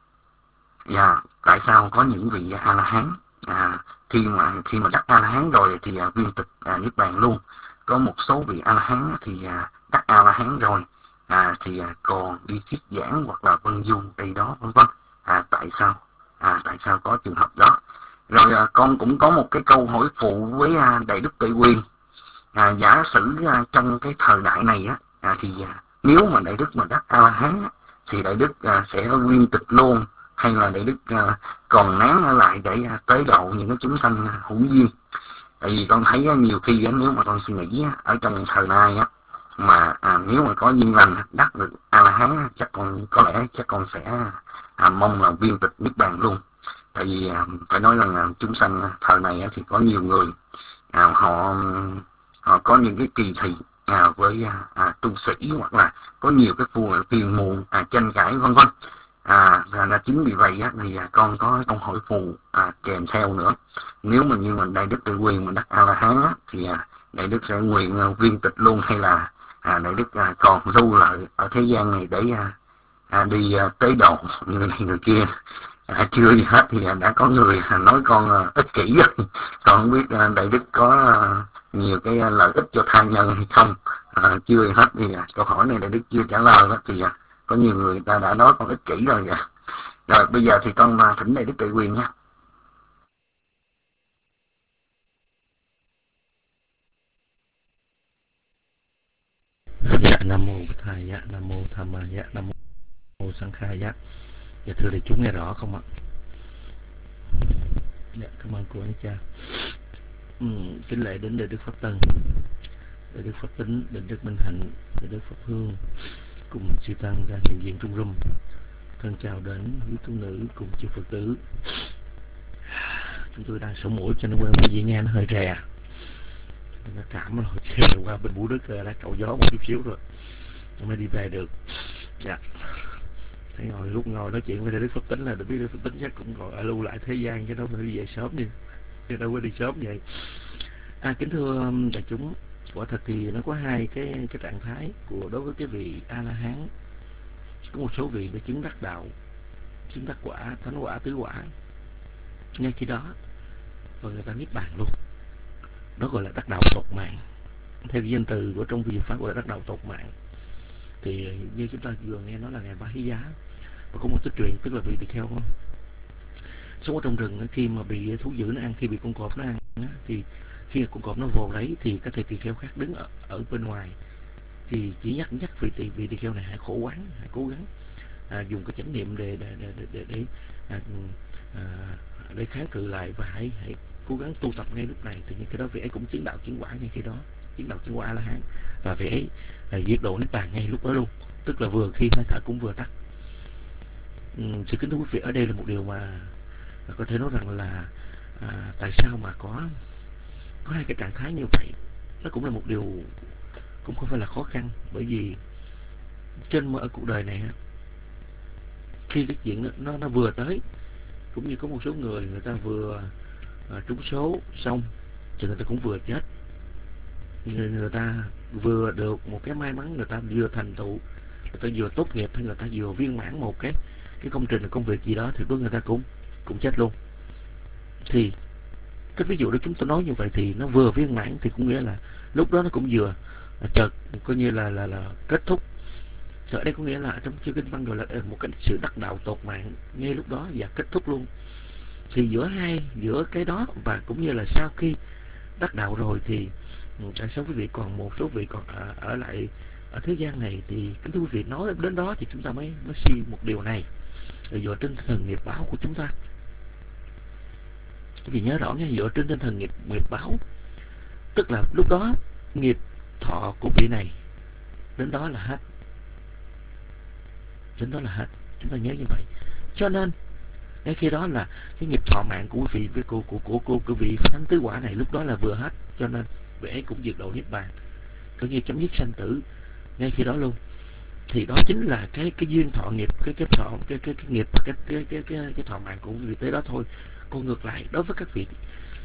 dạ, tại sao có những vị A La Hán à, khi mà khi mà đắc A La Hán rồi thì à, viên tịch à, niết bàn luôn. Có một số vị A La Hán thì à, đắc A La Hán rồi à, thì à, còn đi thuyết giảng hoặc là vân du đây đó vân vân. À, tại sao? À, tại sao có trường hợp đó? Rồi à, con cũng có một cái câu hỏi phụ với à, Đại Đức Tây Quyền. À, giả sử à, trong cái thời đại này á, à, thì à, nếu mà Đại Đức mà đắc A La Hán á, thì Đại Đức à, sẽ viên tịch luôn, hay là Đại Đức uh, còn nán ở lại để uh, tế độ những cái chúng sanh uh, hữu duyên? Tại vì con thấy uh, nhiều khi uh, nếu mà con suy nghĩ uh, ở trong thời nay uh, mà uh, nếu mà có duyên lành đắc được A La Hán uh, chắc con có lẽ chắc con sẽ uh, mong là viên tịch niết bàn luôn. Tại vì uh, phải nói rằng uh, chúng sanh uh, thời này uh, thì có nhiều người uh, họ họ có những cái kỳ thị uh, với uh, uh, tu sĩ, hoặc là có nhiều cái phù phiền muộn uh, tranh cãi vân vân. À, là chính vì vậy á, thì à, con có câu hỏi phù à, kèm theo nữa. Nếu mà như mình Đại Đức Tây Quyền mà đắc A La Hán á, thì à, Đại Đức sẽ nguyện à, viên tịch luôn, hay là à, Đại Đức à, còn lưu lại ở thế gian này để à, à, đi à, tế độ như này người kia? À, chưa gì hết thì đã có người nói con uh, ích kỷ rồi. Con không biết uh, Đại Đức có uh, nhiều cái uh, lợi ích cho tha nhân hay không. À, chưa gì hết thì uh, câu hỏi này Đại Đức chưa trả lời đó, thì uh, có nhiều người ta đã nói con ích kỷ rồi. Uh. Rồi bây giờ thì con uh, thỉnh Đại Đức Tuệ Quyền nha. Dạ Nam Mô Bổn Thầy, dạ Nam Mô Tham Ma, dạ Nam Mô Sang Khai, dạ. Dạ thưa đại chúng nghe rõ không ạ? Dạ cảm ơn cô anh cha. Ừ, kính lễ đến Đại Đức Pháp Tân, Đại Đức Pháp Tính, Đại Đức Minh Hạnh, Đại Đức Pháp Hương cùng chư tăng ra hiện diện trong room. Thân chào đến quý tu nữ cùng chư Phật tử. Chúng tôi đang sống mũi cho nên quen gì nghe nó hơi rè. Nó cảm rồi, chiều qua bên Vũ Đức đã cậu gió một chút xíu rồi mới đi về được. Dạ. Thế ngồi lúc ngồi nói chuyện với Đại Đức Pháp Tính là được biết Đức Pháp Tính chắc cũng còn ở lưu lại thế gian chứ đâu phải đi về sớm đi, chứ đâu có đi sớm vậy. À, kính thưa đại chúng, quả thật thì nó có hai cái cái trạng thái của đối với cái vị A La Hán. Có một số vị đã chứng đắc đạo, chứng đắc quả, thánh quả, tứ quả ngay khi đó, và người ta niết bàn luôn. Đó gọi là đắc đạo tột mạng. Theo cái danh từ của trong vi pháp gọi là đắc đạo tột mạng. Thì như chúng ta vừa nghe nói là ngài Ba Hí Giá, và có một tích truyền tức là vị tỳ kheo sống ở trong rừng, khi mà bị thú dữ nó ăn, khi bị con cọp nó ăn thì khi con cọp nó vồ lấy thì các thầy tỳ kheo khác đứng ở, ở bên ngoài thì chỉ nhắc nhắc vị tỳ vị tỳ kheo này hãy khổ quán, hãy cố gắng à, dùng cái chánh niệm để để để để để, để, à, à, để kháng cự lại, và hãy hãy cố gắng tu tập ngay lúc này. Thì những cái đó vị ấy cũng chứng đạo chứng quả ngay khi đó, chứng đạo chứng quả A La Hán, và vị ấy là diệt độ niết bàn ngay lúc đó luôn, tức là vừa khi hơi thở cũng vừa tắt. Uhm, sự kính thưa quý vị, ở đây là một điều mà có thể nói rằng là à, tại sao mà có có hai cái trạng thái như vậy, nó cũng là một điều cũng không phải là khó khăn, bởi vì trên ở cuộc đời này khi cái chuyện nó, nó, nó vừa tới, cũng như có một số người người ta vừa à, trúng số xong thì người ta cũng vừa chết, người, người ta vừa được một cái may mắn, người ta vừa thành tựu, người ta vừa tốt nghiệp, hay người ta vừa viên mãn một cái cái công trình, công việc gì đó, thì lúc người ta cũng cũng chết luôn. Thì cái ví dụ đó chúng tôi nói như vậy thì nó vừa viên mãn thì cũng nghĩa là lúc đó nó cũng vừa chợt coi như là là là kết thúc. Ở đây có nghĩa là trong chư kinh văn gọi là một cái sự đắc đạo tột mạng ngay lúc đó và kết thúc luôn. Thì giữa hai giữa cái đó và cũng như là sau khi đắc đạo rồi thì tại sao quý vị còn một số vị còn ở, ở lại ở thế gian này, thì kính thưa quý vị, nói đến đó thì chúng ta mới mới suy một điều này, rồi dựa trên tinh thần nghiệp báo của chúng ta. Quý vị nhớ rõ nha, dựa trên tinh thần nghiệp nghiệp báo, tức là lúc đó nghiệp thọ của vị này đến đó là hết, đến đó là hết, chúng ta nhớ như vậy. Cho nên ngay khi đó là cái nghiệp thọ mạng của vị với cô của của cô của vị thánh tứ quả này lúc đó là vừa hết, cho nên vị ấy cũng diệt độ niết bàn, coi như chấm dứt sanh tử ngay khi đó luôn. Thì đó chính là cái cái duyên thọ nghiệp, cái cái thọ cái cái, cái nghiệp cái cái cái cái cái thọ mạng của vị tới đó thôi. Còn ngược lại đối với các vị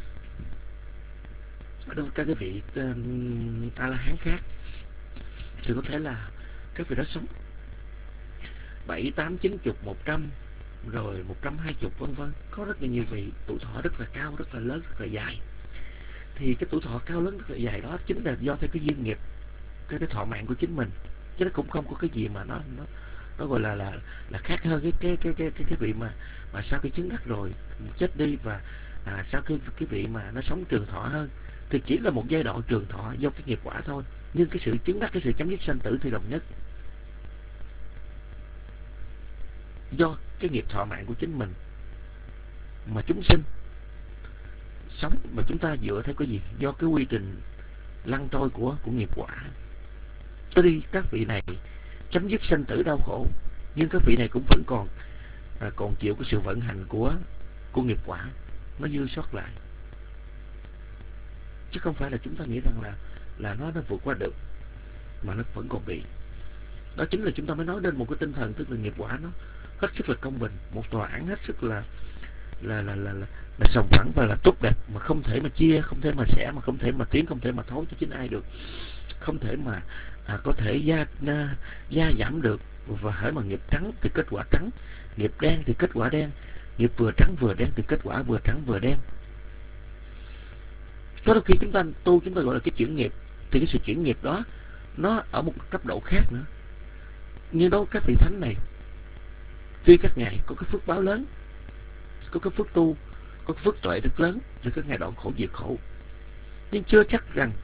đối với các cái vị uh, A La Hán khác thì có thể là các vị đó sống bảy tám chín chục một trăm rồi một trăm hai chục vân vân, có rất là nhiều vị tuổi thọ rất là cao, rất là lớn, rất là dài. Thì cái tuổi thọ cao lớn rất là dài đó chính là do theo cái duyên nghiệp, cái cái thọ mạng của chính mình, chứ nó cũng không có cái gì mà nó nó nó gọi là là là khác hơn cái cái cái cái cái, cái vị mà mà sau khi chứng đắc rồi chết đi, và à, sau khi cái vị mà nó sống trường thọ hơn, thì chỉ là một giai đoạn trường thọ do cái nghiệp quả thôi, nhưng cái sự chứng đắc, cái sự chấm dứt sanh tử thì đồng nhất, do cái nghiệp thọ mạng của chính mình mà chúng sinh sống, mà chúng ta dựa theo cái gì, do cái quy trình lăn trôi của của nghiệp quả. Tới đi các vị này chấm dứt sanh tử đau khổ, nhưng các vị này cũng vẫn còn à, còn chịu cái sự vận hành của của nghiệp quả nó dư sót lại, chứ không phải là chúng ta nghĩ rằng là là nó nó vượt qua được, mà nó vẫn còn bị. Đó chính là chúng ta mới nói đến một cái tinh thần, tức là nghiệp quả nó hết sức là công bình, một tòa án hết sức là là là là là, là sòng phẳng và là tốt đẹp, mà không thể mà chia, không thể mà sẻ, mà không thể mà tiến, không thể mà thối cho chính ai được, không thể mà à, có thể gia na, gia giảm được. Và hễ mà nghiệp trắng thì kết quả trắng, nghiệp đen thì kết quả đen, nghiệp vừa trắng vừa đen thì kết quả vừa trắng vừa đen. Có đôi khi chúng ta tu, chúng ta gọi là cái chuyển nghiệp, thì cái sự chuyển nghiệp đó nó ở một cấp độ khác nữa. Như đó các vị thánh này, tuy các ngài có cái phước báo lớn, có cái phước tu, có cái phước tuệ rất lớn để các ngài đoạn khổ diệt khổ, nhưng chưa chắc rằng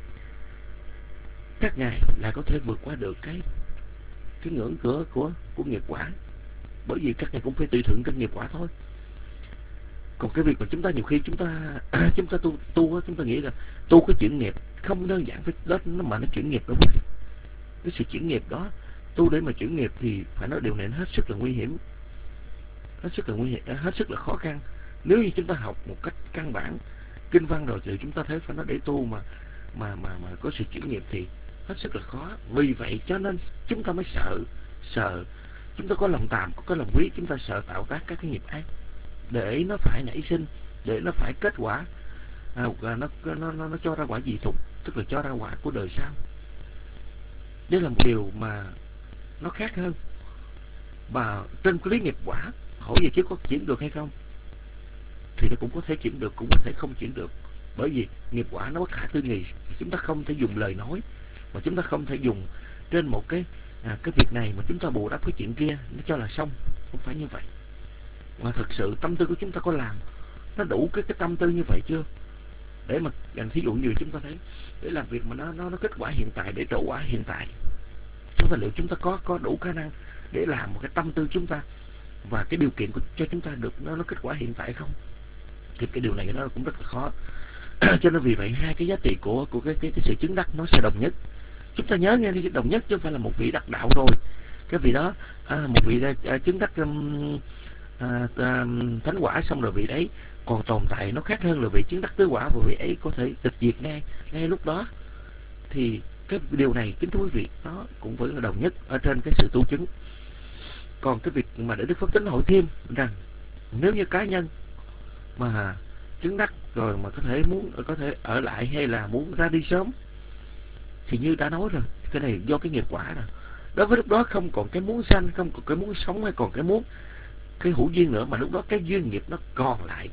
các ngài lại có thể vượt qua được cái cái ngưỡng cửa của của nghiệp quả, bởi vì các ngài cũng phải tùy thuận trên nghiệp quả thôi. Còn cái việc mà chúng ta nhiều khi chúng ta chúng ta tu tu chúng ta nghĩ là tu cái chuyển nghiệp không đơn giản phải đó nó mà nó chuyển nghiệp đâu. Cái sự chuyển nghiệp đó, tu để mà chuyển nghiệp thì phải nói điều này nó hết sức là nguy hiểm, hết sức là nguy hiểm, hết sức là khó khăn. Nếu như chúng ta học một cách căn bản kinh văn rồi thì chúng ta thấy phải nói để tu mà mà mà mà có sự chuyển nghiệp thì hết sức là khó. Vì vậy cho nên chúng ta mới sợ sợ chúng ta có lòng tàm, có lòng quý, chúng ta sợ tạo tác các cái nghiệp ác để nó phải nảy sinh, để nó phải kết quả, à, nó, nó nó nó cho ra quả dị thục, tức là cho ra quả của đời sau. Đây là một điều mà nó khác hơn. Và trên cái lý nghiệp quả, hỏi về chứ có chuyển được hay không, thì nó cũng có thể chuyển được, cũng có thể không chuyển được. Bởi vì nghiệp quả nó bất khả tư nghị, chúng ta không thể dùng lời nói, mà chúng ta không thể dùng trên một cái à, cái việc này mà chúng ta bù đắp cái chuyện kia nó cho là xong, không phải như vậy. Mà thật sự tâm tư của chúng ta có làm nó đủ cái cái tâm tư như vậy chưa, để mà thí dụ như chúng ta thấy để làm việc mà nó nó nó kết quả hiện tại, để trổ quả hiện tại, chúng ta liệu chúng ta có có đủ khả năng để làm một cái tâm tư chúng ta và cái điều kiện của, cho chúng ta được nó nó kết quả hiện tại không? Thì cái điều này nó cũng rất là khó. Cho nên vì vậy hai cái giá trị của của cái cái, cái sự chứng đắc nó sẽ đồng nhất. Chúng ta nhớ nghe đi, đồng nhất chứ không phải là một vị đắc đạo rồi cái vị đó à, một vị à, chứng đắc um, à, à, thánh quả xong rồi vị đấy còn tồn tại, nó khác hơn là vị chứng đắc tứ quả và vị ấy có thể tịch diệt ngay ngay lúc đó. Thì cái điều này kính thưa quý vị, nó cũng vẫn là đồng nhất ở trên cái sự tu chứng. Còn cái việc mà để Đức Phật Tính hỏi thêm rằng nếu như cá nhân mà chứng đắc rồi mà có thể muốn có thể ở lại hay là muốn ra đi sớm, thì như đã nói rồi, cái này do cái nghiệp quả rồi. Đối với lúc đó không còn cái muốn sanh, không còn cái muốn sống, hay còn cái muốn cái hữu duyên nữa, mà lúc đó cái duyên nghiệp nó còn lại.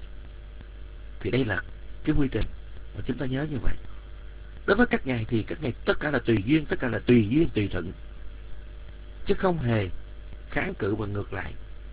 Thì đây là cái quy trình mà chúng ta nhớ như vậy. Đối với các ngài thì các ngài tất cả là tùy duyên, tất cả là tùy duyên tùy thuận, chứ không hề kháng cự và ngược lại.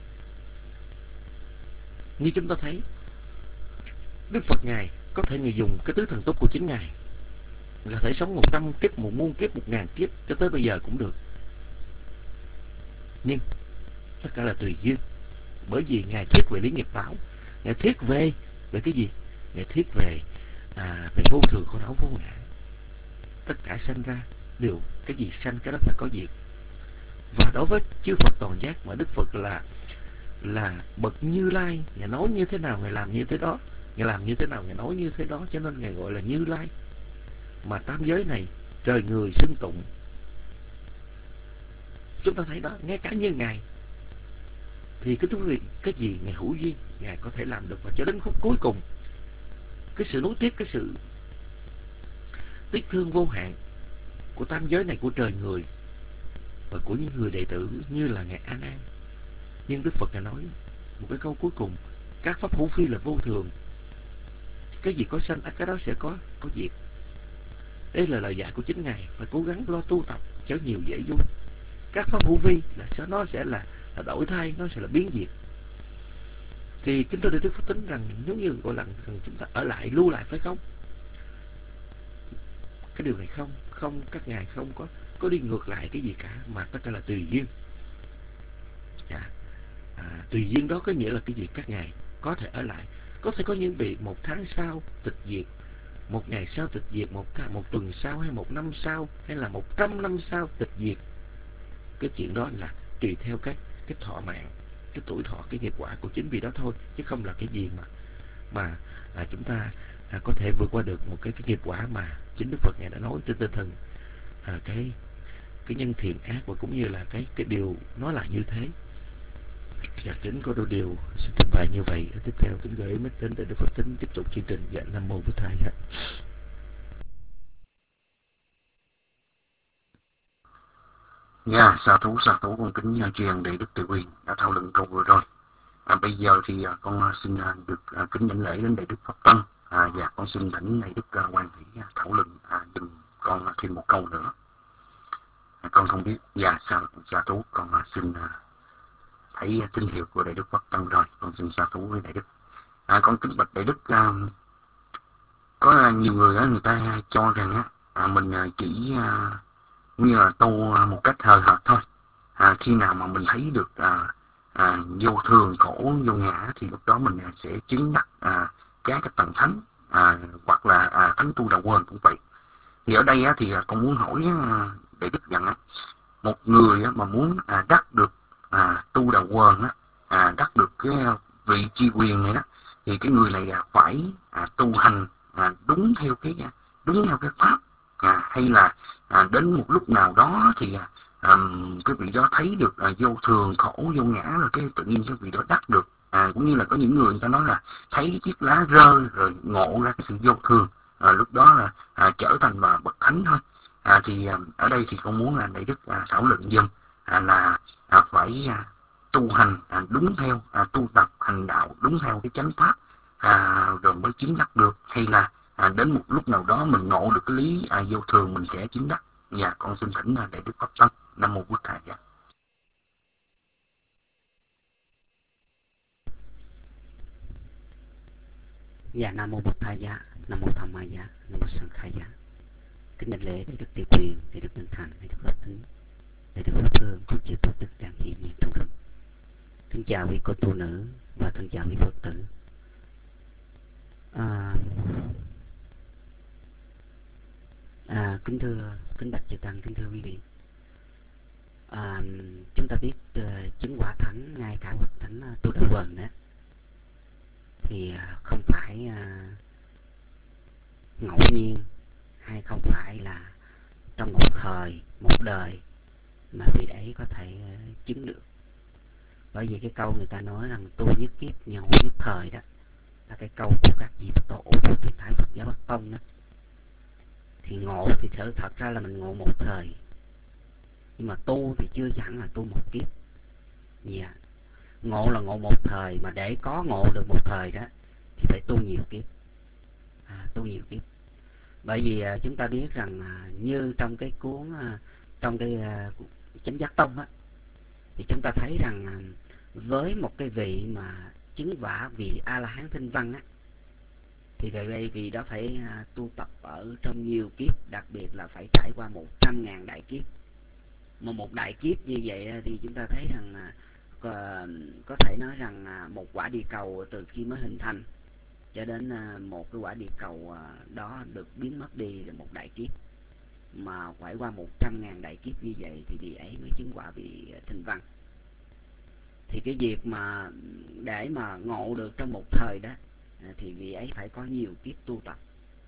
Như chúng ta thấy Đức Phật ngài có thể người dùng cái tứ thần túc của chính ngài, có thể sống một trăm kiếp, một muôn kiếp, một ngàn kiếp cho tới bây giờ cũng được. Nhưng tất cả là tùy duyên, bởi vì ngài thiết về lý nghiệp báo, ngài thiết về về cái gì? Ngài thiết về à, về vô thường khổ đau vô ngã. Tất cả sanh ra đều cái gì sanh cái đó phải có diệt. Và đối với chư Phật toàn giác mà Đức Phật là là bậc Như Lai, ngài nói như thế nào ngài làm như thế đó, ngài làm như thế nào ngài nói như thế đó, cho nên ngài gọi là Như Lai. Mà tam giới này trời người xưng tụng. Chúng ta thấy đó, ngay cả như ngài thì cái thú vị, cái gì ngài hữu duyên ngài có thể làm được, và cho đến phút cuối cùng cái sự nối tiếp, cái sự tiếc thương vô hạn của tam giới này, của trời người và của những người đệ tử như là ngài A Nan. Nhưng Đức Phật ngài nói một cái câu cuối cùng: các pháp hữu phi là vô thường, cái gì có sanh cái đó sẽ có có diệt. Đây là lời dạy của chính ngài, phải cố gắng lo tu tập cho nhiều dễ vui. Các pháp hữu vi là nó sẽ là, là đổi thay, nó sẽ là biến diệt. Thì kính thưa Đức Phật tính rằng nếu như gọi là chúng ta ở lại, lưu lại phải không? Cái điều này không, không các ngài không có có đi ngược lại cái gì cả, mà tất cả là tùy duyên. À, à, tùy duyên đó có nghĩa là cái gì? Các ngài có thể ở lại, có thể có những vị một tháng sau tịch diệt, một ngày sau tịch diệt, một một tuần sau, hay một năm sau, hay là một trăm năm sau tịch diệt. Cái chuyện đó là tùy theo cái cái thọ mạng, cái tuổi thọ, cái nghiệp quả của chính vì đó thôi, chứ không là cái gì mà mà à, chúng ta à, có thể vượt qua được một cái cái nghiệp quả mà chính Đức Phật ngài đã nói trên tinh thần à, cái cái nhân thiện ác, và cũng như là cái cái điều nói là như thế. Dạ, kính có đôi điều xin trình bày như vậy. Tiếp theo kính gửi mít đến để Đức Phật tính tiếp tục chương trình. Dạ, Nam Mô Bổn Thầy. Dạ, sa thú sa thú con kính nhà truyền để Đức Từ Quyền đã thảo luận câu vừa rồi. À, bây giờ thì à, con à, xin à, được à, kính đảnh lễ đến Đại Đức Pháp Tân, à, và con xin thỉnh Đại Đức à, Quan Hỷ à, thảo luận à, dùm con à, thêm một câu nữa. À, con không biết, dạ sa sa thú, con à, xin à, thấy à, tín hiệu của Đại Đức Pháp Tân rồi, con xin sa thú với Đại Đức. À, con kính bạch Đại Đức, à, có à, nhiều người á, người ta cho rằng á, à, mình à, chỉ à, như là tu à, một cách hời hợt thôi. À, khi nào mà mình thấy được à, à, vô thường khổ vô ngã thì lúc đó mình sẽ chứng đắc à, các cái tầng thánh, à, hoặc là à, thánh tu Đà Quần cũng vậy. Thì ở đây á, thì à, con muốn hỏi à, Đại Đức rằng á, một người á, mà muốn à, đắc được à, tu Đà Quần á, à, đắc được cái vị chi quyền này đó, thì cái người này à, phải à, tu hành à, đúng theo cái đúng theo cái pháp, à, hay là à, đến một lúc nào đó thì à, à, cái vị đó thấy được à, vô thường khổ vô ngã rồi cái tự nhiên cái vị đó đắc được. À, cũng như là có những người người ta nói là thấy cái chiếc lá rơi rồi ngộ ra cái sự vô thường, à, lúc đó là à, trở thành mà bậc thánh thôi. À, thì à, ở đây thì con muốn là Đại Đức à, thảo luận dùm à, là à, phải à, tu hành à, đúng theo à, tu tập hành đạo đúng theo cái chánh pháp à, rồi mới chứng đắc được, hay là à, đến một lúc nào đó mình ngộ được cái lý à, vô thường mình sẽ chứng đắc. Dạ con xin thỉnh là Đại Đức Pháp Tân. Nam mô Bụt Thầy. Dạ. Dạ, Nam mô Bụt Thầy. Dạ, Nam mô Tham Ma. Dạ, Nam mô Sanh Khai. Dạ, kính đảnh lễ Đại Đức Tiêu Quyền, Đại Đức Minh Thành, Đại Đức Pháp Tính, Đại Đức Pháp Hương, cùng chư Phật Đức đang hiện diện trong rừng. Thân chào quý cô tu nữ và thân chào quý Phật tử. À, à, kính thưa kính bạch chư tăng, kính thưa quý vị. À, chúng ta biết uh, chứng quả thánh ngay cả bậc thánh uh, tu Đà Quần đó thì uh, không phải uh, ngẫu nhiên, hay không phải là trong một thời một đời mà vị ấy có thể uh, chứng được. Bởi vì cái câu người ta nói rằng tu nhất kiếp ngộ nhất thời đó là cái câu của các vị Phật tổ của tuyệt thái Phật giáo Bắc Tông đó. Thì ngộ thì thật, thật ra là mình ngộ một thời, nhưng mà tu thì chưa hẳn là tu một kiếp. Yeah. Ngộ là ngộ một thời, mà để có ngộ được một thời đó thì phải tu nhiều kiếp. À, tu nhiều kiếp. Bởi vì à, chúng ta biết rằng à, như trong cái cuốn à, trong cái à, Chánh Giác Tông á, thì chúng ta thấy rằng à, với một cái vị mà chứng quả vị A La Hán Tinh Văn á, thì về đây vì đó phải à, tu tập ở trong nhiều kiếp, đặc biệt là phải trải qua một trăm ngàn đại kiếp. Mà một đại kiếp như vậy thì chúng ta thấy rằng à, có, có thể nói rằng à, một quả địa cầu từ khi mới hình thành cho đến à, một cái quả địa cầu à, đó được biến mất đi là một đại kiếp. Mà phải qua một trăm ngàn đại kiếp như vậy thì vị ấy mới chứng quả vị Tinh Văn. Thì cái việc mà để mà ngộ được trong một thời đó thì vị ấy phải có nhiều kiếp tu tập.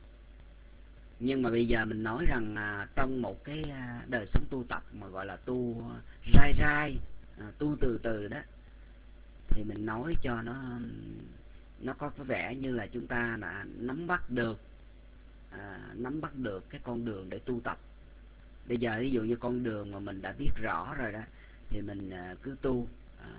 Nhưng mà bây giờ mình nói rằng à, trong một cái à, đời sống tu tập mà gọi là tu rai rai, à, tu từ từ đó, thì mình nói cho nó nó có vẻ như là chúng ta đã nắm bắt được à, nắm bắt được cái con đường để tu tập. Bây giờ ví dụ như con đường mà mình đã biết rõ rồi đó thì mình à, cứ tu à,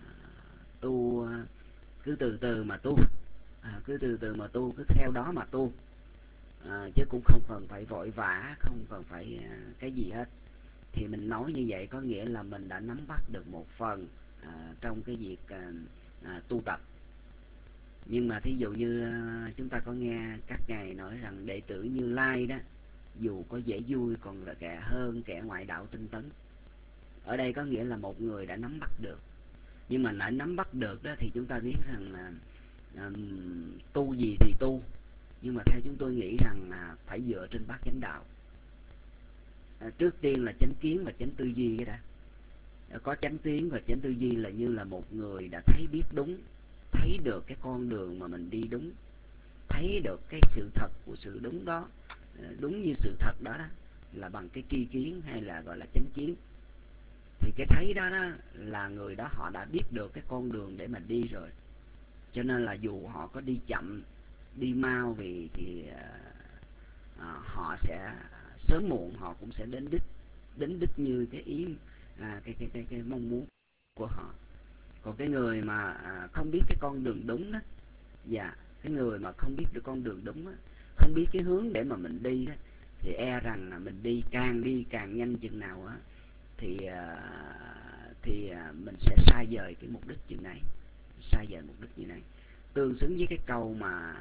tu à, cứ từ từ mà tu, à, cứ từ từ mà tu, cứ theo đó mà tu, à, chứ cũng không cần phải vội vã, không cần phải à, cái gì hết. Thì mình nói như vậy có nghĩa là mình đã nắm bắt được một phần à, trong cái việc à, à, tu tập. Nhưng mà thí dụ như à, chúng ta có nghe các ngài nói rằng đệ tử Như Lai đó, dù có dễ vui còn là kẻ hơn kẻ ngoại đạo tinh tấn. Ở đây có nghĩa là một người đã nắm bắt được. Nhưng mà lại nắm bắt được đó thì chúng ta biết rằng là à, tu gì thì tu, nhưng mà theo chúng tôi nghĩ rằng là phải dựa trên bát chánh đạo. À, trước tiên là chánh kiến và chánh tư duy cái đã. À, có chánh kiến và chánh tư duy là như là một người đã thấy biết đúng, thấy được cái con đường mà mình đi đúng, thấy được cái sự thật của sự đúng đó, đúng như sự thật đó, đó là bằng cái tri kiến hay là gọi là chánh kiến. Thì cái thấy đó, đó là người đó họ đã biết được cái con đường để mà đi rồi. Cho nên là dù họ có đi chậm, đi mau vì thì à, họ sẽ sớm muộn họ cũng sẽ đến đích, đến đích như cái ý à, cái, cái cái cái mong muốn của họ. Còn cái người mà à, không biết cái con đường đúng đó, dạ, cái người mà không biết được con đường đúng đó, không biết cái hướng để mà mình đi đó, thì e rằng là mình đi càng đi càng nhanh chừng nào á, thì à, thì à, mình sẽ xa vời cái mục đích chừng này, xa vời mục đích như này. Tương xứng với cái câu mà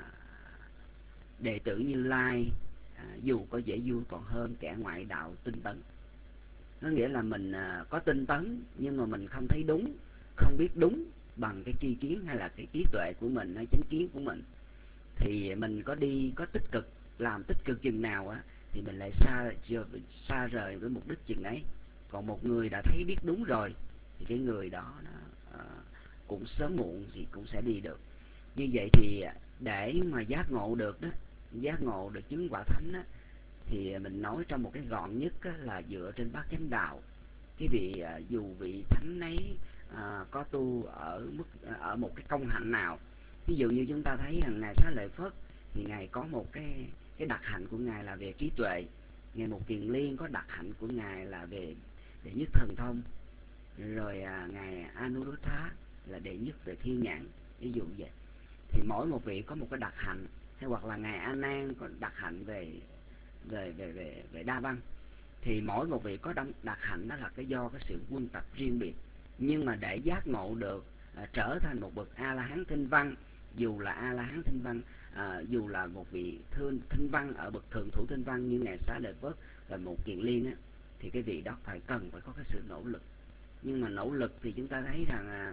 đệ tử Như Lai à, dù có vẻ vui còn hơn kẻ ngoại đạo tinh tấn. Nó nghĩa là mình à, có tinh tấn nhưng mà mình không thấy đúng, không biết đúng bằng cái tri kiến hay là cái trí tuệ của mình hay chánh kiến của mình, thì mình có đi có tích cực, làm tích cực chừng nào á, thì mình lại xa xa rời với mục đích chừng ấy. Còn một người đã thấy biết đúng rồi thì cái người đó nó, uh, cũng sớm muộn gì cũng sẽ đi được. Như vậy thì để mà giác ngộ được đó, giác ngộ được chứng quả thánh đó, thì mình nói trong một cái gọn nhất á, là dựa trên bát chánh đạo. Cái vị uh, dù vị thánh ấy uh, có tu ở mức uh, ở một cái công hạnh nào, ví dụ như chúng ta thấy rằng ngài Xá Lợi Phất thì ngài có một cái cái đặc hạnh của ngài là về trí tuệ. Ngài Một Kiền Liên có đặc hạnh của ngài là về đệ nhất thần thông. Rồi à, ngài Anuruddha là đệ nhất về thiên nhãn, ví dụ vậy. Thì mỗi một vị có một cái đặc hạnh, hay hoặc là ngài A Nan có đặc hạnh về về về về về đa văn. Thì mỗi một vị có đặc hạnh, đó là cái do cái sự quân tập riêng biệt. Nhưng mà để giác ngộ được à, trở thành một bậc A La Hán Thinh Văn, dù là A La Hán Thinh Văn, à, dù là một vị thương Thinh Văn ở bậc thượng thủ Thinh Văn như ngài Xá Lợi Phất và Một Kiền Liên á, thì cái vị đó phải cần phải có cái sự nỗ lực. Nhưng mà nỗ lực thì chúng ta thấy rằng à,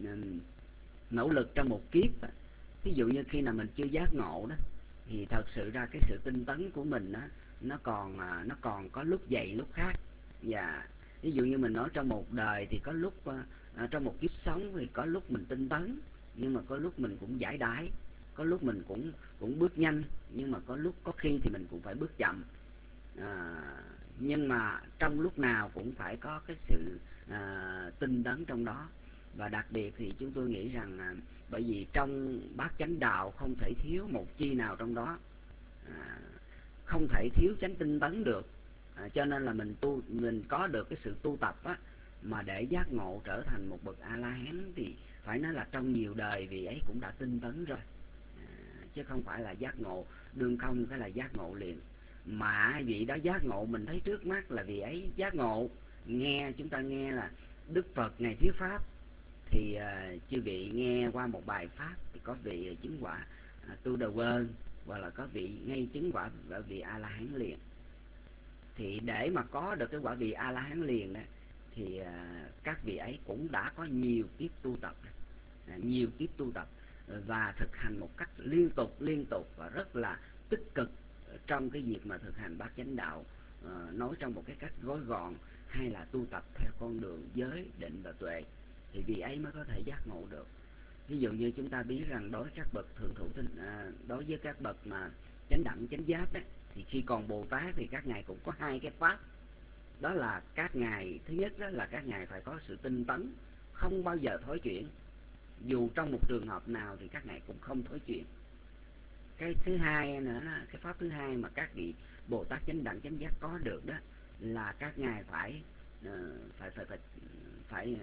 nỗ lực trong một kiếp á, ví dụ như khi nào mình chưa giác ngộ đó, thì thật sự ra cái sự tinh tấn của mình á, nó còn à, nó còn có lúc dày lúc khác. Và ví dụ như mình nói trong một đời thì có lúc à, trong một kiếp sống thì có lúc mình tinh tấn, nhưng mà có lúc mình cũng giải đãi, có lúc mình cũng cũng bước nhanh, nhưng mà có lúc có khi thì mình cũng phải bước chậm. À, nhưng mà trong lúc nào cũng phải có cái sự à, tinh tấn trong đó. Và đặc biệt thì chúng tôi nghĩ rằng à, bởi vì trong bát chánh đạo không thể thiếu một chi nào trong đó, à, không thể thiếu chánh tinh tấn được. À, cho nên là mình tu, mình có được cái sự tu tập á, mà để giác ngộ trở thành một bậc A La Hán thì phải nói là trong nhiều đời vị ấy cũng đã tinh tấn rồi, à, chứ không phải là giác ngộ đương không cái là giác ngộ liền. Mà vị đó giác ngộ mình thấy trước mắt là vị ấy giác ngộ. Nghe chúng ta nghe là Đức Phật ngài thuyết pháp thì uh, chư vị nghe qua một bài pháp thì có vị chứng quả uh, tu đà quên, hoặc là có vị ngay chứng quả ở vị A La Hán liền. Thì để mà có được cái quả vị A La Hán liền đó, thì uh, các vị ấy cũng đã có nhiều kiếp tu tập, uh, nhiều kiếp tu tập và thực hành một cách liên tục liên tục và rất là tích cực trong cái việc mà thực hành bát chánh đạo, uh, nói trong một cái cách gói gọn, hay là tu tập theo con đường giới định và tuệ, thì vị ấy mới có thể giác ngộ được. Ví dụ như chúng ta biết rằng đối với các bậc thượng thủ tinh, à, đối với các bậc mà chánh đẳng chánh giác đấy, thì khi còn Bồ Tát thì các ngài cũng có hai cái pháp. Đó là các ngài, thứ nhất đó là các ngài phải có sự tinh tấn, không bao giờ thối chuyển, dù trong một trường hợp nào thì các ngài cũng không thối chuyển. Cái thứ hai nữa, cái pháp thứ hai mà các vị Bồ Tát chánh đẳng chánh giác có được đó là các ngài phải uh, phải phải phải phải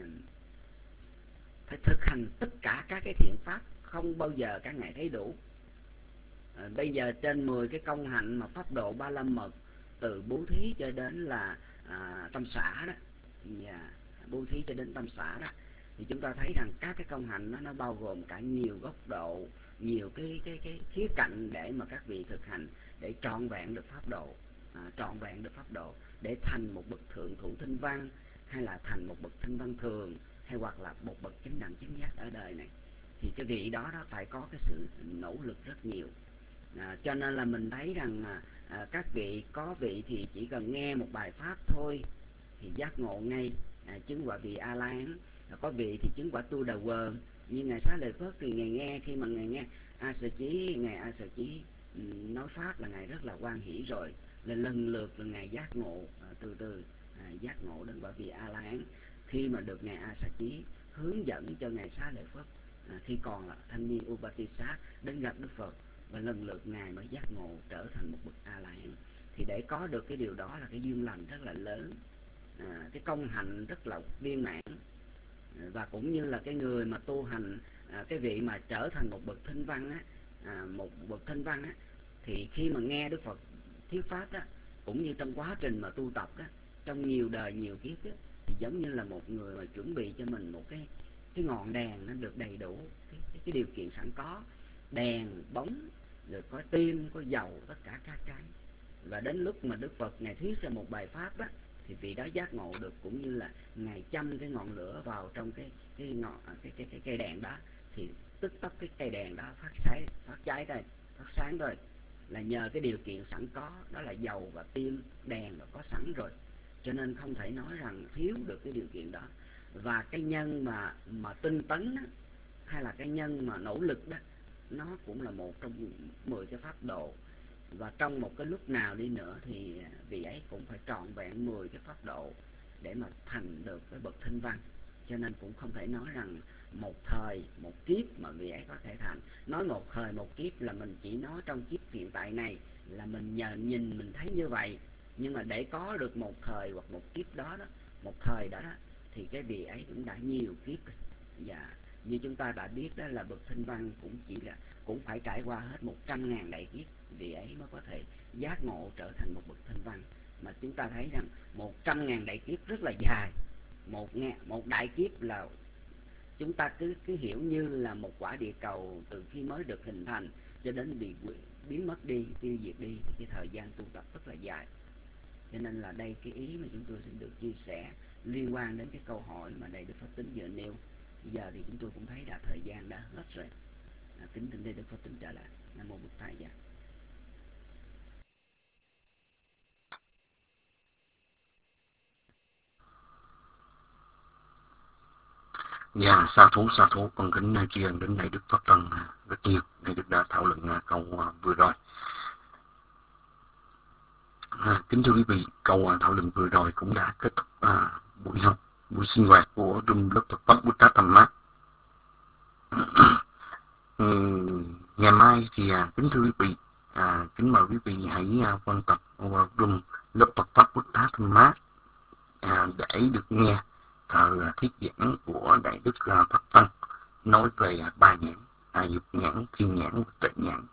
phải thực hành tất cả các cái thiện pháp, không bao giờ các ngài thấy đủ. À, bây giờ trên mười cái công hạnh mà pháp độ ba la mật, từ bố thí cho đến là à, tâm xả đó, yeah, bố thí cho đến tâm xả đó, thì chúng ta thấy rằng các cái công hạnh đó, nó bao gồm cả nhiều góc độ, nhiều cái cái cái khía cạnh để mà các vị thực hành để trọn vẹn được pháp độ, à, trọn vẹn được pháp độ để thành một bậc thượng thủ Thinh Văn, hay là thành một bậc Thinh Văn thường, hay hoặc là một bậc chánh đẳng chánh giác ở đời này. Thì cái vị đó đó phải có cái sự nỗ lực rất nhiều. À, cho nên là mình thấy rằng à, à, các vị có vị thì chỉ cần nghe một bài pháp thôi thì giác ngộ ngay, à, chứng quả vị A La Hán. À, có vị thì chứng quả tu đà quờ, như ngài Xá Lợi Phất thì ngài nghe, khi mà ngài nghe A Sở Chí, ngài A Sở Chí nói pháp là ngài rất là hoan hỷ rồi, là lần lượt là ngài giác ngộ, à, từ từ à, giác ngộ đến quả vị A La Hán. Khi mà được ngài A Sở Chí hướng dẫn cho ngài Xá Lợi Phất, à, khi còn là thanh niên Upatissa, đến gặp Đức Phật, và lần lượt ngài mới giác ngộ trở thành một bậc A La Hán. Thì để có được cái điều đó là cái duyên lành rất là lớn, à, cái công hạnh rất là viên mãn. Và cũng như là cái người mà tu hành, à, cái vị mà trở thành một bậc thinh văn á, à, một bậc thinh văn á, thì khi mà nghe Đức Phật thuyết pháp đó, cũng như trong quá trình mà tu tập đó, trong nhiều đời nhiều kiếp đó, thì giống như là một người mà chuẩn bị cho mình một cái cái ngọn đèn nó được đầy đủ cái, cái, cái điều kiện sẵn có, đèn bóng rồi có tim có dầu, tất cả các cái. Và đến lúc mà Đức Phật Ngài thuyết ra một bài pháp đó, thì vị đó giác ngộ được, cũng như là Ngài châm cái ngọn lửa vào trong cái cái ngọn cái cái cái cây đèn đó, thì tức tốc cái cây đèn đó phát sáng, phát cháy rồi, phát sáng rồi, là nhờ cái điều kiện sẵn có, đó là dầu và tim đèn là có sẵn rồi, cho nên không thể nói rằng thiếu được cái điều kiện đó. Và cái nhân mà mà tinh tấn đó, hay là cái nhân mà nỗ lực đó, nó cũng là một trong mười cái pháp độ. Và trong một cái lúc nào đi nữa thì vị ấy cũng phải trọn vẹn mười cái pháp độ để mà thành được cái bậc thinh văn. Cho nên cũng không thể nói rằng một thời một kiếp mà vị ấy có thể thành. Nói một thời một kiếp là mình chỉ nói trong kiếp hiện tại này, là mình nhờ nhìn mình thấy như vậy. Nhưng mà để có được một thời hoặc một kiếp đó, đó một thời đó, đó thì cái vị ấy cũng đã nhiều kiếp. Và như chúng ta đã biết đó, là bậc thinh văn cũng chỉ là cũng phải trải qua hết một trăm ngàn đại kiếp, vị ấy mới có thể giác ngộ trở thành một bậc thinh văn. Mà chúng ta thấy rằng một trăm ngàn đại kiếp rất là dài. Một, ngàn, một đại kiếp là chúng ta cứ cứ hiểu như là một quả địa cầu từ khi mới được hình thành cho đến bị biến mất đi, tiêu diệt đi, thì cái thời gian tu tập rất là dài. Cho nên là đây cái ý mà chúng tôi xin được chia sẻ liên quan đến cái câu hỏi mà đây Đức Pháp Tính vừa nêu. Bây giờ thì chúng tôi cũng thấy là thời gian đã hết rồi. À, kính thỉnh đây Đức Pháp Tính trở lại. Nam mô Bụt Thầy. Dạ, sa thú sa thú con kính tri ân đến đây Đức Pháp Tân rất nhiều. Đây Đức đã thảo luận câu vừa rồi. À, kính thưa quý vị, câu thảo luận vừa rồi cũng đã kết thúc à, buổi học, buổi sinh hoạt của Room lớp Phật pháp Bút Tát Tham Mát. ừ, ngày mai thì à, kính thưa quý vị, à, kính mời quý vị hãy à, quan tập vào Room lớp Phật pháp Bút Tát Tham Mát à, để được nghe thờ thuyết giảng của Đại Đức uh, Pháp Tân nói về uh, ba nhãn, à, dục nhãn, thiên nhãn và tuệ nhãn.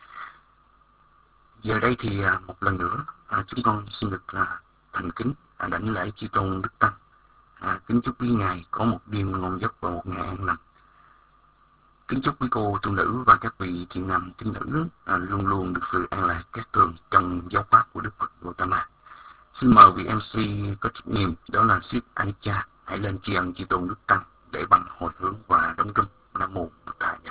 Giờ đây thì uh, một lần nữa uh, chúng con xin được uh, thành kính uh, đảnh lễ chư tôn Đức Tăng, uh, kính chúc quý ngài có một đêm ngon giấc và một ngày an lành. Kính chúc quý cô tu nữ và các vị thiện nam tín nữ uh, luôn luôn được sự an lạc các tường trong giáo pháp của Đức Phật Gautama. Xin mời vị em xê có trách nhiệm, đó là Sip Anicca, hãy lên tri ân chư tôn Đức Tăng để bằng hồi hướng và đóng rung. Nam mô Bụt Thầy.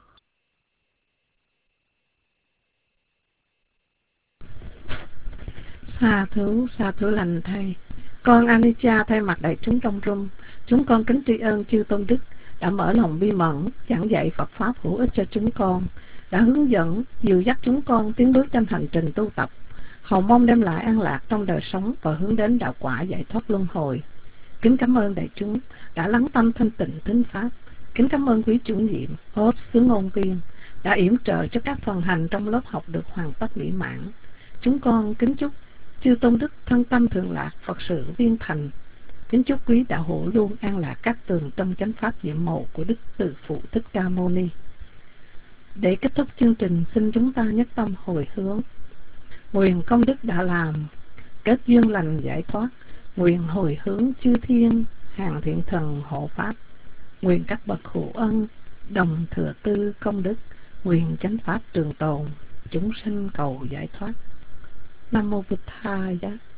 Sa thú, sa thú lành thầy. Con Anicca thay mặt đại chúng trong room, chúng con kính tri ân chư tôn đức đã mở lòng bi mẫn, giảng dạy Phật pháp hữu ích cho chúng con, đã hướng dẫn, dìu dắt chúng con tiến bước trên hành trình tu tập, hầu mong đem lại an lạc trong đời sống và hướng đến đạo quả giải thoát luân hồi. Kính cảm ơn đại chúng đã lắng tâm thanh tịnh thính pháp. Kính cảm ơn quý chủ nhiệm, host, sứ ngôn viên đã yểm trợ cho các phần hành trong lớp học được hoàn tất mỹ mãn. Chúng con kính chúc chư tôn đức thân tâm thượng lạc, Phật sự viên thành. Kính chúc quý đạo hữu luôn an lạc các tường trong chánh pháp diệm màu của Đức Từ Phụ Thích Ca Mâu Ni. Để kết thúc chương trình, xin chúng ta nhất tâm hồi hướng. Nguyện công đức đã làm, kết duyên lành giải thoát. Nguyện hồi hướng chư thiên, hàng thiện thần hộ pháp. Nguyện các bậc hữu ân, đồng thừa tư công đức. Nguyện chánh pháp trường tồn, chúng sinh cầu giải thoát. Nam mô Bụt Thầy.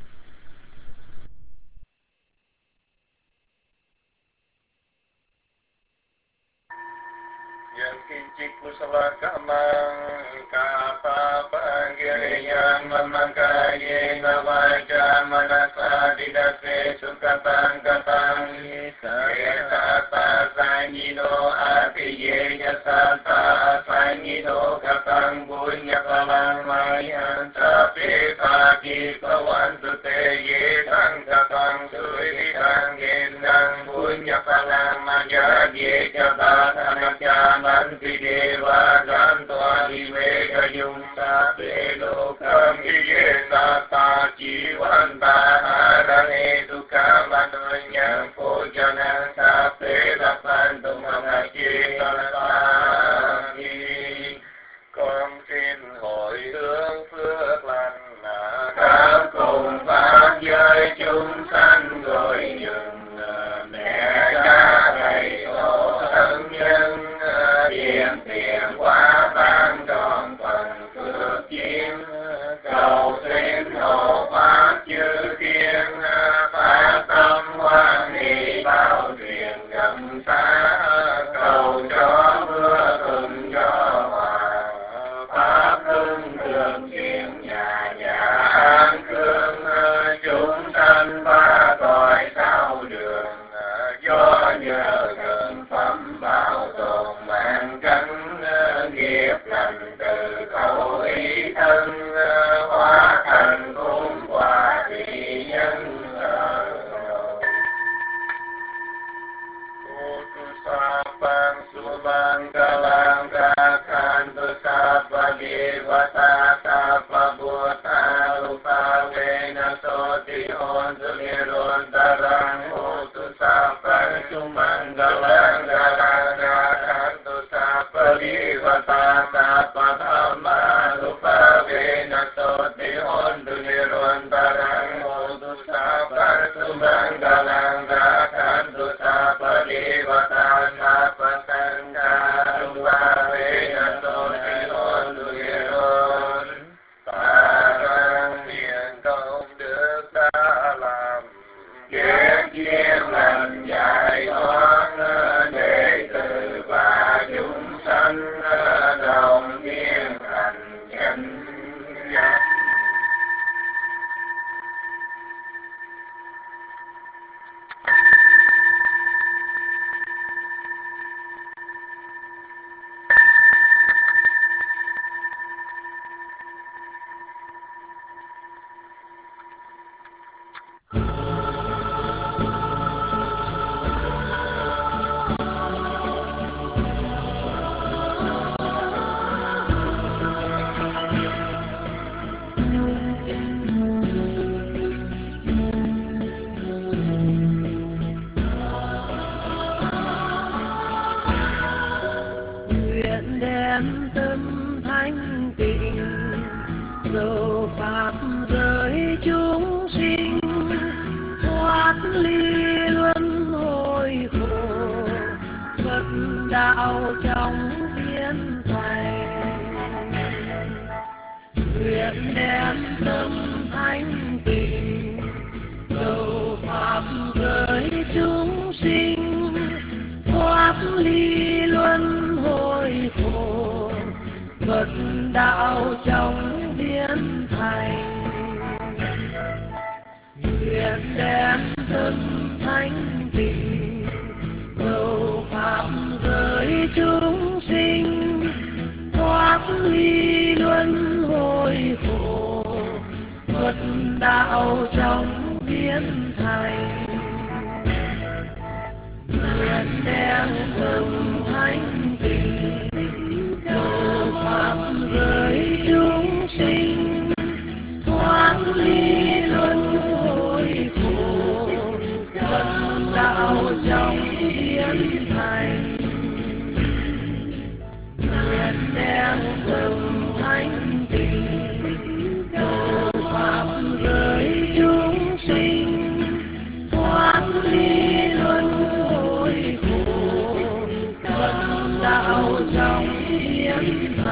Yakinchik kusala kamang kapapa giriyang mamakaye navaja manasa didase sukatang katang Esata sangino apiye yasata sangino katang bunya kalang mayan sapi pagi kawan sute ye tang katang sui tang gendang bunya kalang maya ye jabat anakya Manti Deva Gantua Diveka Yungsa Pelokam Iyesa Ta Chivanta Harane Dukha Manonya Pojana Sape hiền quả ban tròn phần phước duyên, cầu xin hộ pháp chư thiên phát tâm hoan hỷ bao truyền gần xa, cầu cho mưa thuận gió hòa, pháp hưng thường truyền nhà nhà an cương, chúng sanh ba cõi sao đường, do nhờ gần phẩm bảo tồn mạng cánh, nghiệp lành từ khẩu ý thân, hóa thành cung quả thị nhân. Pang subang kalang kakhan tu sapa divata sapa buddha lupa vena soti hon suliron tarang tu sapa sumanggalang galang kakhan tu sapa divata sapa dhamma lupa vena soti hon suliron tarang tu sapa sumanggalang kakhan tu sapa divata sapa sangha lupa vena soti hon suliron tarang hiền công đức đã làm, kết duyên lành giải thoát đệ tử và chúng sanh đồng thiên thành chánh giác. Nguyện đem tâm thanh tịnh dầu pháp giới chúng sinh, thoát ly luân hồi khổ, Phật đạo trong biến thành. Nguyện đem tâm thanh tịnh dầu pháp giới chúng sinh, thoát ly luân hồi khổ, Phật đạo trong biến thành. Nguyện đem tâm thanh tịnh dầu pháp giới chúng sinh, thoát ly luân hồi khổ, Phật đạo trong biến thành. Nguyện đem tâm thanh tịnh dầu pháp giới chúng sinh, thoát ly luân hồi khổ, Phật đạo trong biến thành. Nguyện đem tâm thanh tịnh dầu pháp giới chúng sinh, thoát ly luân hồi khổ, Phật đạo trong biến